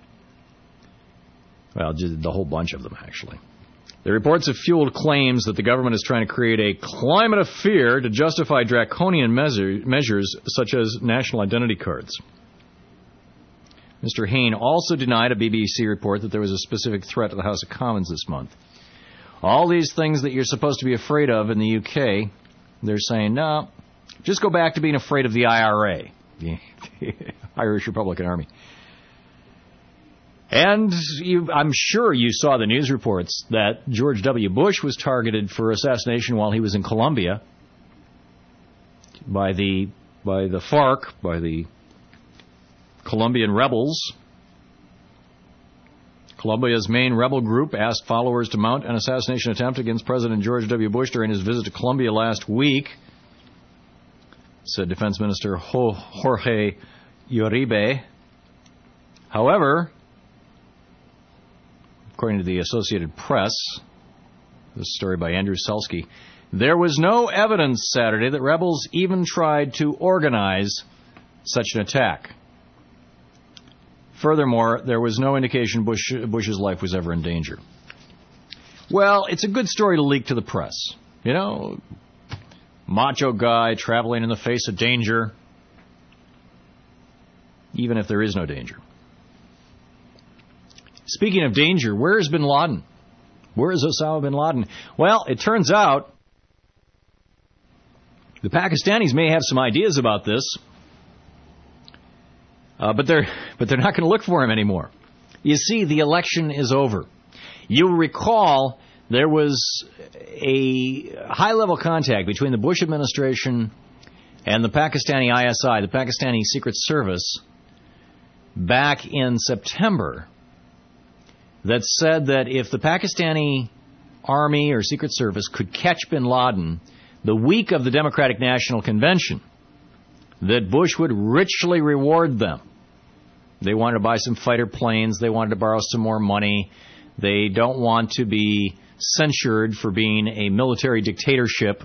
well, just the whole bunch of them actually. The reports have fueled claims that the government is trying to create a climate of fear to justify draconian measures such as national identity cards. Mr. Hain also denied a BBC report that there was a specific threat to the House of Commons this month. All these things that you're supposed to be afraid of in the UK, they're saying, no, just go back to being afraid of the IRA, the Irish Republican Army. And I'm sure you saw the news reports that George W. Bush was targeted for assassination while he was in Colombia by the FARC, by the Colombian rebels. Colombia's main rebel group asked followers to mount an assassination attempt against President George W. Bush during his visit to Colombia last week, said Defense Minister Jorge Uribe. However, according to the Associated Press, this story by Andrew Selsky, there was no evidence Saturday that rebels even tried to organize such an attack. Furthermore, there was no indication Bush's life was ever in danger. Well, it's a good story to leak to the press. Macho guy traveling in the face of danger, even if there is no danger. Speaking of danger, where is bin Laden? Where is Osama bin Laden? Well, it turns out the Pakistanis may have some ideas about this, but they're not going to look for him anymore. You see, the election is over. You'll recall there was a high-level contact between the Bush administration and the Pakistani ISI, the Pakistani Secret Service, back in September, that said that if the Pakistani Army or Secret Service could catch bin Laden the week of the Democratic National Convention, that Bush would richly reward them. They wanted to buy some fighter planes. They wanted to borrow some more money. They don't want to be censured for being a military dictatorship.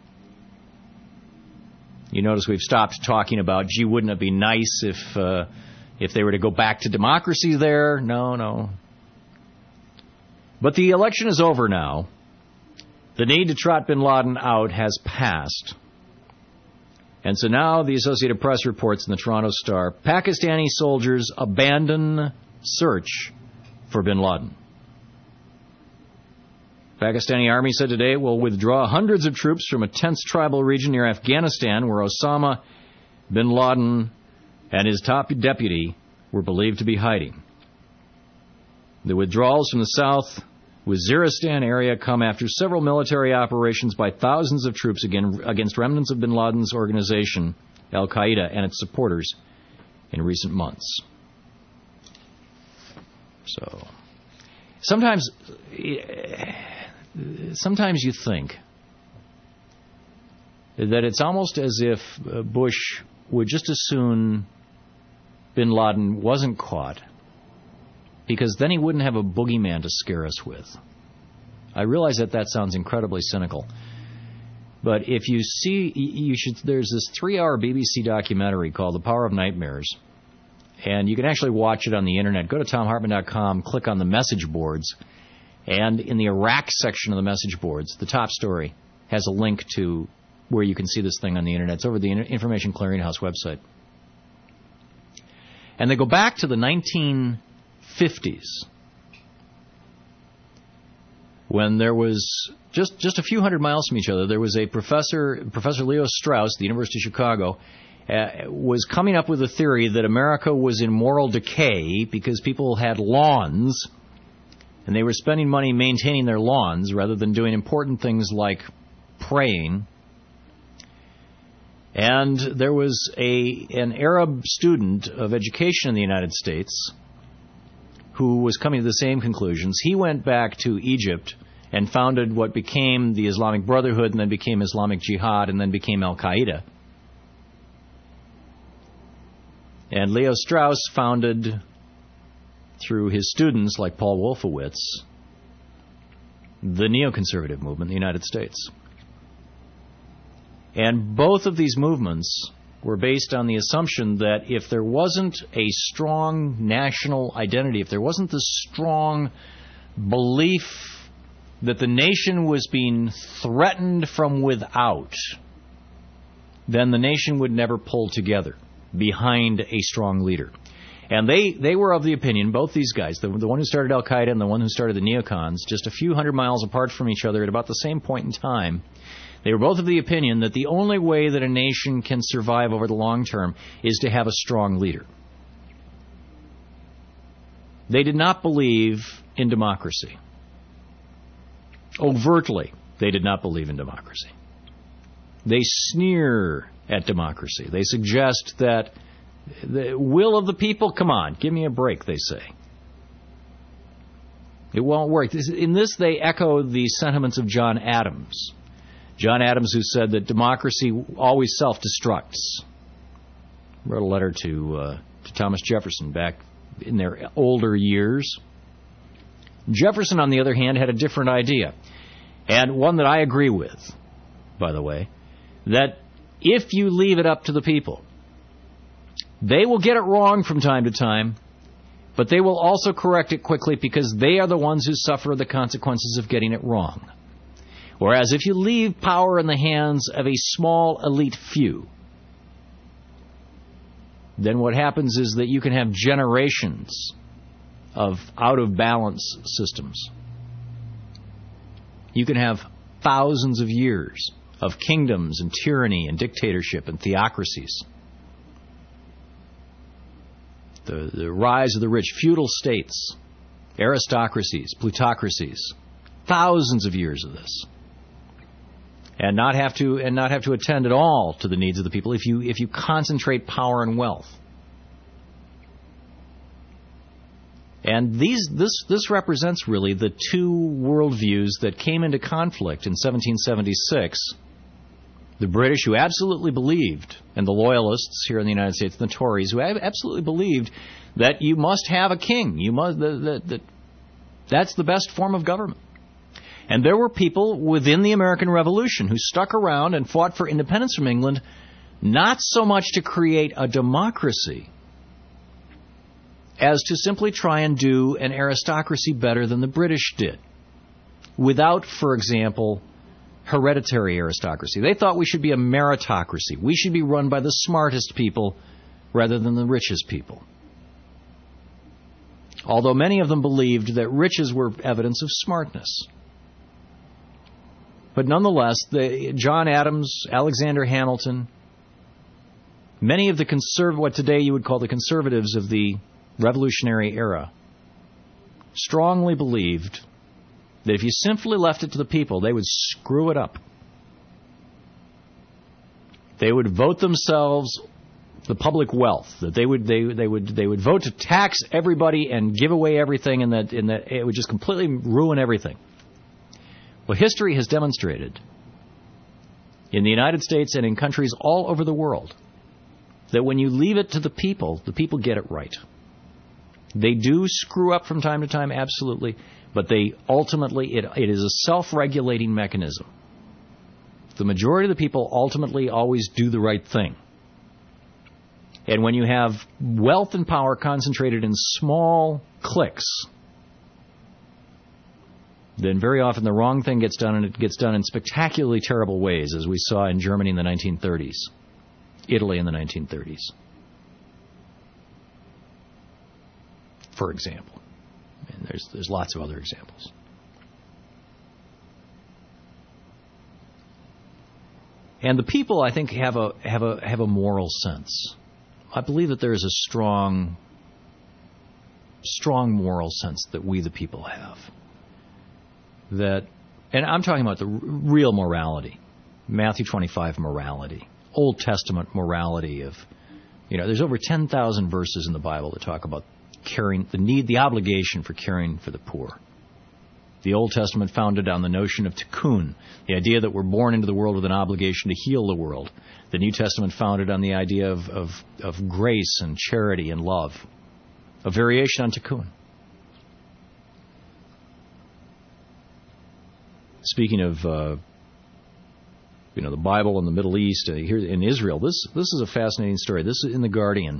You notice we've stopped talking about, gee, wouldn't it be nice if they were to go back to democracy there? No. But the election is over now. The need to trot bin Laden out has passed. And so now the Associated Press reports in the Toronto Star, Pakistani soldiers abandon search for bin Laden. Pakistani army said today it will withdraw hundreds of troops from a tense tribal region near Afghanistan where Osama bin Laden and his top deputy were believed to be hiding. The withdrawals from the south Waziristan area come after several military operations by thousands of troops against remnants of bin Laden's organization, Al-Qaeda, and its supporters in recent months. So, sometimes you think that it's almost as if Bush would just as soon bin Laden wasn't caught, because then he wouldn't have a boogeyman to scare us with. I realize that sounds incredibly cynical. But if you see, there's this 3-hour BBC documentary called The Power of Nightmares. And you can actually watch it on the internet. Go to TomHartman.com, click on the message boards. And in the Iraq section of the message boards, the top story has a link to where you can see this thing on the internet. It's over the Information Clearinghouse website. And they go back to the 1950s, when there was just a few hundred miles from each other, there was a Professor Leo Strauss, at the University of Chicago, was coming up with a theory that America was in moral decay because people had lawns, and they were spending money maintaining their lawns rather than doing important things like praying. And there was an Arab student of education in the United States who was coming to the same conclusions. He went back to Egypt and founded what became the Islamic Brotherhood, and then became Islamic Jihad, and then became Al-Qaeda. And Leo Strauss founded, through his students like Paul Wolfowitz, the neoconservative movement in the United States. And both of these movements were based on the assumption that if there wasn't a strong national identity, if there wasn't the strong belief that the nation was being threatened from without, then the nation would never pull together behind a strong leader. And they were of the opinion, both these guys, the one who started Al-Qaeda and the one who started the neocons, just a few hundred miles apart from each other at about the same point in time, they were both of the opinion that the only way that a nation can survive over the long term is to have a strong leader. They did not believe in democracy. Overtly, they did not believe in democracy. They sneer at democracy. They suggest that the will of the people, come on, give me a break, they say. It won't work. In this, they echo the sentiments of John Adams. John Adams, who said that democracy always self-destructs. Wrote a letter to Thomas Jefferson back in their older years. Jefferson, on the other hand, had a different idea, and one that I agree with, by the way, that if you leave it up to the people, they will get it wrong from time to time, but they will also correct it quickly because they are the ones who suffer the consequences of getting it wrong. Whereas if you leave power in the hands of a small elite few, then what happens is that you can have generations of out-of-balance systems. You can have thousands of years of kingdoms and tyranny and dictatorship and theocracies. The rise of the rich, feudal states, aristocracies, plutocracies, thousands of years of this. And not have to attend at all to the needs of the people if you concentrate power and wealth. And this represents really the two worldviews that came into conflict in 1776. The British, who absolutely believed, and the Loyalists here in the United States, the Tories, who absolutely believed that you must have a king. That's the best form of government. And there were people within the American Revolution who stuck around and fought for independence from England, not so much to create a democracy as to simply try and do an aristocracy better than the British did, without, for example, hereditary aristocracy. They thought we should be a meritocracy. We should be run by the smartest people rather than the richest people. Although many of them believed that riches were evidence of smartness. But nonetheless, John Adams, Alexander Hamilton, many of the what today you would call the conservatives of the Revolutionary era, strongly believed that if you simply left it to the people, they would screw it up. They would vote themselves the public wealth, that they would vote to tax everybody and give away everything, and that it would just completely ruin everything. Well, history has demonstrated in the United States and in countries all over the world that when you leave it to the people get it right. They do screw up from time to time, absolutely, but they ultimately, it is a self-regulating mechanism. The majority of the people ultimately always do the right thing. And when you have wealth and power concentrated in small cliques, then very often the wrong thing gets done, and it gets done in spectacularly terrible ways, as we saw in Germany in the 1930s, Italy in the 1930s, for example. And there's lots of other examples. And the people, I think, have a moral sense. I believe that there is a strong moral sense that we, the people, have. That, and I'm talking about the real morality, Matthew 25 morality, Old Testament morality of, there's over 10,000 verses in the Bible that talk about caring, the obligation for caring for the poor. The Old Testament founded on the notion of tikkun, the idea that we're born into the world with an obligation to heal the world. The New Testament founded on the idea of grace and charity and love, a variation on tikkun. Speaking of, the Bible and the Middle East, here in Israel, this is a fascinating story. This is in The Guardian.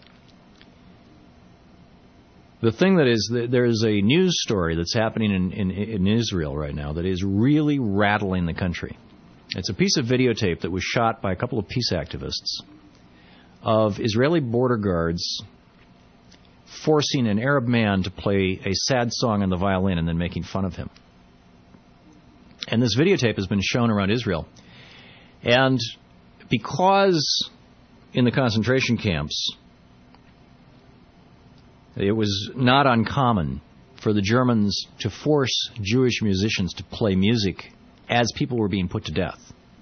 The thing that is, there's a news story that's happening in Israel right now that is really rattling the country. It's a piece of videotape that was shot by a couple of peace activists of Israeli border guards forcing an Arab man to play a sad song on the violin and then making fun of him. And this videotape has been shown around Israel. And because in the concentration camps, it was not uncommon for the Germans to force Jewish musicians to play music as people were being put to death.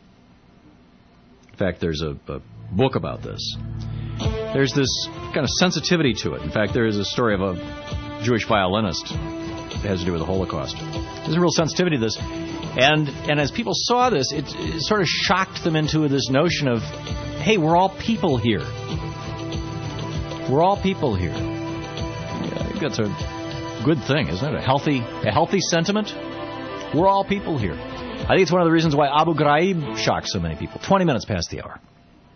In fact, there's a book about this. There's this kind of sensitivity to it. In fact, there is a story of a Jewish violinist that has to do with the Holocaust. There's a real sensitivity to this. And as people saw this, it sort of shocked them into this notion of, hey, we're all people here. We're all people here. I think that's a good thing, isn't it? A healthy sentiment. We're all people here. I think it's one of the reasons why Abu Ghraib shocks so many people. 20 minutes past the hour.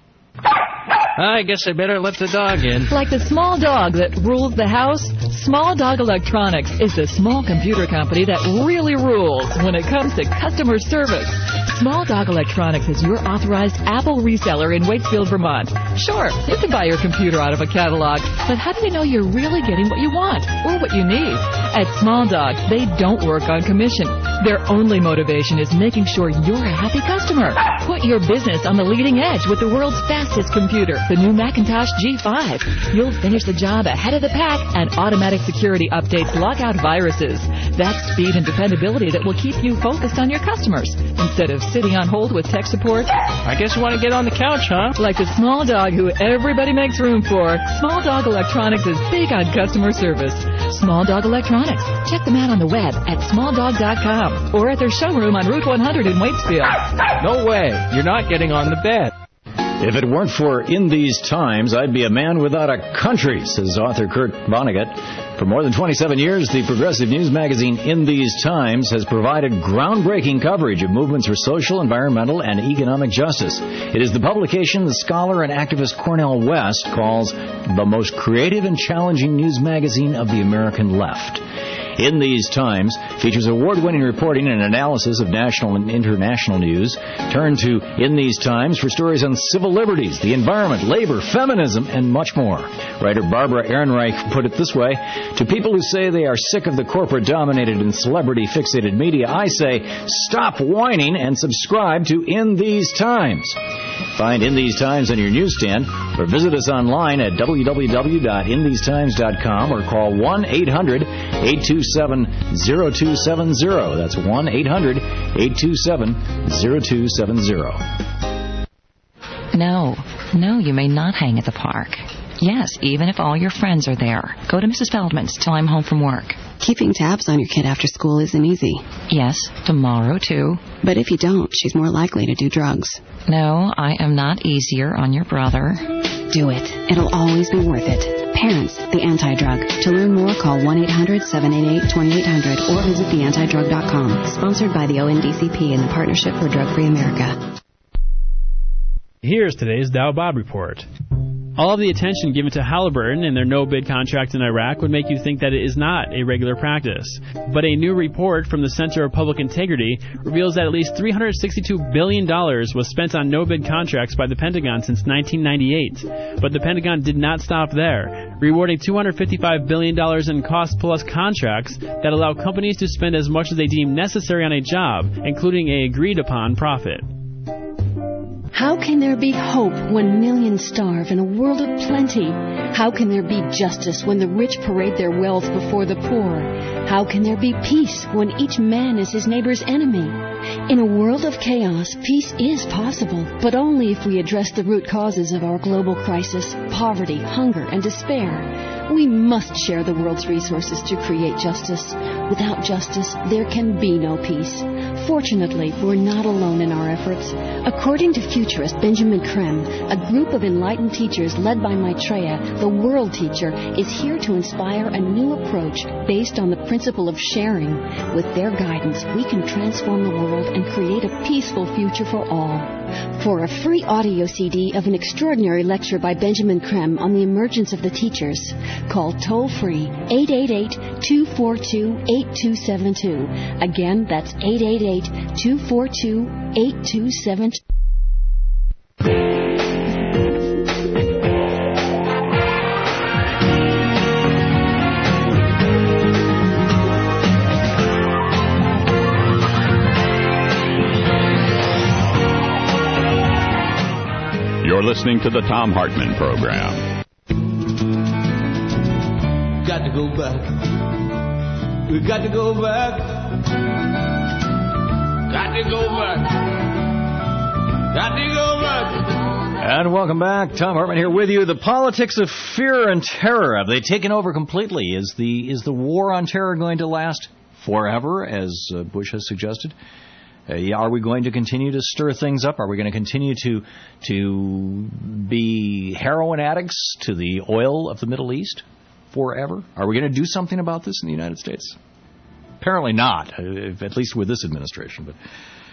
I guess I better let the dog in. Like the small dog that rules the house, Small Dog Electronics is the small computer company that really rules when it comes to customer service. Small Dog Electronics is your authorized Apple reseller in Waitsfield, Vermont. Sure, you can buy your computer out of a catalog, but how do you know you're really getting what you want or what you need? At Small Dog, they don't work on commission. Their only motivation is making sure you're a happy customer. Put your business on the leading edge with the world's fastest computer, the new Macintosh G5. You'll finish the job ahead of the pack, and automatic security updates lock out viruses. That's speed and dependability that will keep you focused on your customers instead of sitting on hold with tech support. I guess you want to get on the couch, huh? Like the small dog who everybody makes room for, Small Dog Electronics is big on customer service. Small Dog Electronics. Check them out on the web at smalldog.com or at their showroom on Route 100 in Waitsfield. No way. You're not getting on the bed. If it weren't for In These Times, I'd be a man without a country, says author Kurt Vonnegut. For more than 27 years, the progressive news magazine In These Times has provided groundbreaking coverage of movements for social, environmental, and economic justice. It is the publication the scholar and activist Cornel West calls the most creative and challenging news magazine of the American left. In These Times features award-winning reporting and analysis of national and international news. Turn to In These Times for stories on civil liberties, the environment, labor, feminism, and much more. Writer Barbara Ehrenreich put it this way: to people who say they are sick of the corporate-dominated and celebrity-fixated media, I say, stop whining and subscribe to In These Times. Find In These Times on your newsstand or visit us online at www.inthesetimes.com or call 1-800-827-0270. That's 1-800-827-0270. No, you may not hang at the park. Yes, even if all your friends are there. Go to Mrs. Feldman's till I'm home from work. Keeping tabs on your kid after school isn't easy. Yes, tomorrow too. But if you don't, she's more likely to do drugs. No, I am not easier on your brother. Do it. It'll always be worth it. Parents, the Anti-Drug. To learn more, call 1-800-788-2800 or visit theantidrug.com. Sponsored by the ONDCP and the Partnership for Drug-Free America. Here's today's Dow Bob Report. All of the attention given to Halliburton and their no-bid contract in Iraq would make you think that it is not a regular practice. But a new report from the Center of Public Integrity reveals that at least $362 billion was spent on no-bid contracts by the Pentagon since 1998. But the Pentagon did not stop there, rewarding $255 billion in cost-plus contracts that allow companies to spend as much as they deem necessary on a job, including a agreed-upon profit. How can there be hope when millions starve in a world of plenty? How can there be justice when the rich parade their wealth before the poor? How can there be peace when each man is his neighbor's enemy? In a world of chaos, peace is possible, but only if we address the root causes of our global crisis, poverty, hunger, and despair. We must share the world's resources to create justice. Without justice, there can be no peace. Fortunately, we're not alone in our efforts. According to futurist Benjamin Creme, a group of enlightened teachers led by Maitreya, the world teacher, is here to inspire a new approach based on the principle of sharing. With their guidance, we can transform the world and create a peaceful future for all. For a free audio CD of an extraordinary lecture by Benjamin Creme on the emergence of the teachers, call toll-free 888-242-8272. Again, that's 888-242-8272. You're listening to the Thom Hartmann Program. Got to go back. We got to go back. Got to go back. Got to go back. And welcome back. Thom Hartmann here with you. The politics of fear and terror, have they taken over completely? Is the war on terror going to last forever, as Bush has suggested? Are we going to continue to stir things up? Are we going to continue to be heroin addicts to the oil of the Middle East forever? Are we going to do something about this in the United States? Apparently not, at least with this administration. But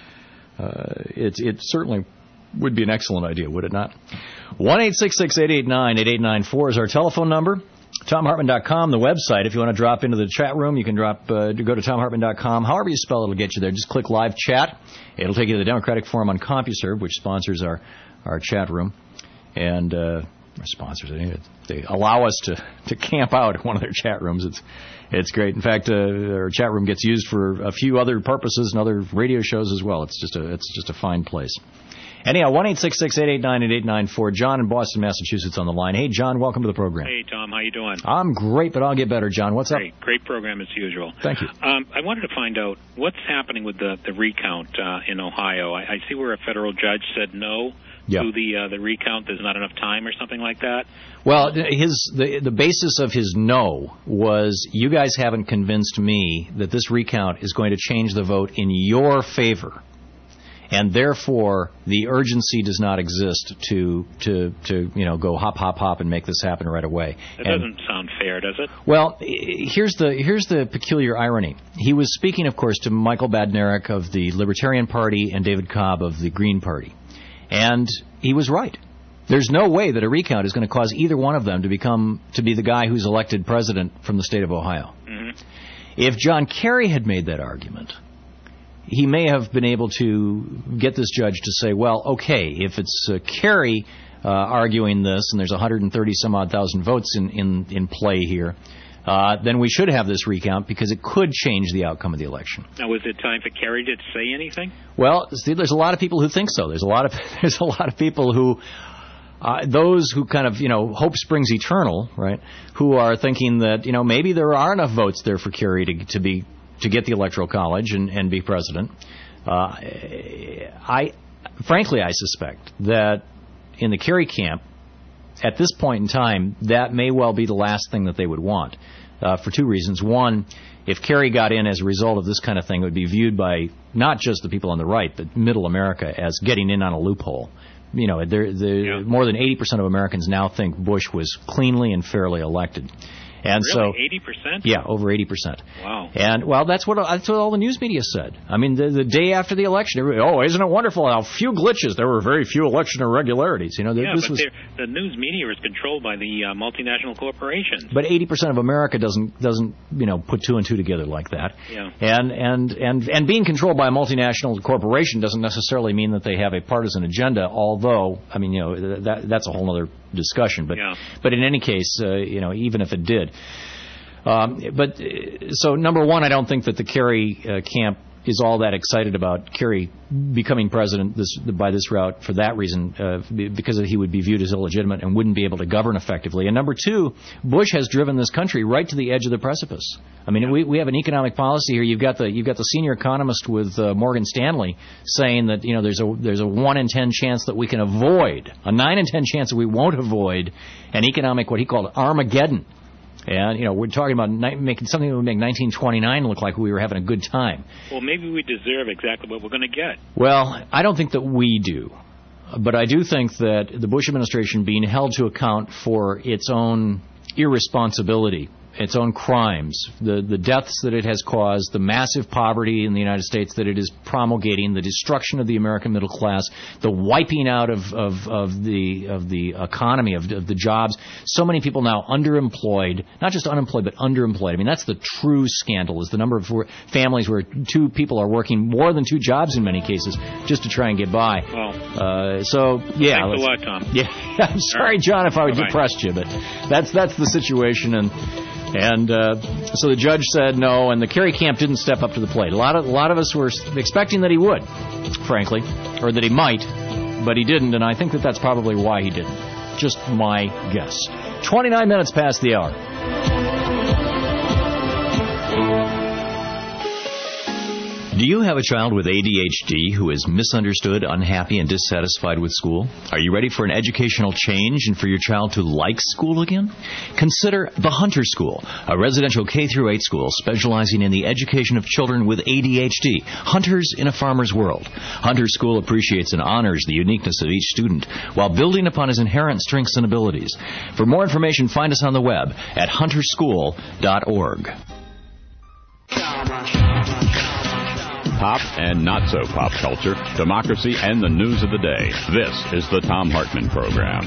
it certainly would be an excellent idea, would it not? 1-866-889-8894 is our telephone number. ThomHartmann.com, the website. If you want to drop into the chat room, you can go to ThomHartmann.com. However you spell it, it'll get you there. Just click live chat. It'll take you to the Democratic Forum on CompuServe, which sponsors our chat room. And our sponsors, they allow us to camp out at one of their chat rooms. It's great. In fact, our chat room gets used for a few other purposes and other radio shows as well. It's just a fine place. Anyhow, 1-866-889-8894. John in Boston, Massachusetts on the line. Hey, John, welcome to the program. Hey, Tom, how you doing? I'm great, but I'll get better, John. What's up? Great program as usual. Thank you. I wanted to find out what's happening with the recount in Ohio. I see where a federal judge said no to the recount. There's not enough time or something like that. Well, the basis of his no was, you guys haven't convinced me that this recount is going to change the vote in your favor. And therefore, the urgency does not exist to go hop and make this happen right away. That doesn't sound fair, does it? Well, here's the peculiar irony. He was speaking, of course, to Michael Badnarik of the Libertarian Party and David Cobb of the Green Party, and he was right. There's no way that a recount is going to cause either one of them to be the guy who's elected president from the state of Ohio. Mm-hmm. If John Kerry had made that argument, he may have been able to get this judge to say, well, okay, if it's Kerry arguing this, and there's 130-some-odd thousand votes in play here, then we should have this recount because it could change the outcome of the election. Now, was it time for Kerry to say anything? Well, see, there's a lot of people who think so. There's a lot of people who, those who kind of, hope springs eternal, right? Who are thinking that, maybe there are enough votes there for Kerry to get the Electoral College and be president. Frankly, I suspect that in the Kerry camp, at this point in time, that may well be the last thing that they would want, for two reasons. One, if Kerry got in as a result of this kind of thing, it would be viewed by not just the people on the right, but middle America as getting in on a loophole. More than 80% of Americans now think Bush was cleanly and fairly elected. And really? so 80%? Yeah, over 80%. Wow. And, well, that's what all the news media said. I mean, the day after the election, everybody, isn't it wonderful how few glitches? There were very few election irregularities. The news media is controlled by the multinational corporations. But 80% of America doesn't put two and two together like that. Yeah. And being controlled by a multinational corporation doesn't necessarily mean that they have a partisan agenda, although, that's a whole other discussion. But in any case, even if it did. So number one, I don't think that the Kerry camp is all that excited about Kerry becoming president by this route for that reason, because he would be viewed as illegitimate and wouldn't be able to govern effectively. And number two, Bush has driven this country right to the edge of the precipice. I mean, we have an economic policy here. You've got the senior economist with Morgan Stanley saying that there's a 1 in 10 chance that we can avoid, a 9 in 10 chance that we won't avoid an economic, what he called Armageddon. And, we're talking about making something that would make 1929 look like we were having a good time. Well, maybe we deserve exactly what we're going to get. Well, I don't think that we do. But I do think that the Bush administration being held to account for its own irresponsibility, its own crimes, the deaths that it has caused, the massive poverty in the United States that it is promulgating, the destruction of the American middle class, the wiping out of the economy, of the jobs. So many people now underemployed, not just unemployed, but underemployed. I mean, that's the true scandal, is the number of families where two people are working more than two jobs in many cases just to try and get by. Well, yeah. Thanks a lot, Tom. Yeah, I'm sorry, John, if I depressed you, but that's the situation. And so the judge said no, and the Kerry camp didn't step up to the plate. A lot of us were expecting that he would, frankly, or that he might, but he didn't, and I think that's probably why he didn't. Just my guess. 29 minutes past the hour. Do you have a child with ADHD who is misunderstood, unhappy, and dissatisfied with school? Are you ready for an educational change and for your child to like school again? Consider the Hunter School, a residential K-8 school specializing in the education of children with ADHD. Hunters in a farmer's world. Hunter School appreciates and honors the uniqueness of each student while building upon his inherent strengths and abilities. For more information, find us on the web at hunterschool.org. Pop and not-so-pop culture, democracy, and the news of the day. This is the Thom Hartmann Program.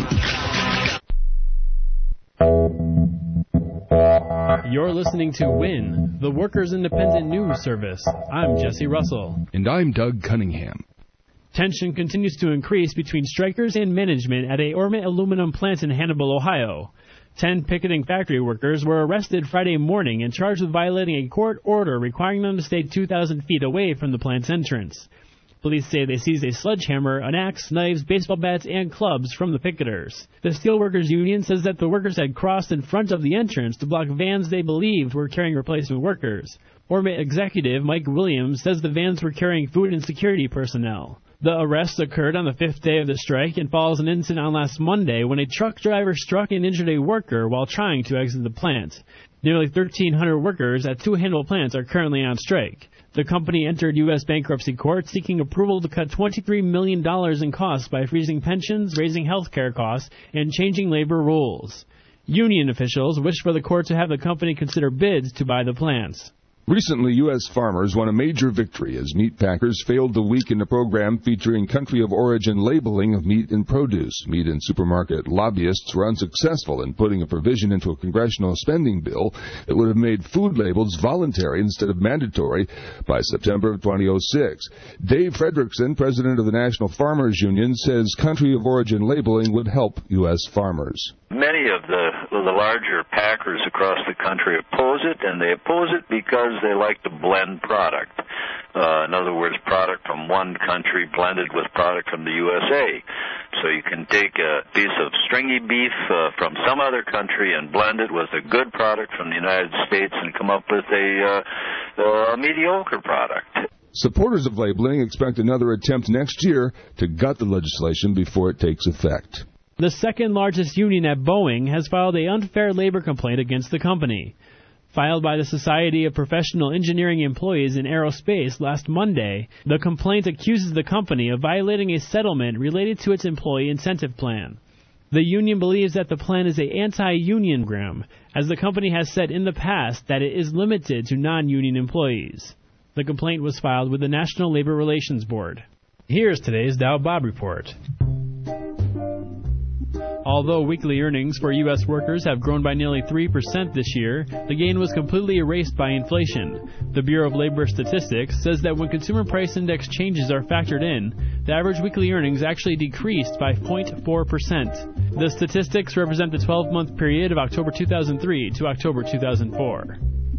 You're listening to WIN, the Workers' Independent News Service. I'm Jesse Russell. And I'm Doug Cunningham. Tension continues to increase between strikers and management at a Ormet aluminum plant in Hannibal, Ohio. 10 picketing factory workers were arrested Friday morning and charged with violating a court order requiring them to stay 2,000 feet away from the plant's entrance. Police say they seized a sledgehammer, an axe, knives, baseball bats, and clubs from the picketers. The Steelworkers Union says that the workers had crossed in front of the entrance to block vans they believed were carrying replacement workers. Ormet executive Mike Williams says the vans were carrying food and security personnel. The arrest occurred on the 5th day of the strike and follows an incident on last Monday when a truck driver struck and injured a worker while trying to exit the plant. Nearly 1,300 workers at two Hannibal plants are currently on strike. The company entered U.S. bankruptcy court seeking approval to cut $23 million in costs by freezing pensions, raising health care costs, and changing labor rules. Union officials wish for the court to have the company consider bids to buy the plants. Recently, U.S. farmers won a major victory as meat packers failed to weaken a program featuring country of origin labeling of meat and produce. Meat and supermarket lobbyists were unsuccessful in putting a provision into a congressional spending bill that would have made food labels voluntary instead of mandatory by September of 2006. Dave Fredrickson, president of the National Farmers Union, says country of origin labeling would help U.S. farmers. Many of the larger packers across the country oppose it, and they oppose it because they like to blend product. In other words, product from one country blended with product from the USA. So you can take a piece of stringy beef from some other country and blend it with a good product from the United States and come up with a mediocre product. Supporters of labeling expect another attempt next year to gut the legislation before it takes effect. The second largest union at Boeing has filed an unfair labor complaint against the company. Filed by the Society of Professional Engineering Employees in Aerospace last Monday, the complaint accuses the company of violating a settlement related to its employee incentive plan. The union believes that the plan is an anti-union program, as the company has said in the past that it is limited to non-union employees. The complaint was filed with the National Labor Relations Board. Here's today's Dow Bob Report. Although weekly earnings for U.S. workers have grown by nearly 3% this year, the gain was completely erased by inflation. The Bureau of Labor Statistics says that when consumer price index changes are factored in, the average weekly earnings actually decreased by 0.4%. The statistics represent the 12-month period of October 2003 to October 2004.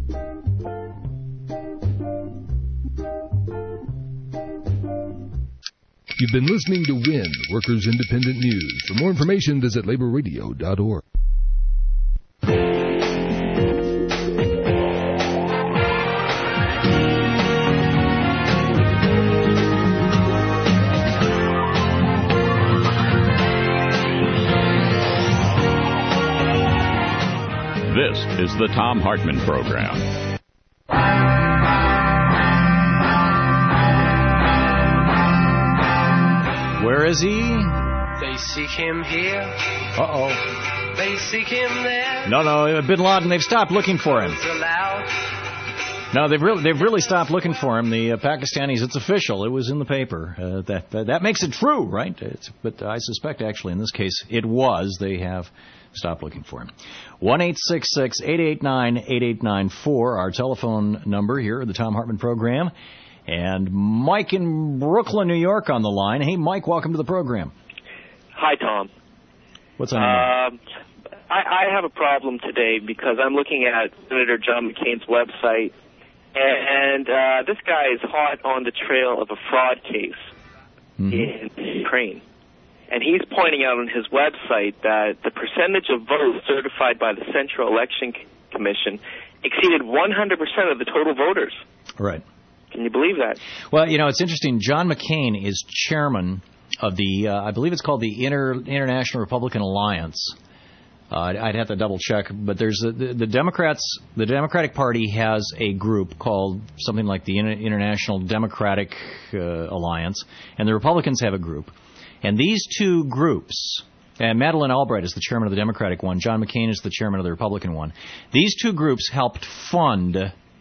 You've been listening to WIN, Workers Independent News. For more information, visit laborradio.org. This is the Thom Hartmann Program. Where is he? They seek him here. Uh-oh. They seek him there. No, Bin Laden, they've stopped looking for him. No, they've really stopped looking for him. The Pakistanis, it's official. It was in the paper. That makes it true, right? But I suspect, actually, in this case, it was. They have stopped looking for him. 1-866-889-8894, our telephone number here at the Thom Hartmann Program. And Mike in Brooklyn, New York on the line. Hey, Mike, welcome to the program. Hi, Tom. What's on your mind? I have a problem today because I'm looking at Senator John McCain's website, and this guy is hot on the trail of a fraud case in Ukraine. And he's pointing out on his website that the percentage of votes certified by the Central Election Commission exceeded 100% of the total voters. Right. Can you believe that? Well, it's interesting. John McCain is chairman of the, I believe it's called the International Republican Alliance. I'd have to double check, but there's the Democrats. The Democratic Party has a group called something like the International Democratic Alliance, and the Republicans have a group. And these two groups, and Madeleine Albright is the chairman of the Democratic one, John McCain is the chairman of the Republican one. These two groups helped fund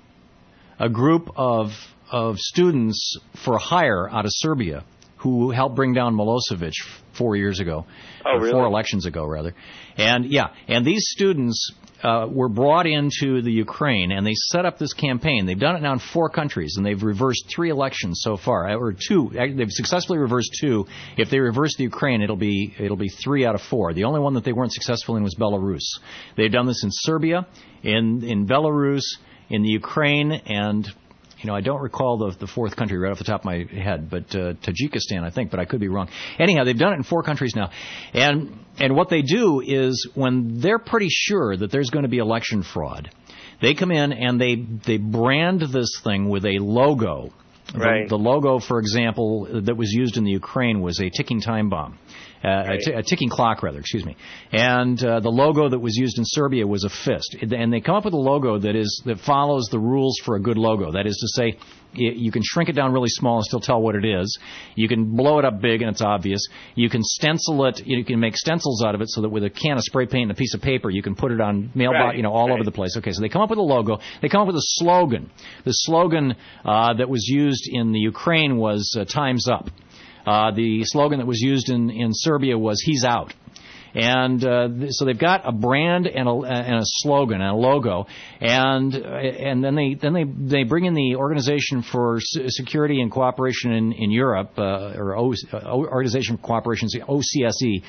a group of students for hire out of Serbia who helped bring down Milosevic 4 years ago. Oh, really? 4 elections ago, rather. And these students were brought into the Ukraine, and they set up this campaign. They've done it now in 4 countries, and they've reversed 3 elections so far, or 2. They've successfully reversed 2. If they reverse the Ukraine, it'll be 3 out of 4. The only one that they weren't successful in was Belarus. They've done this in Serbia, in Belarus, in the Ukraine, and I don't recall the 4th country right off the top of my head, but Tajikistan, I think, but I could be wrong. Anyhow, they've done it in 4 countries now. And what they do is when they're pretty sure that there's going to be election fraud, they come in and they brand this thing with a logo. Right. The logo, for example, that was used in the Ukraine was a ticking time bomb. A ticking clock, rather, excuse me. And the logo that was used in Serbia was a fist. And they come up with a logo that follows the rules for a good logo. That is to say, You can shrink it down really small and still tell what it is. You can blow it up big and it's obvious. You can stencil it. You can make stencils out of it so that with a can of spray paint and a piece of paper, you can put it on mailbox, all over the place. Okay, so they come up with a logo. They come up with a slogan. The slogan that was used in the Ukraine was "Time's Up." The slogan that was used in Serbia was "He's Out." And so they've got a brand and a slogan and a logo, and then they bring in the Organization for Security and Cooperation in Europe, or Organization for Cooperation, OCSE,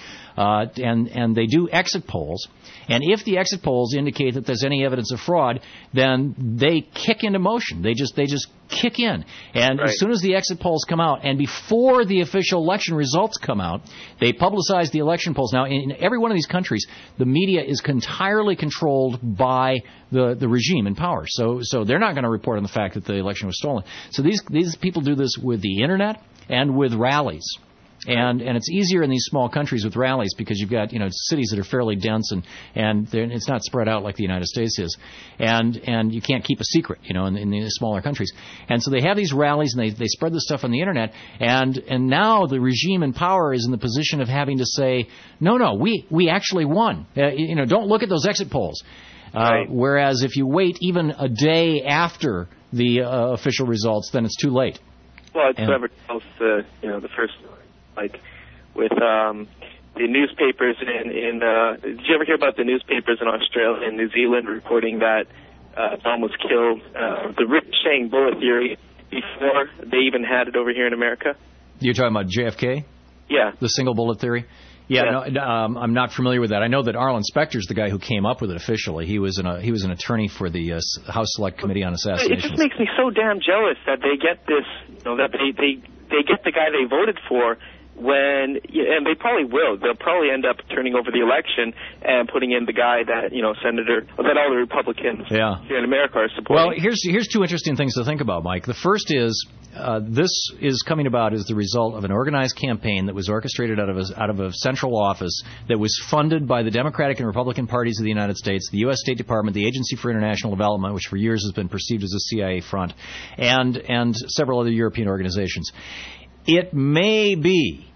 and they do exit polls. And if the exit polls indicate that there's any evidence of fraud, then they kick into motion. They just kick in. And as soon as the exit polls come out, and before the official election results come out, they publicize the election polls. Now, in every one of these countries, the media is entirely controlled by the regime in power. So they're not going to report on the fact that the election was stolen. So these people do this with the Internet and with rallies. And it's easier in these small countries with rallies because you've got cities that are fairly dense and it's not spread out like the United States is, and you can't keep a secret in the smaller countries. And so they have these rallies and they spread this stuff on the Internet, and now the regime in power is in the position of having to say no, we actually won. Don't look at those exit polls. Whereas if you wait even a day after the official results, then it's too late. Well, it's whoever tells the first. Like with the newspapers in did you ever hear about the newspapers in Australia and New Zealand reporting that bomb was killed, the ricocheting bullet theory, before they even had it over here in America? You're talking about JFK? Yeah. The single bullet theory? Yeah. No, I'm not familiar with that. I know that Arlen Specter's the guy who came up with it officially. He was an attorney for the House Select Committee on Assassinations. It just makes me so damn jealous that they get this, that they get the guy they voted for. And they probably will. They'll probably end up turning over the election and putting in the guy that, Senator, that all the Republicans here in America are supporting. Well, here's two interesting things to think about, Mike. The first is this is coming about as the result of an organized campaign that was orchestrated out of a central office that was funded by the Democratic and Republican parties of the United States, the U.S. State Department, the Agency for International Development, which for years has been perceived as a CIA front, and several other European organizations. It may be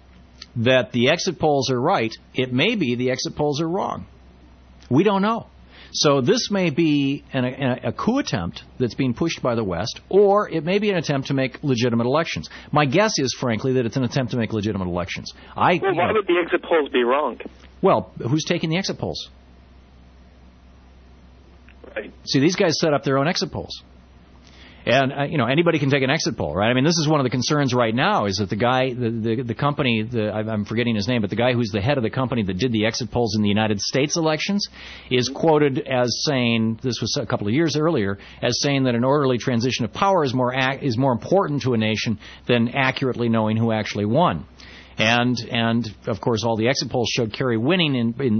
that the exit polls are right. It may be the exit polls are wrong. We don't know. So this may be a coup attempt that's being pushed by the West, or it may be an attempt to make legitimate elections. My guess is, frankly, that it's an attempt to make legitimate elections. Why would the exit polls be wrong? Well, who's taking the exit polls? Right. See, these guys set up their own exit polls. And, anybody can take an exit poll, right? I mean, this is one of the concerns right now is that the guy, the company, I'm forgetting his name, but the guy who's the head of the company that did the exit polls in the United States elections is quoted as saying, this was a couple of years earlier, as saying that an orderly transition of power is more important to a nation than accurately knowing who actually won. And of course, all the exit polls showed Kerry winning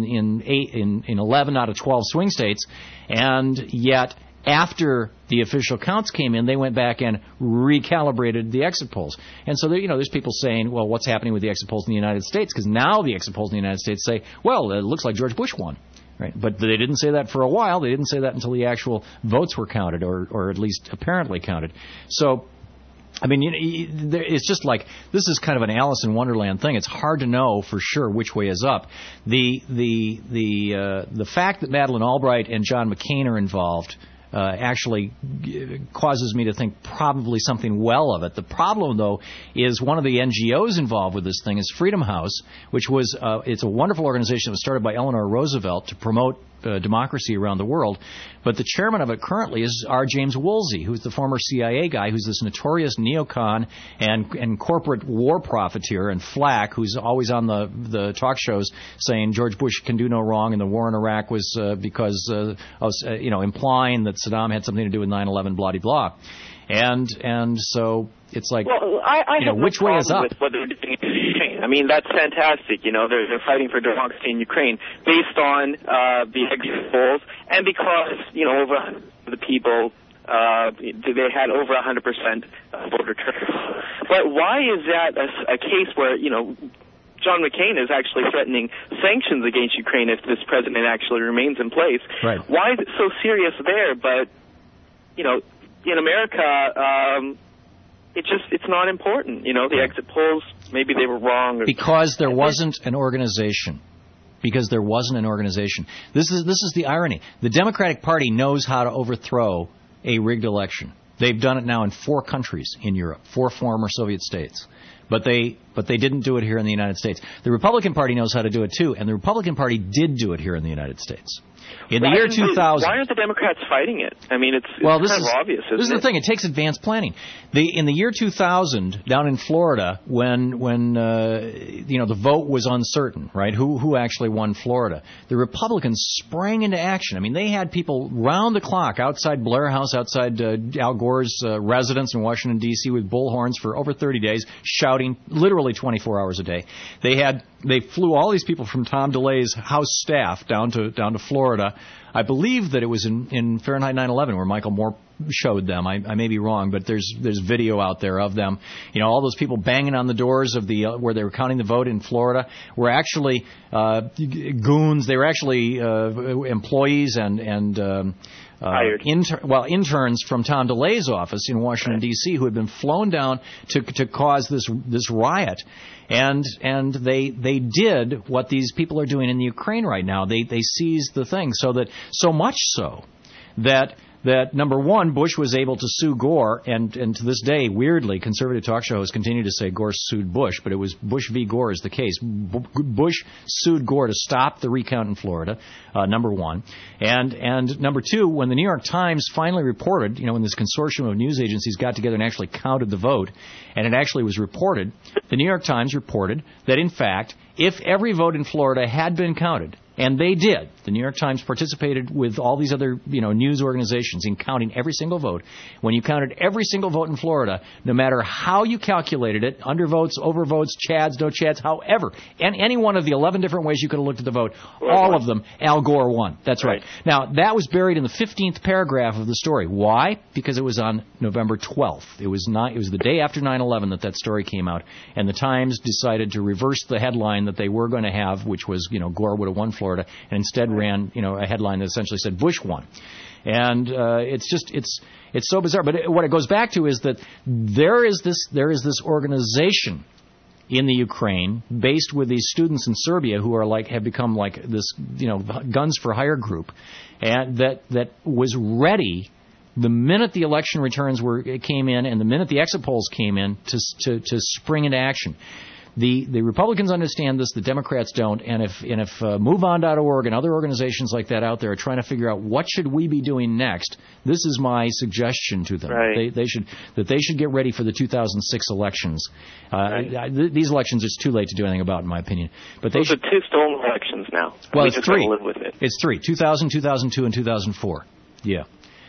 in 11 out of 12 swing states, and yet after the official counts came in, they went back and recalibrated the exit polls. And so, there's people saying, well, what's happening with the exit polls in the United States? Because now the exit polls in the United States say, well, it looks like George Bush won. Right? But they didn't say that for a while. They didn't say that until the actual votes were counted, or at least apparently counted. So, I mean, it's just like, this is kind of an Alice in Wonderland thing. It's hard to know for sure which way is up. The fact that Madeleine Albright and John McCain are involved actually causes me to think probably something well of it. The problem, though, is one of the NGOs involved with this thing is Freedom House, which was it's a wonderful organization that was started by Eleanor Roosevelt to promote democracy around the world. But the chairman of it currently is R. James Woolsey, who's the former CIA guy, who's this notorious neocon and corporate war profiteer, and Flack, who's always on the talk shows saying George Bush can do no wrong and the war in Iraq was because of implying that Saddam had something to do with 9/11, blah, blah, blah. And so it's like, which way is up? With what they're doing in Ukraine. I mean, that's fantastic. They're fighting for democracy in Ukraine based on the exit polls, and because over the people they had over 100% voter turnout. But why is that a case where John McCain is actually threatening sanctions against Ukraine if this president actually remains in place? Right. Why is it so serious there? But in America, it's not important. The exit polls, maybe they were wrong. Because there wasn't an organization. Because there wasn't an organization. This is the irony. The Democratic Party knows how to overthrow a rigged election. They've done it now in 4 countries in Europe, 4 former Soviet states. But they didn't do it here in the United States. The Republican Party knows how to do it too, and the Republican Party did do it here in the United States. In the year 2000, why aren't the Democrats fighting it? I mean, it's kind of obvious. This is the thing. It takes advanced planning. In the year 2000, down in Florida, when the vote was uncertain, right? Who actually won Florida? The Republicans sprang into action. I mean, they had people round the clock outside Blair House, outside Al Gore's residence in Washington D.C. with bullhorns for over 30 days, shouting literally 24 hours a day. They flew all these people from Tom DeLay's House staff down to Florida. I believe that it was in Fahrenheit 9/11 where Michael Moore showed them. I may be wrong, but there's video out there of them. All those people banging on the doors of the where they were counting the vote in Florida were actually goons. They were actually employees and interns from Tom DeLay's office in Washington D.C. who had been flown down to cause this riot. And they did what these people are doing in the Ukraine right now. They seized the thing so much so that number one, Bush was able to sue Gore, and to this day, weirdly, conservative talk show hosts continue to say Gore sued Bush, but it was Bush v. Gore is the case. Bush sued Gore to stop the recount in Florida, number one. And number two, when the New York Times finally reported, when this consortium of news agencies got together and actually counted the vote, and it actually was reported, the New York Times reported that, in fact, if every vote in Florida had been counted, and they did. The New York Times participated with all these other, news organizations in counting every single vote. When you counted every single vote in Florida, no matter how you calculated it, undervotes, overvotes, chads, no chads, however, and any one of the 11 different ways you could have looked at the vote, all of them, Al Gore won. That's right. Now, that was buried in the 15th paragraph of the story. Why? Because it was on November 12th. It was the day after 9/11 that story came out, and the Times decided to reverse the headline that they were going to have, which was, Gore would have won Florida, and instead ran, a headline that essentially said Bush won. And it's so bizarre. But what it goes back to is that there is this organization in the Ukraine based with these students in Serbia who are have become this, guns for hire group, and that was ready the minute the election returns came in and the minute the exit polls came in to spring into action. The Republicans understand this, the Democrats don't, and if MoveOn.org and other organizations like that out there are trying to figure out what should we be doing next, this is my suggestion to them. Right. They should get ready for the 2006 elections. These elections, it's too late to do anything about, in my opinion. But those are 2 stolen elections now. Well, it's 3. Live with it. It's 3: 2000, 2002, and 2004. Yeah.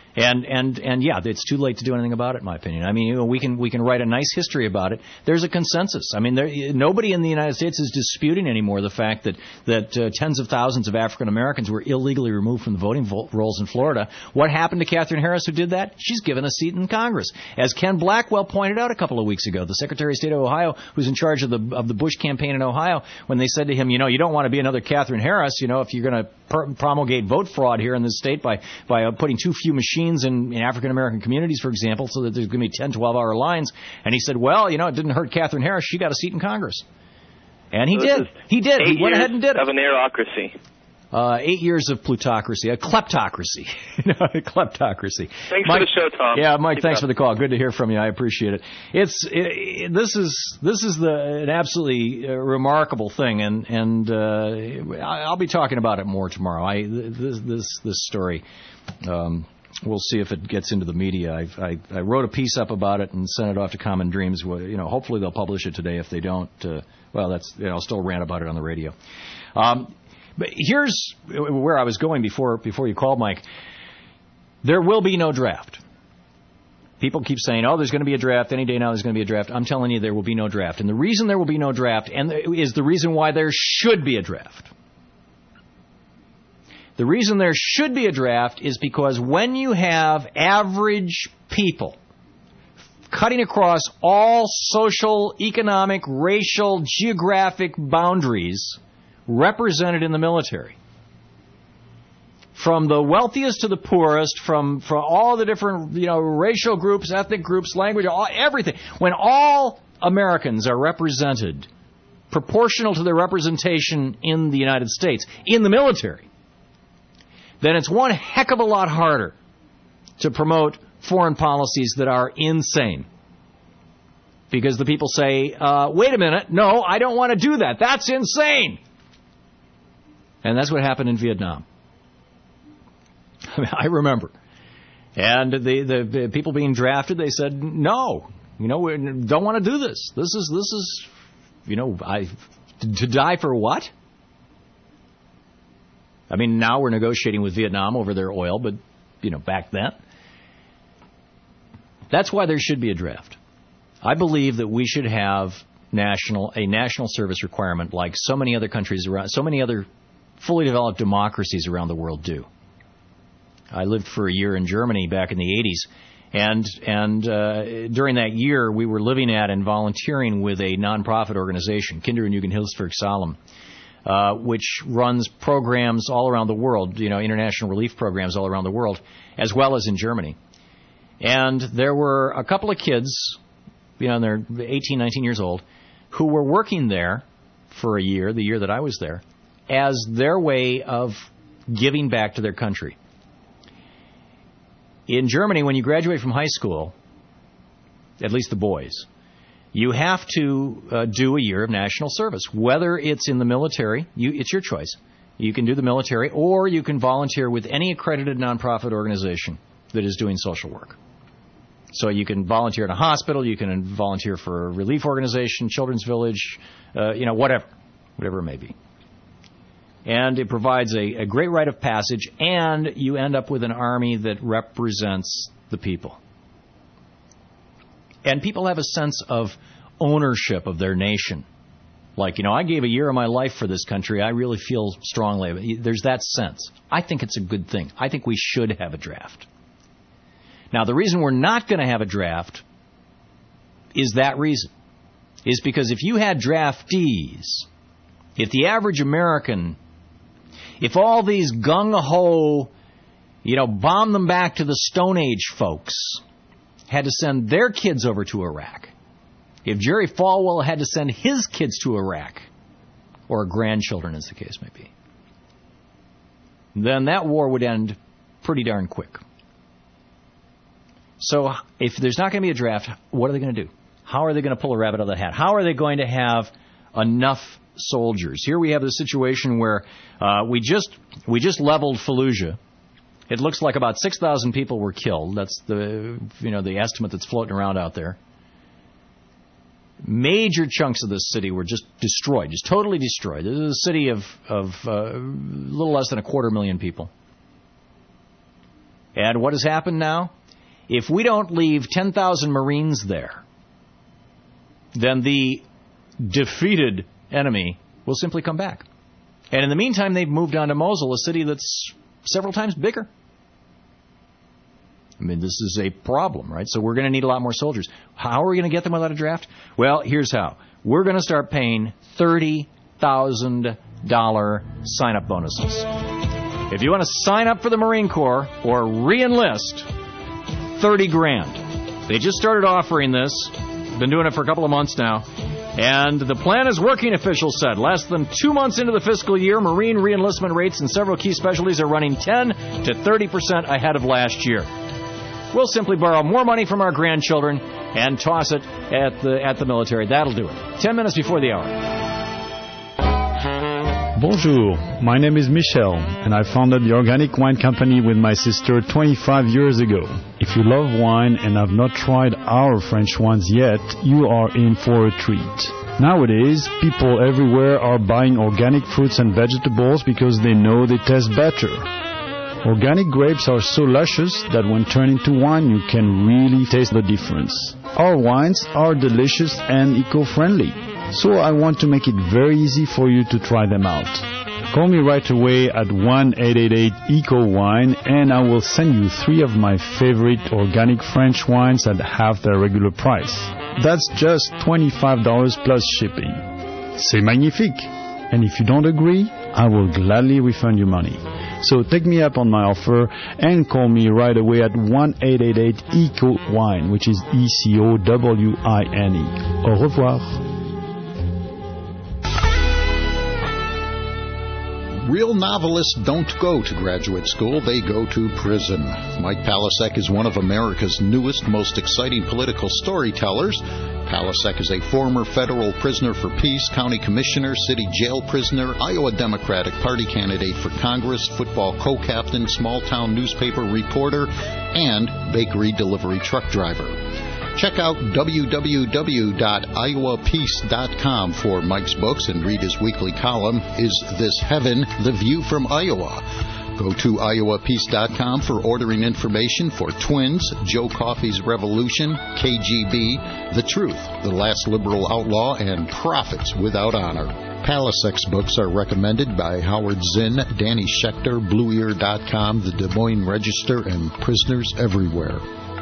And yeah, it's too late to do anything about it, in my opinion. I mean, we can write a nice history about it. There's a consensus. I mean, nobody in the United States is disputing anymore the fact that tens of thousands of African Americans were illegally removed from the voting rolls in Florida. What happened to Katherine Harris, who did that? She's given a seat in Congress, as Ken Blackwell pointed out a couple of weeks ago. The Secretary of State of Ohio, who's in charge of the Bush campaign in Ohio, when they said to him, you don't want to be another Katherine Harris, if you're going to promulgate vote fraud here in this state by putting too few machines in African-American communities, for example, so that there's going to be 10, 12-hour lines. And he said, well, it didn't hurt Katherine Harris. She got a seat in Congress. And he did. He did. He went ahead and did it. Of an erocracy. 8 years of plutocracy, a kleptocracy. A kleptocracy. Thanks for the show, Tom. Yeah, Mike, thanks for the call. Good to hear from you. I appreciate it. This is an absolutely remarkable thing, and I'll be talking about it more tomorrow. This story. We'll see if it gets into the media. I wrote a piece up about it and sent it off to Common Dreams. Hopefully they'll publish it today. If they don't, I'll still rant about it on the radio. But here's where I was going before you called, Mike. There will be no draft. People keep saying, there's going to be a draft. Any day now there's going to be a draft. I'm telling you there will be no draft. And the reason there will be no draft is the reason why there should be a draft. The reason there should be a draft is because when you have average people cutting across all social, economic, racial, geographic boundaries represented in the military, from the wealthiest to the poorest, from all the different, racial groups, ethnic groups, language, everything. When all Americans are represented, proportional to their representation in the United States, in the military, then it's one heck of a lot harder to promote foreign policies that are insane. Because the people say, wait a minute, no, I don't want to do that. That's insane. And that's what happened in Vietnam. I mean, I remember. And the people being drafted, they said, no, we don't want to do this. This is, to die for what? I mean, now we're negotiating with Vietnam over their oil, but, back then. That's why there should be a draft. I believe that we should have a national service requirement like so many other countries around, so many other fully developed democracies around the world do. I lived for a year in Germany back in the 80s, and during that year we were living at and volunteering with a nonprofit organization, Kinder- und Jugendhilfswerk-Salem, which runs programs all around the world, international relief programs all around the world, as well as in Germany. And there were a couple of kids, they're 18, 19 years old, who were working there for a year, the year that I was there, as their way of giving back to their country. In Germany, when you graduate from high school, at least the boys, you have to do a year of national service. Whether it's in the military, it's your choice. You can do the military, or you can volunteer with any accredited nonprofit organization that is doing social work. So you can volunteer in a hospital, you can volunteer for a relief organization, children's village, whatever it may be. And it provides a great rite of passage, and you end up with an army that represents the people. And people have a sense of ownership of their nation. Like, I gave a year of my life for this country. I really feel strongly. There's that sense. I think it's a good thing. I think we should have a draft. Now, the reason we're not going to have a draft is that reason. Is because if you had draftees, if the average American, if all these gung-ho, bomb them back to the Stone Age folks, had to send their kids over to Iraq, if Jerry Falwell had to send his kids to Iraq, or grandchildren as the case may be, then that war would end pretty darn quick. So if there's not going to be a draft, what are they going to do? How are they going to pull a rabbit out of the hat? How are they going to have enough soldiers? Here we have the situation where we just leveled Fallujah. It looks like about 6,000 people were killed. That's the estimate that's floating around out there. Major chunks of this city were just destroyed, just totally destroyed. This is a city of a little less than 250,000 people. And what has happened now? If we don't leave 10,000 Marines there, then the defeated enemy will simply come back. And in the meantime, they've moved on to Mosul, a city that's several times bigger. I mean, this is a problem, right? So we're going to need a lot more soldiers. How are we going to get them without a draft? Well, here's how. We're going to start paying $30,000 sign-up bonuses. If you want to sign up for the Marine Corps or re-enlist, $30,000. They just started offering this. Been doing it for a couple of months now. And the plan is working, officials said. Less than 2 months into the fiscal year, Marine re-enlistment rates in several key specialties are running 10 to 30% ahead of last year. We'll simply borrow more money from our grandchildren and toss it at the military. That'll do it. 10 minutes before the hour. Bonjour, my name is Michel, and I founded the Organic Wine Company with my sister 25 years ago. If you love wine and have not tried our French wines yet, you are in for a treat. Nowadays, people everywhere are buying organic fruits and vegetables because they know they taste better. Organic grapes are so luscious that when turned into wine, you can really taste the difference. Our wines are delicious and eco-friendly. So I want to make it very easy for you to try them out. Call me right away at 1-888-ECO-WINE and I will send you 3 of my favorite organic French wines at half their regular price. That's just $25 plus shipping. C'est magnifique! And if you don't agree, I will gladly refund your money. So take me up on my offer and call me right away at 1-888-ECO-WINE, which is ECOWINE. Au revoir. Real novelists don't go to graduate school, they go to prison. Mike Palasek is one of America's newest, most exciting political storytellers. Palasek is a former federal prisoner for peace, county commissioner, city jail prisoner, Iowa Democratic Party candidate for Congress, football co-captain, small-town newspaper reporter, and bakery delivery truck driver. Check out www.iowapeace.com for Mike's books and read his weekly column, Is This Heaven? The View from Iowa. Go to iowapeace.com for ordering information for Twins, Joe Coffey's Revolution, KGB, The Truth, The Last Liberal Outlaw, and Prophets Without Honor. Palasek's books are recommended by Howard Zinn, Danny Schechter, BlueEar.com, the Des Moines Register, and Prisoners Everywhere.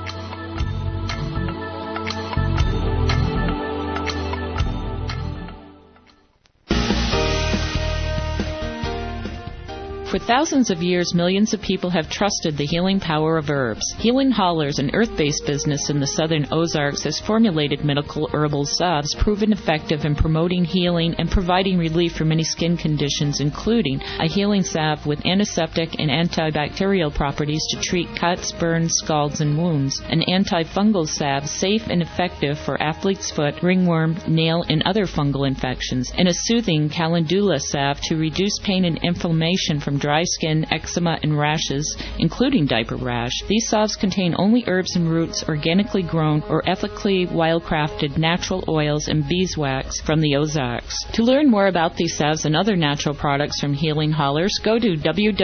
For thousands of years, millions of people have trusted the healing power of herbs. Healing Hollers, an earth-based business in the southern Ozarks, has formulated medical herbal salves proven effective in promoting healing and providing relief for many skin conditions, including a healing salve with antiseptic and antibacterial properties to treat cuts, burns, scalds, and wounds, an antifungal salve safe and effective for athlete's foot, ringworm, nail, and other fungal infections, and a soothing calendula salve to reduce pain and inflammation from dry skin, eczema, and rashes, including diaper rash. These salves contain only herbs and roots organically grown or ethically wildcrafted natural oils and beeswax from the Ozarks. To learn more about these salves and other natural products from Healing Hollers, go to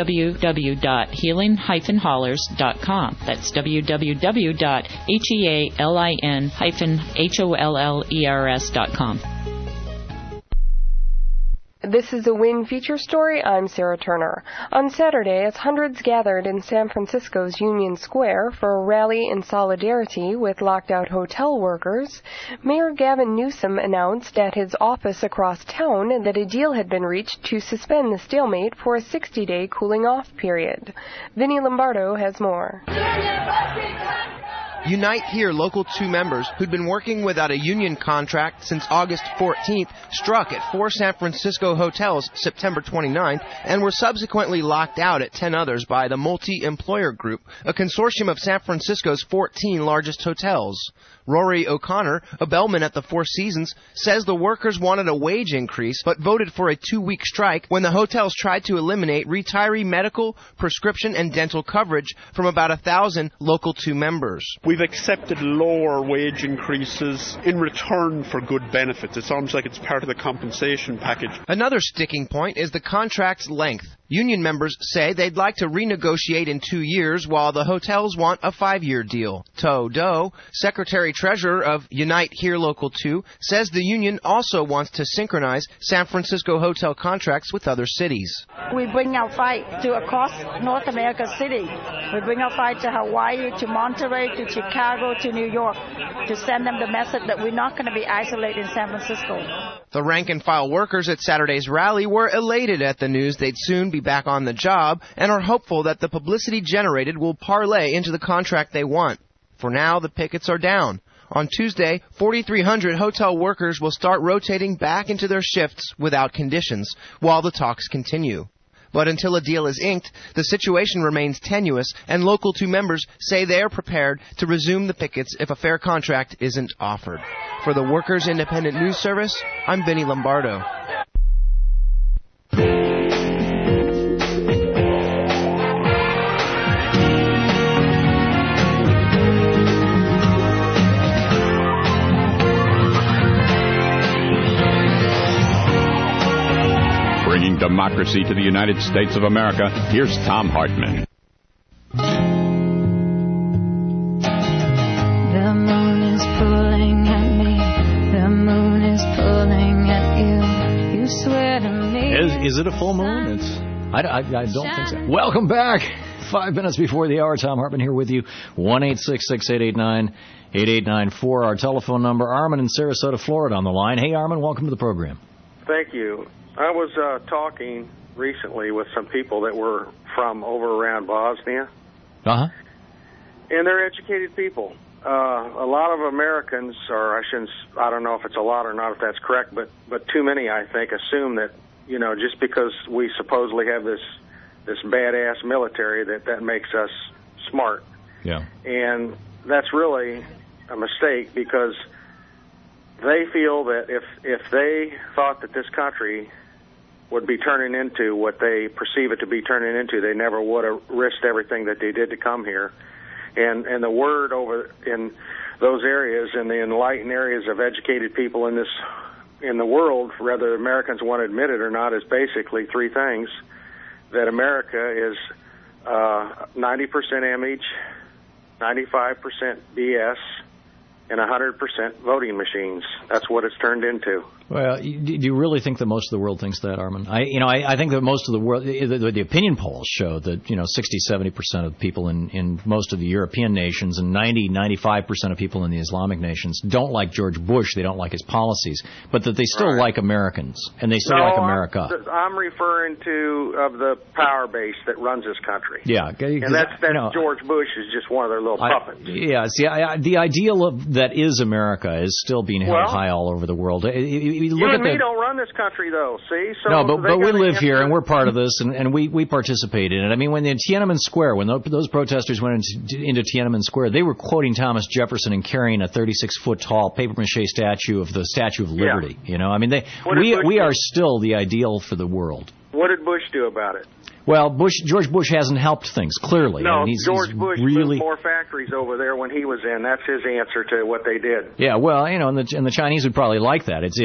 www.healing-hollers.com. That's www.healin-hollers.com. This is a WIN feature story. I'm Sarah Turner. On Saturday, as hundreds gathered in San Francisco's Union Square for a rally in solidarity with locked-out hotel workers, Mayor Gavin Newsom announced at his office across town that a deal had been reached to suspend the stalemate for a 60-day cooling-off period. Vinnie Lombardo has more. Unite Here Local 2 members who'd been working without a union contract since August 14th struck at 4 San Francisco hotels September 29th and were subsequently locked out at 10 others by the Multi-Employer Group, a consortium of San Francisco's 14 largest hotels. Rory O'Connor, a bellman at the Four Seasons, says the workers wanted a wage increase but voted for a 2-week strike when the hotels tried to eliminate retiree medical, prescription, and dental coverage from about 1,000 Local 2 members. We've accepted lower wage increases in return for good benefits. It's almost like it's part of the compensation package. Another sticking point is the contract's length. Union members say they'd like to renegotiate in 2 years, while the hotels want a 5-year deal. To Do, Secretary-Treasurer of Unite Here Local 2, says the union also wants to synchronize San Francisco hotel contracts with other cities. We bring our fight to across North America city. We bring our fight to Hawaii, to Monterey, to Chicago, to New York, to send them the message that we're not going to be isolated in San Francisco. The rank-and-file workers at Saturday's rally were elated at the news they'd soon be back on the job and are hopeful that the publicity generated will parlay into the contract they want. For now, the pickets are down. On Tuesday, 4,300 hotel workers will start rotating back into their shifts without conditions while the talks continue. But until a deal is inked, the situation remains tenuous, and Local 2 members say they are prepared to resume the pickets if a fair contract isn't offered. For the Workers Independent News Service, I'm Vinnie Lombardo. Bringing democracy to the United States of America, here's Thom Hartmann. The moon is pulling at me. The moon is pulling at you. You swear to me. Is it a full moon? I don't think so. Welcome back. 5 minutes before the hour. Thom Hartmann here with you. 1-866-889-8894. Our telephone number. Armin in Sarasota, Florida on the line. Hey, Armin, welcome to the program. Thank you. I was talking recently with some people that were from over around Bosnia. Uh-huh. And they're educated people. A lot of Americans, or I don't know if it's a lot or not, if that's correct, but too many, I think, assume that, just because we supposedly have this badass military, that makes us smart. Yeah. And that's really a mistake, because they feel that if they thought that this country would be turning into what they perceive it to be turning into, they never would have risked everything that they did to come here. And the word over in those areas, in the enlightened areas of educated people in the world, whether Americans want to admit it or not, is basically three things: that America is 90% image, 95% BS, and 100% voting machines. That's what it's turned into. Well, do you really think that most of the world thinks that, Armin? I think that most of the world, the opinion polls show that 60-70% of people in most of the European nations and 90-95% of people in the Islamic nations don't like George Bush. They don't like his policies, but that they still like Americans and they still like America. I'm referring to the power base that runs this country. Yeah, and that's George Bush is just one of their little puppets. The ideal that is America is still being held high all over the world. You and me don't run this country, though, see? So no, but we live here, and we're part of this, and we participate in it. I mean, when in Tiananmen Square, when those protesters went into Tiananmen Square, they were quoting Thomas Jefferson and carrying a 36-foot-tall papier-mâché statue of the Statue of Liberty. Yeah. I mean, we are still the ideal for the world. What did Bush do about it? Well, George Bush hasn't helped things, clearly. No, George Bush really put more factories over there when he was in. That's his answer to what they did. Yeah, well, and the Chinese would probably like that. That's.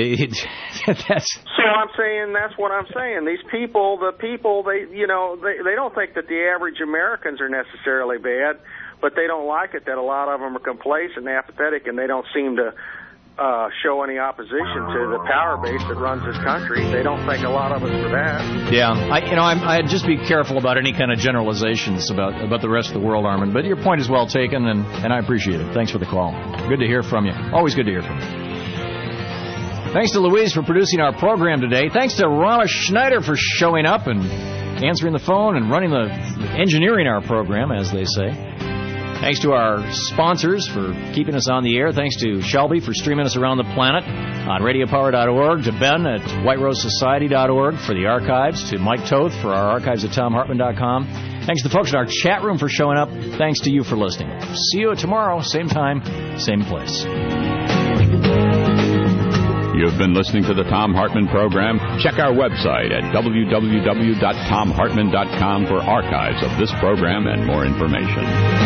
So I'm saying that's what I'm saying. These people, they don't think that the average Americans are necessarily bad, but they don't like it that a lot of them are complacent and apathetic, and they don't seem to show any opposition to the power base that runs this country. They don't think a lot of us are that. Yeah, I'd just be careful about any kind of generalizations about the rest of the world, Armin. But your point is well taken, and I appreciate it. Thanks for the call. Good to hear from you. Always good to hear from you. Thanks to Louise for producing our program today. Thanks to Rama Schneider for showing up and answering the phone and engineering our program, as they say. Thanks to our sponsors for keeping us on the air. Thanks to Shelby for streaming us around the planet on radiopower.org, to Ben at whiterosesociety.org for the archives, to Mike Toth for our archives at tomhartman.com. Thanks to the folks in our chat room for showing up. Thanks to you for listening. See you tomorrow, same time, same place. You've been listening to the Thom Hartmann Program. Check our website at www.tomhartmann.com for archives of this program and more information.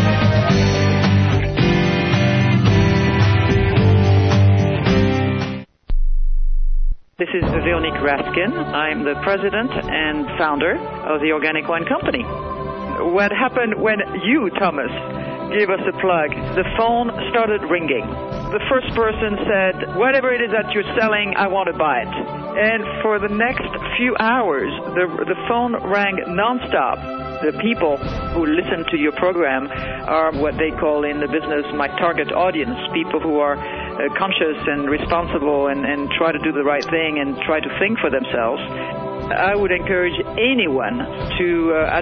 This is Veronique Raskin. I'm the president and founder of the Organic Wine Company. What happened when you, Thomas, gave us a plug? The phone started ringing. The first person said, whatever it is that you're selling, I want to buy it. And for the next few hours, the phone rang nonstop. The people who listen to your program are what they call in the business my target audience, people who are conscious and responsible and try to do the right thing and try to think for themselves. I would encourage anyone to